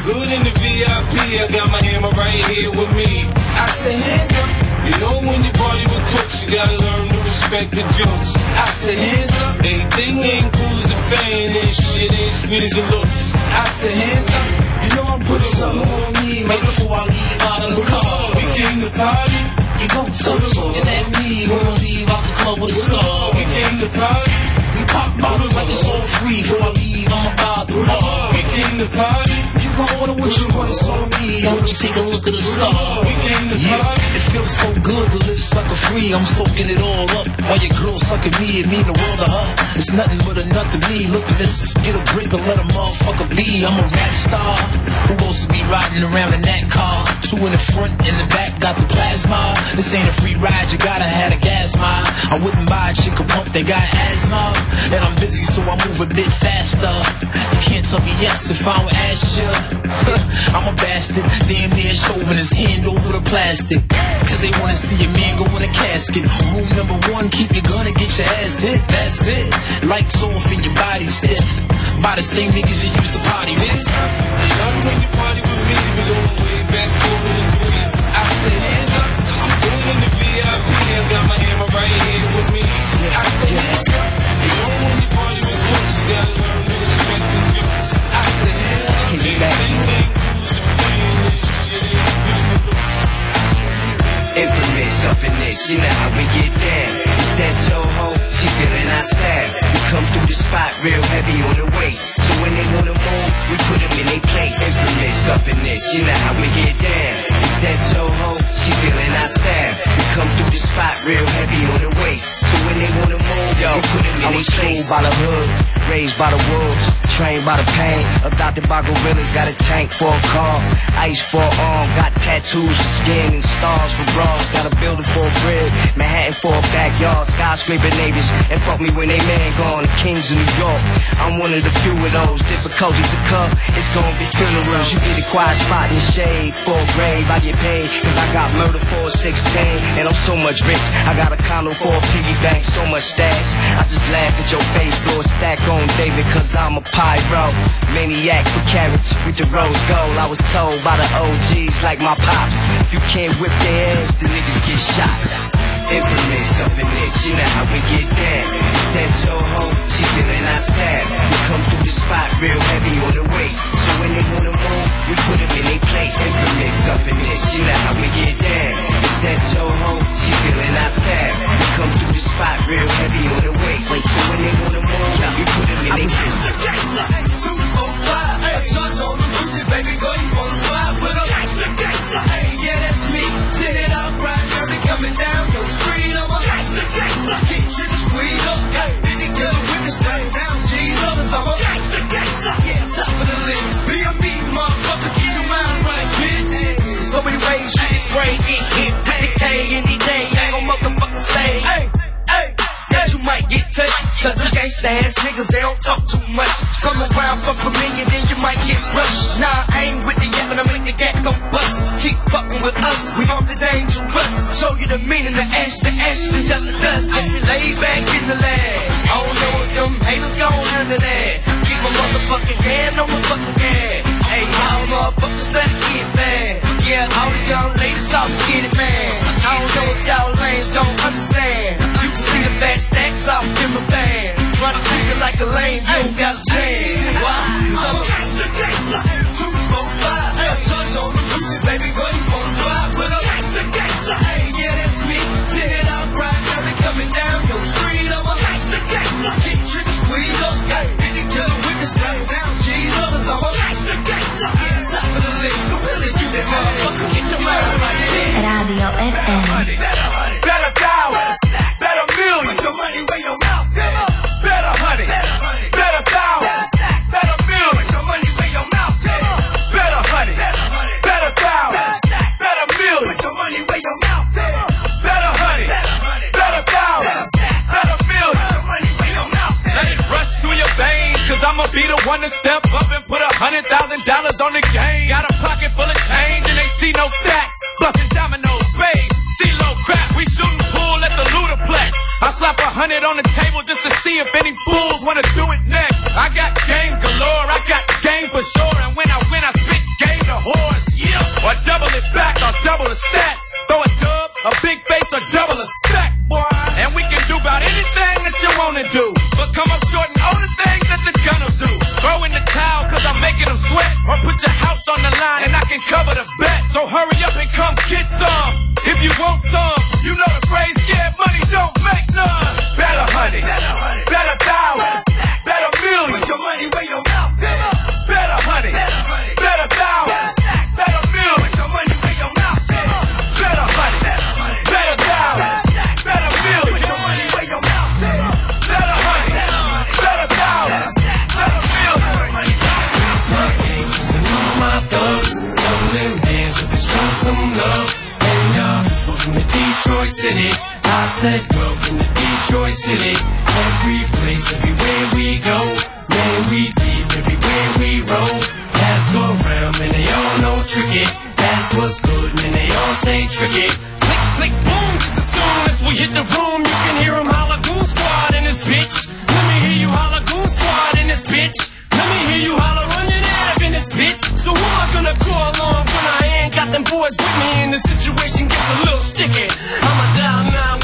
Good in the VIP, I got my hammer right here with me. I say hands up. You know when you party with crooks, you gotta learn to respect the jokes. I say hands up. Everything ain't cool as the fan, and shit ain't sweet as it looks. I say hands up. You know I'm putting something on me right before I leave out of the car. We came to party. You gon' tell us looking at me, gonna leave out the club with a scar. We came to party. We pop bottles like it's all free. Before I leave, I'm about to bar. We came to party. You gon' order what you want, it's on me. I'ma just take a look at the star. We came to party. It feels so good to live sucker free. I'm soaking it all up. While your girl sucking me, it mean the world to her. It's nothing but a nut to me. Look, miss, get a grip and let a motherfucker be. I'm a rap star who wants to be riding around in that car. Two in the front, in the back, got the plasma. This ain't a free ride, you gotta have a gas mile. I wouldn't buy a chick a pump, they got asthma. And I'm busy, so I move a bit faster. You can't tell me yes if I don't ask you. I'm a bastard, damn near shoving his hand over the plastic. Cause they wanna see a man go in a casket. Rule number 1, keep your gun and get your ass hit. That's it. Lights off and your body stiff. By the same niggas you used to party with. Shot when you party with me, we gon' way back school in the 3. I say hands up. I'm going in the VIP, I got my hammer right here with me. I say hands up. You know when you party with folks, you gotta learn to respect the jokes. I say hands up. Infamous up in this, you know how we get down. It's that Toho, she feeling our style. We come through the spot real heavy on the waist. So when they wanna move, we put them in their place. Infamous up in this, you know how we get down. It's that Toho, she feeling our style. We come through the spot real heavy on the waist. So when they wanna move, we put them in their place. By the hood, raised by the wolves, trained by the pain. Adopted by gorillas, got a tank for a car. Ice for an arm, got tattoos for skin and stars for bras. Got a building for a crib, Manhattan for a backyard. Skyscraper neighbors, and fuck me when they man gone. The kings of New York, I'm one of the few of those. Difficulties to come, it's gonna be funerals. You get a quiet spot in the shade, for a grave, I get paid. Cause I got murder for a 16, and I'm so much rich. I got a condo for a piggy bank, so much stash. I just laugh at your face, throw a stack on David, cause I'm a pyro. Maniac for carrots with the rose gold. I was told by the OGs like my pops, if you can't whip their ass, the niggas get shot. Infamous up in this, you know how we get down. That Toho, she feeling our style. We come through the spot real heavy on the waist. So when they wanna move, we put them in their place. Infamous up in this, you know how we get down. That Toho, she feeling our style. We come through the spot real heavy on the waist. So when they wanna move, we put them in their place. 205, hey, charge on the Lucy, baby girl, you wanna ride with her? Hey, yeah, that's me. Set it up right, dirty coming down your street. I'm a gangsta. Keep shit squeeze up, got 50 killer witness down, Jesus. I'm a gangsta. Yeah, top of the list. Be a mean motherfucker, get your mind right, bitch. So many ways you can spray, hit with the K any day. Ain't gon' motherfucker say, hey, that you might get touched. Cause you gangsta ass niggas, they don't talk too much. Come around, fuck with me, and then you might get rushed. Nah, I ain't with the yap, and I'm in the gat, go bust. Keep fucking with us, we on the dangerous. Show you the meaning of ash to ash and just to dust. Lay back in the lab. I don't know if them haters gon' handle that. Keep a motherfucking hand on my fucking head. Hey, y'all motherfuckers better get mad. Yeah, all the young ladies talk get it, man. I don't know if y'all lanes don't understand. You can see the fat stacks out in my band. Try to treat it like a lame, you don't got a chance. Why? I'm a gangsta. 245, hey, charge on the Lucy, baby girl, you wanna ride with her? Gangsta. Hey, yeah, that's me. Set it up right, dirty coming down your street. I'm a gangsta. Keep tricks squeeze up, got 50 killer witness down, Jesus. I'm a gangsta. Yeah, top of the list, gorilla, you that motherfucker, get your mind right there. Radio FM. Better thousands, better millions. Put your money where your mouth is. Better honey, better thousands, better millions. Put your money where your mouth is. Better honey, better thousands, better millions. Put your money where your mouth is. Better honey, better thousands, better millions. Put your money where your mouth is. Let it rush through your veins, cause I'ma be the one to step up and put $100,000 on the game. Got a pocket full of change and they see no stacks. Bustin' dominoes, spades, CeeLo crap. We shootin' pool at the Ludaplex. I slap 100 on the table just to see if any fools wanna do it next. I got game galore, I got game for sure. And when I win, I spit double it back or double the stats. Throw a dub, a big face or double a stack, boy. And we can do about anything that you wanna do, but come up short and all the things that the gun'll do. Throw in the towel cause I'm making them sweat, or put your house on the line and I can cover the bet. So hurry up and come get some. If you want some, you know the phrase, scared money don't make none. Better honey, better thousands, better millions. Put your money where your mouth is. Better honey, better thousands, better millions. Put your money where your mouth is. Better honey, better thousands, better millions. Put your money where your mouth is. Better honey, better thousands, better millions. It's my game, and all my thugs, throw them hands up and show some love. And welcome to Detroit City. I said welcome to Detroit City. Every place, everywhere we go, man, we deep everywhere we roll. Pass go around, man, they all know tricky. That's what's good, man, they all say tricky. Click, click, boom, just as soon as we hit the room, you can hear them holla Goon Squad in this bitch. Let me hear you holla Goon Squad in this bitch. Let me hear you holla run your ab in this bitch. So who am I gonna call on when I ain't got them boys with me and the situation gets a little sticky? I'ma dial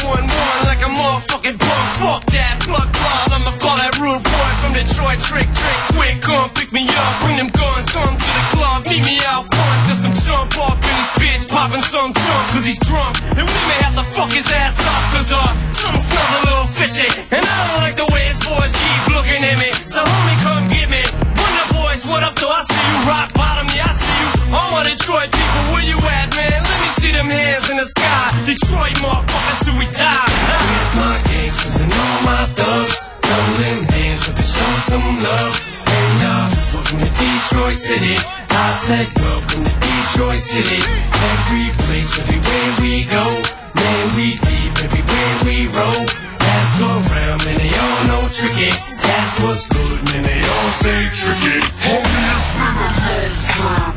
911 like a motherfucking punk. Fuck that plug plug, I'ma call that rude boy from Detroit. Trick, quick, come pick me up. Bring them guns, come to the club, meet me out front. There's some jump off in this bitch, popping some junk cause he's drunk. And we may have to fuck his ass up cause something smells a little fishy. And I don't like the way his boys keep looking at me. So homie, come get me. Wonder boys, what up though? I see you rock bottom, yeah I see you. All my Detroit people, where you at, man? Let me see them hands in the sky. Detroit motherfuckers till we die. Here's my gangsters and all my thugs. Throw them hands up and show some love. And welcome to Detroit City. I said welcome to Detroit City. Every place, everywhere we go, man, we deep everywhere we roll. Pass go around, man, they all know tricky. That's what's good, man, they all say tricky. Homie, it's been a long time.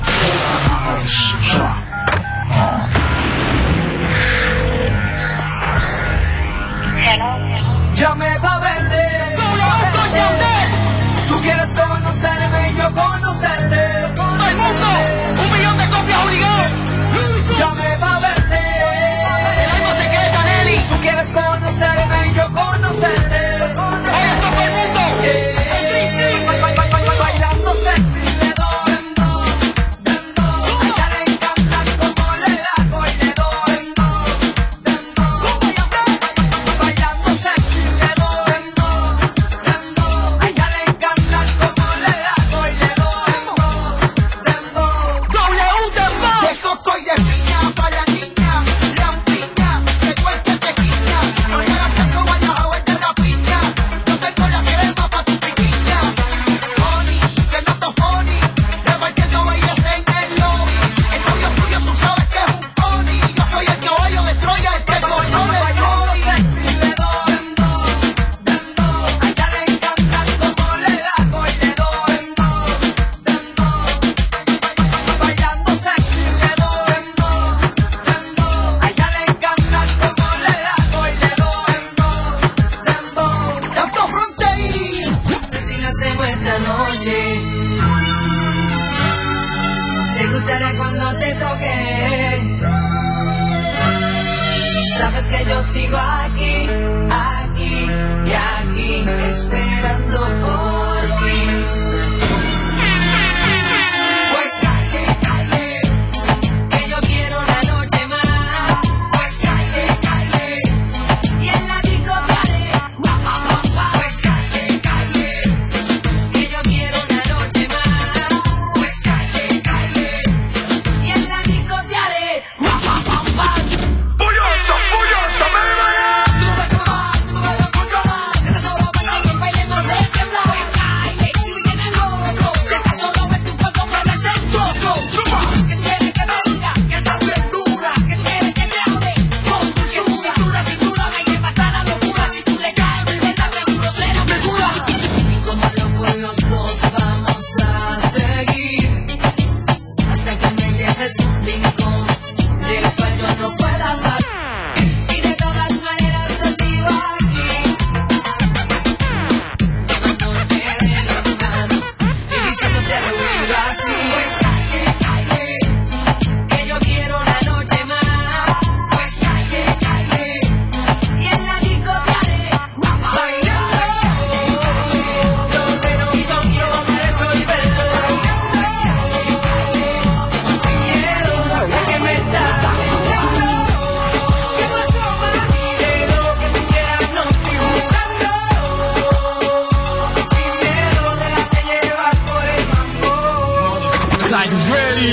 Llamé pa' vender. Tú quieres conocerme y yo conocerte. Todo el mundo, 1 millón de copias obligadas. Llamé pa' vender. El alma secreta, Nelly. Tú quieres conocerme y yo conocerte. Oye, todo el mundo. Bailando sexy le doy. A ella le encanta como le hago y le doy. Bailando sexy le doy. A ella le encanta como le hago y le doy. De coco y de piña para la niña, lampiña, de cualquier tequilla. No le hagas caso, vaya a verte la piña. Yo tengo la crema pa' tu piquiña. Honey, que no te funny, repartiendo bailes en el lobby. El novio tuyo tú sabes que es un pony. Yo soy el caballo de Troya, el que conoce el lobby. Sexy le doy. A ella le encanta como le hago y le doy. Bailando sexy le doy. A ella le encanta como le hago y le doy. Tanto fronterín. Si lo hacemos esta noche, te gustará cuando te toque. Sabes que yo sigo aquí, aquí y aquí, esperando por ti. Pues calle, calle, que yo quiero una noche más. Pues calle, calle, y en la disco te haré. Pues calle, calle, que yo quiero una noche más. Pues calle, calle, y en la disco te haré. Bullosa, bébé. Tú me comas, que te solo ven en el baile más ejemplar. Si me tienes loco, que te solo ven tu cuerpo parece un coco. Que tú quieres que me diga que estás bien dura, que tú quieres que te hable con tu cintura, cintura, hay que matar la locura. Si tú le caes, me sientas seguro, será mi cura. Y como locos los dos vamos a seguir hasta que me lleves un rincón del cual yo no pueda salir. Y de todas maneras yo sigo aquí, tomándote de la mano y diciéndote al oído así. Pues calle, calle, que yo ready.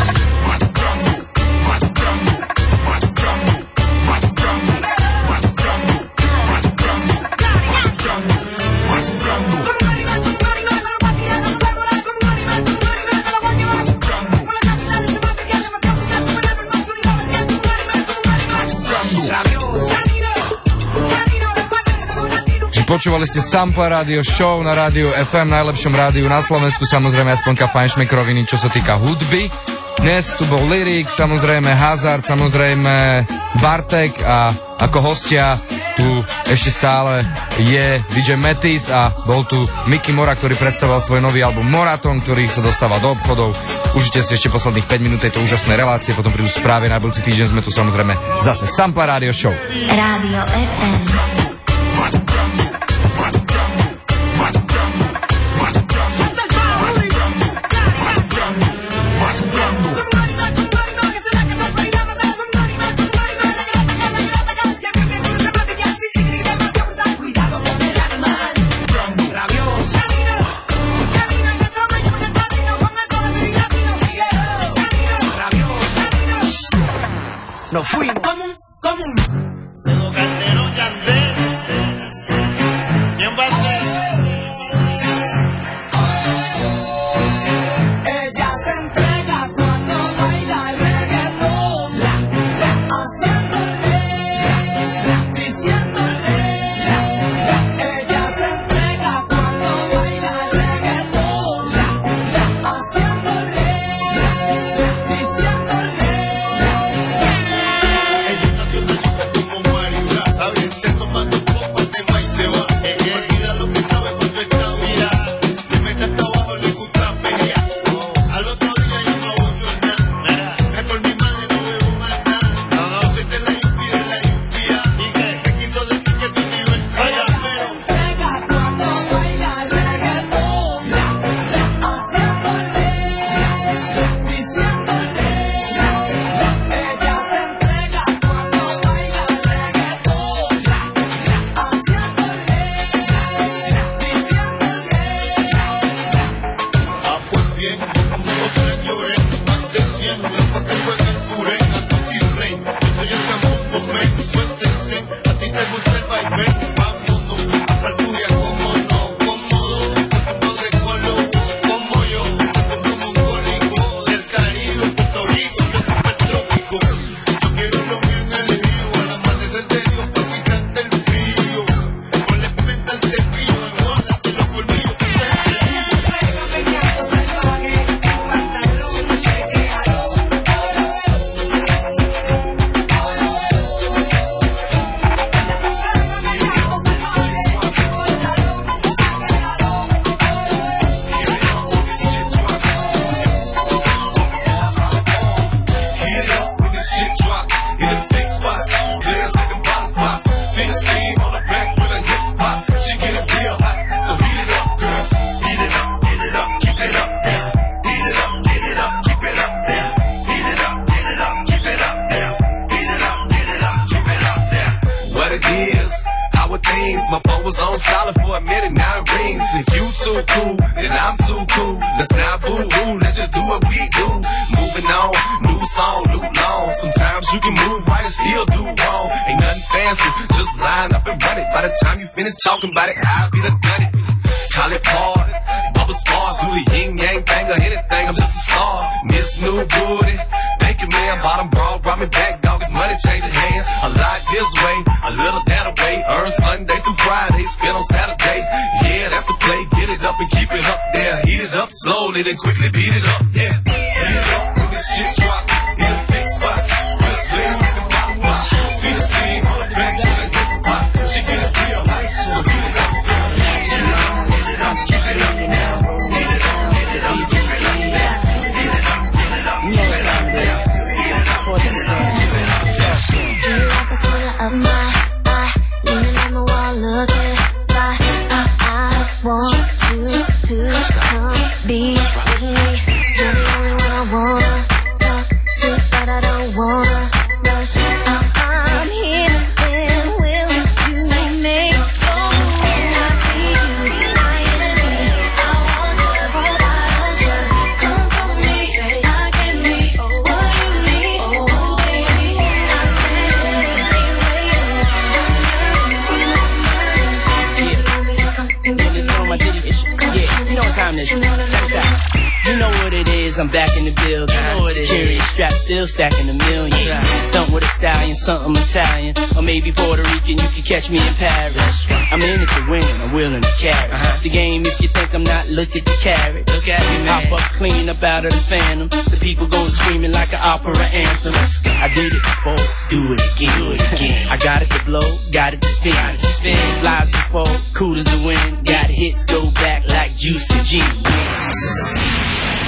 Počúvali ste Sample Radio Show na rádiu FM, najlepšom rádiu na Slovensku, samozrejme aspoňka fajnšmekroviny, čo sa týka hudby. Dnes tu bol Lyrik, samozrejme Hazard, samozrejme Bartek a ako hostia tu ešte stále je DJ Metis a bol tu Mickey Mora, ktorý predstavoval svoj nový album Moraton, ktorý sa dostáva do obchodov. Užite si ešte posledných 5 minút tejto úžasnej relácie, potom prídu správy, na budúci týždeň sme tu samozrejme zase Sample Radio Show. Rádio FM. Nos fuimos. ¿Cómo? Tengo Calderón, Yandel. ¿Quién va a ser? Ella se entrega cuando baila reggaetón, haciéndole, diciéndole. Ella se entrega cuando baila reggaetón, haciéndole, diciéndole. Se toma tu copa, te va y se va. Olvida lo que sabe cuando está mirada. Le mete hasta abajo, le gusta pelear. Al otro día yo no uso nada. Es por mi madre no bebo más nada. No, soy de la yupi, ¿Y qué? Me quiso decir que tu nivel sea. Pero Entrega cuando baila reggaetón, haciéndole, diciéndole. Ella se entrega cuando baila reggaetón, pues bien, como te lloré, más de 100, pa' que juegue el puré, a tu rey. Yo soy el camufo, men, suéltense, a ti te gusta el vaivén, vámonos, a Alburia, como no, cómodo, tanto de color, como yo, siendo mongólico, del Caribe, Puerto Rico, yo soy trópico. Yo quiero lo mío en el río, al amanecer de Dios, pa' quitarte el frío, ponle pimenta al cepillo, enjuágate los colmillos, what it is, how it things. My phone was on solid for a minute, now it rings. If you too cool, then I'm too cool. Let's not boo-hoo, let's just do what we do. Moving on, new song, new long. Sometimes you can move right and still do wrong. Ain't nothing fancy, just line up and run it. By the time you finish talking about it, I'll be done done it. Call it party, bubble spark, do the yin-yang thing or anything, I'm just a star. Miss New Booty, thank you man, bottom bra, brought me back, dog, it's money changing hands. A lot this way, a little that away, earn Sunday through Friday, spend on Saturday. Yeah, that's the play, get it up and keep it up there. Heat it up slowly, then quickly beat it up, yeah. Heat it up when this shit drop, in the big spots, with a split, make them pop, pop. See the scenes, back to the hip hop, she get it real nice, so heat it up. I'm keep it up now. Hit it up, keep it up, keep it up, hit it up, keep it up, keep it up. See you at the corner of my eye, leaning on the wall, looking like I want you to come be with me. You're the You know what it is, I'm back in the building. Security strap, still stacking a million. Stunt with a stallion, something Italian. Or maybe Puerto Rican, you can catch me in Paris. I'm in it to win, I'm willing to carry the game. If you think I'm not, look at the carrots. Look at me, man. Hop up clean up out of the phantom. The people go screaming like an opera anthem. I did it before, do it again. I got it to blow, got it to spin. Flies before, cool as the wind. Got hits, go back like Juicy G.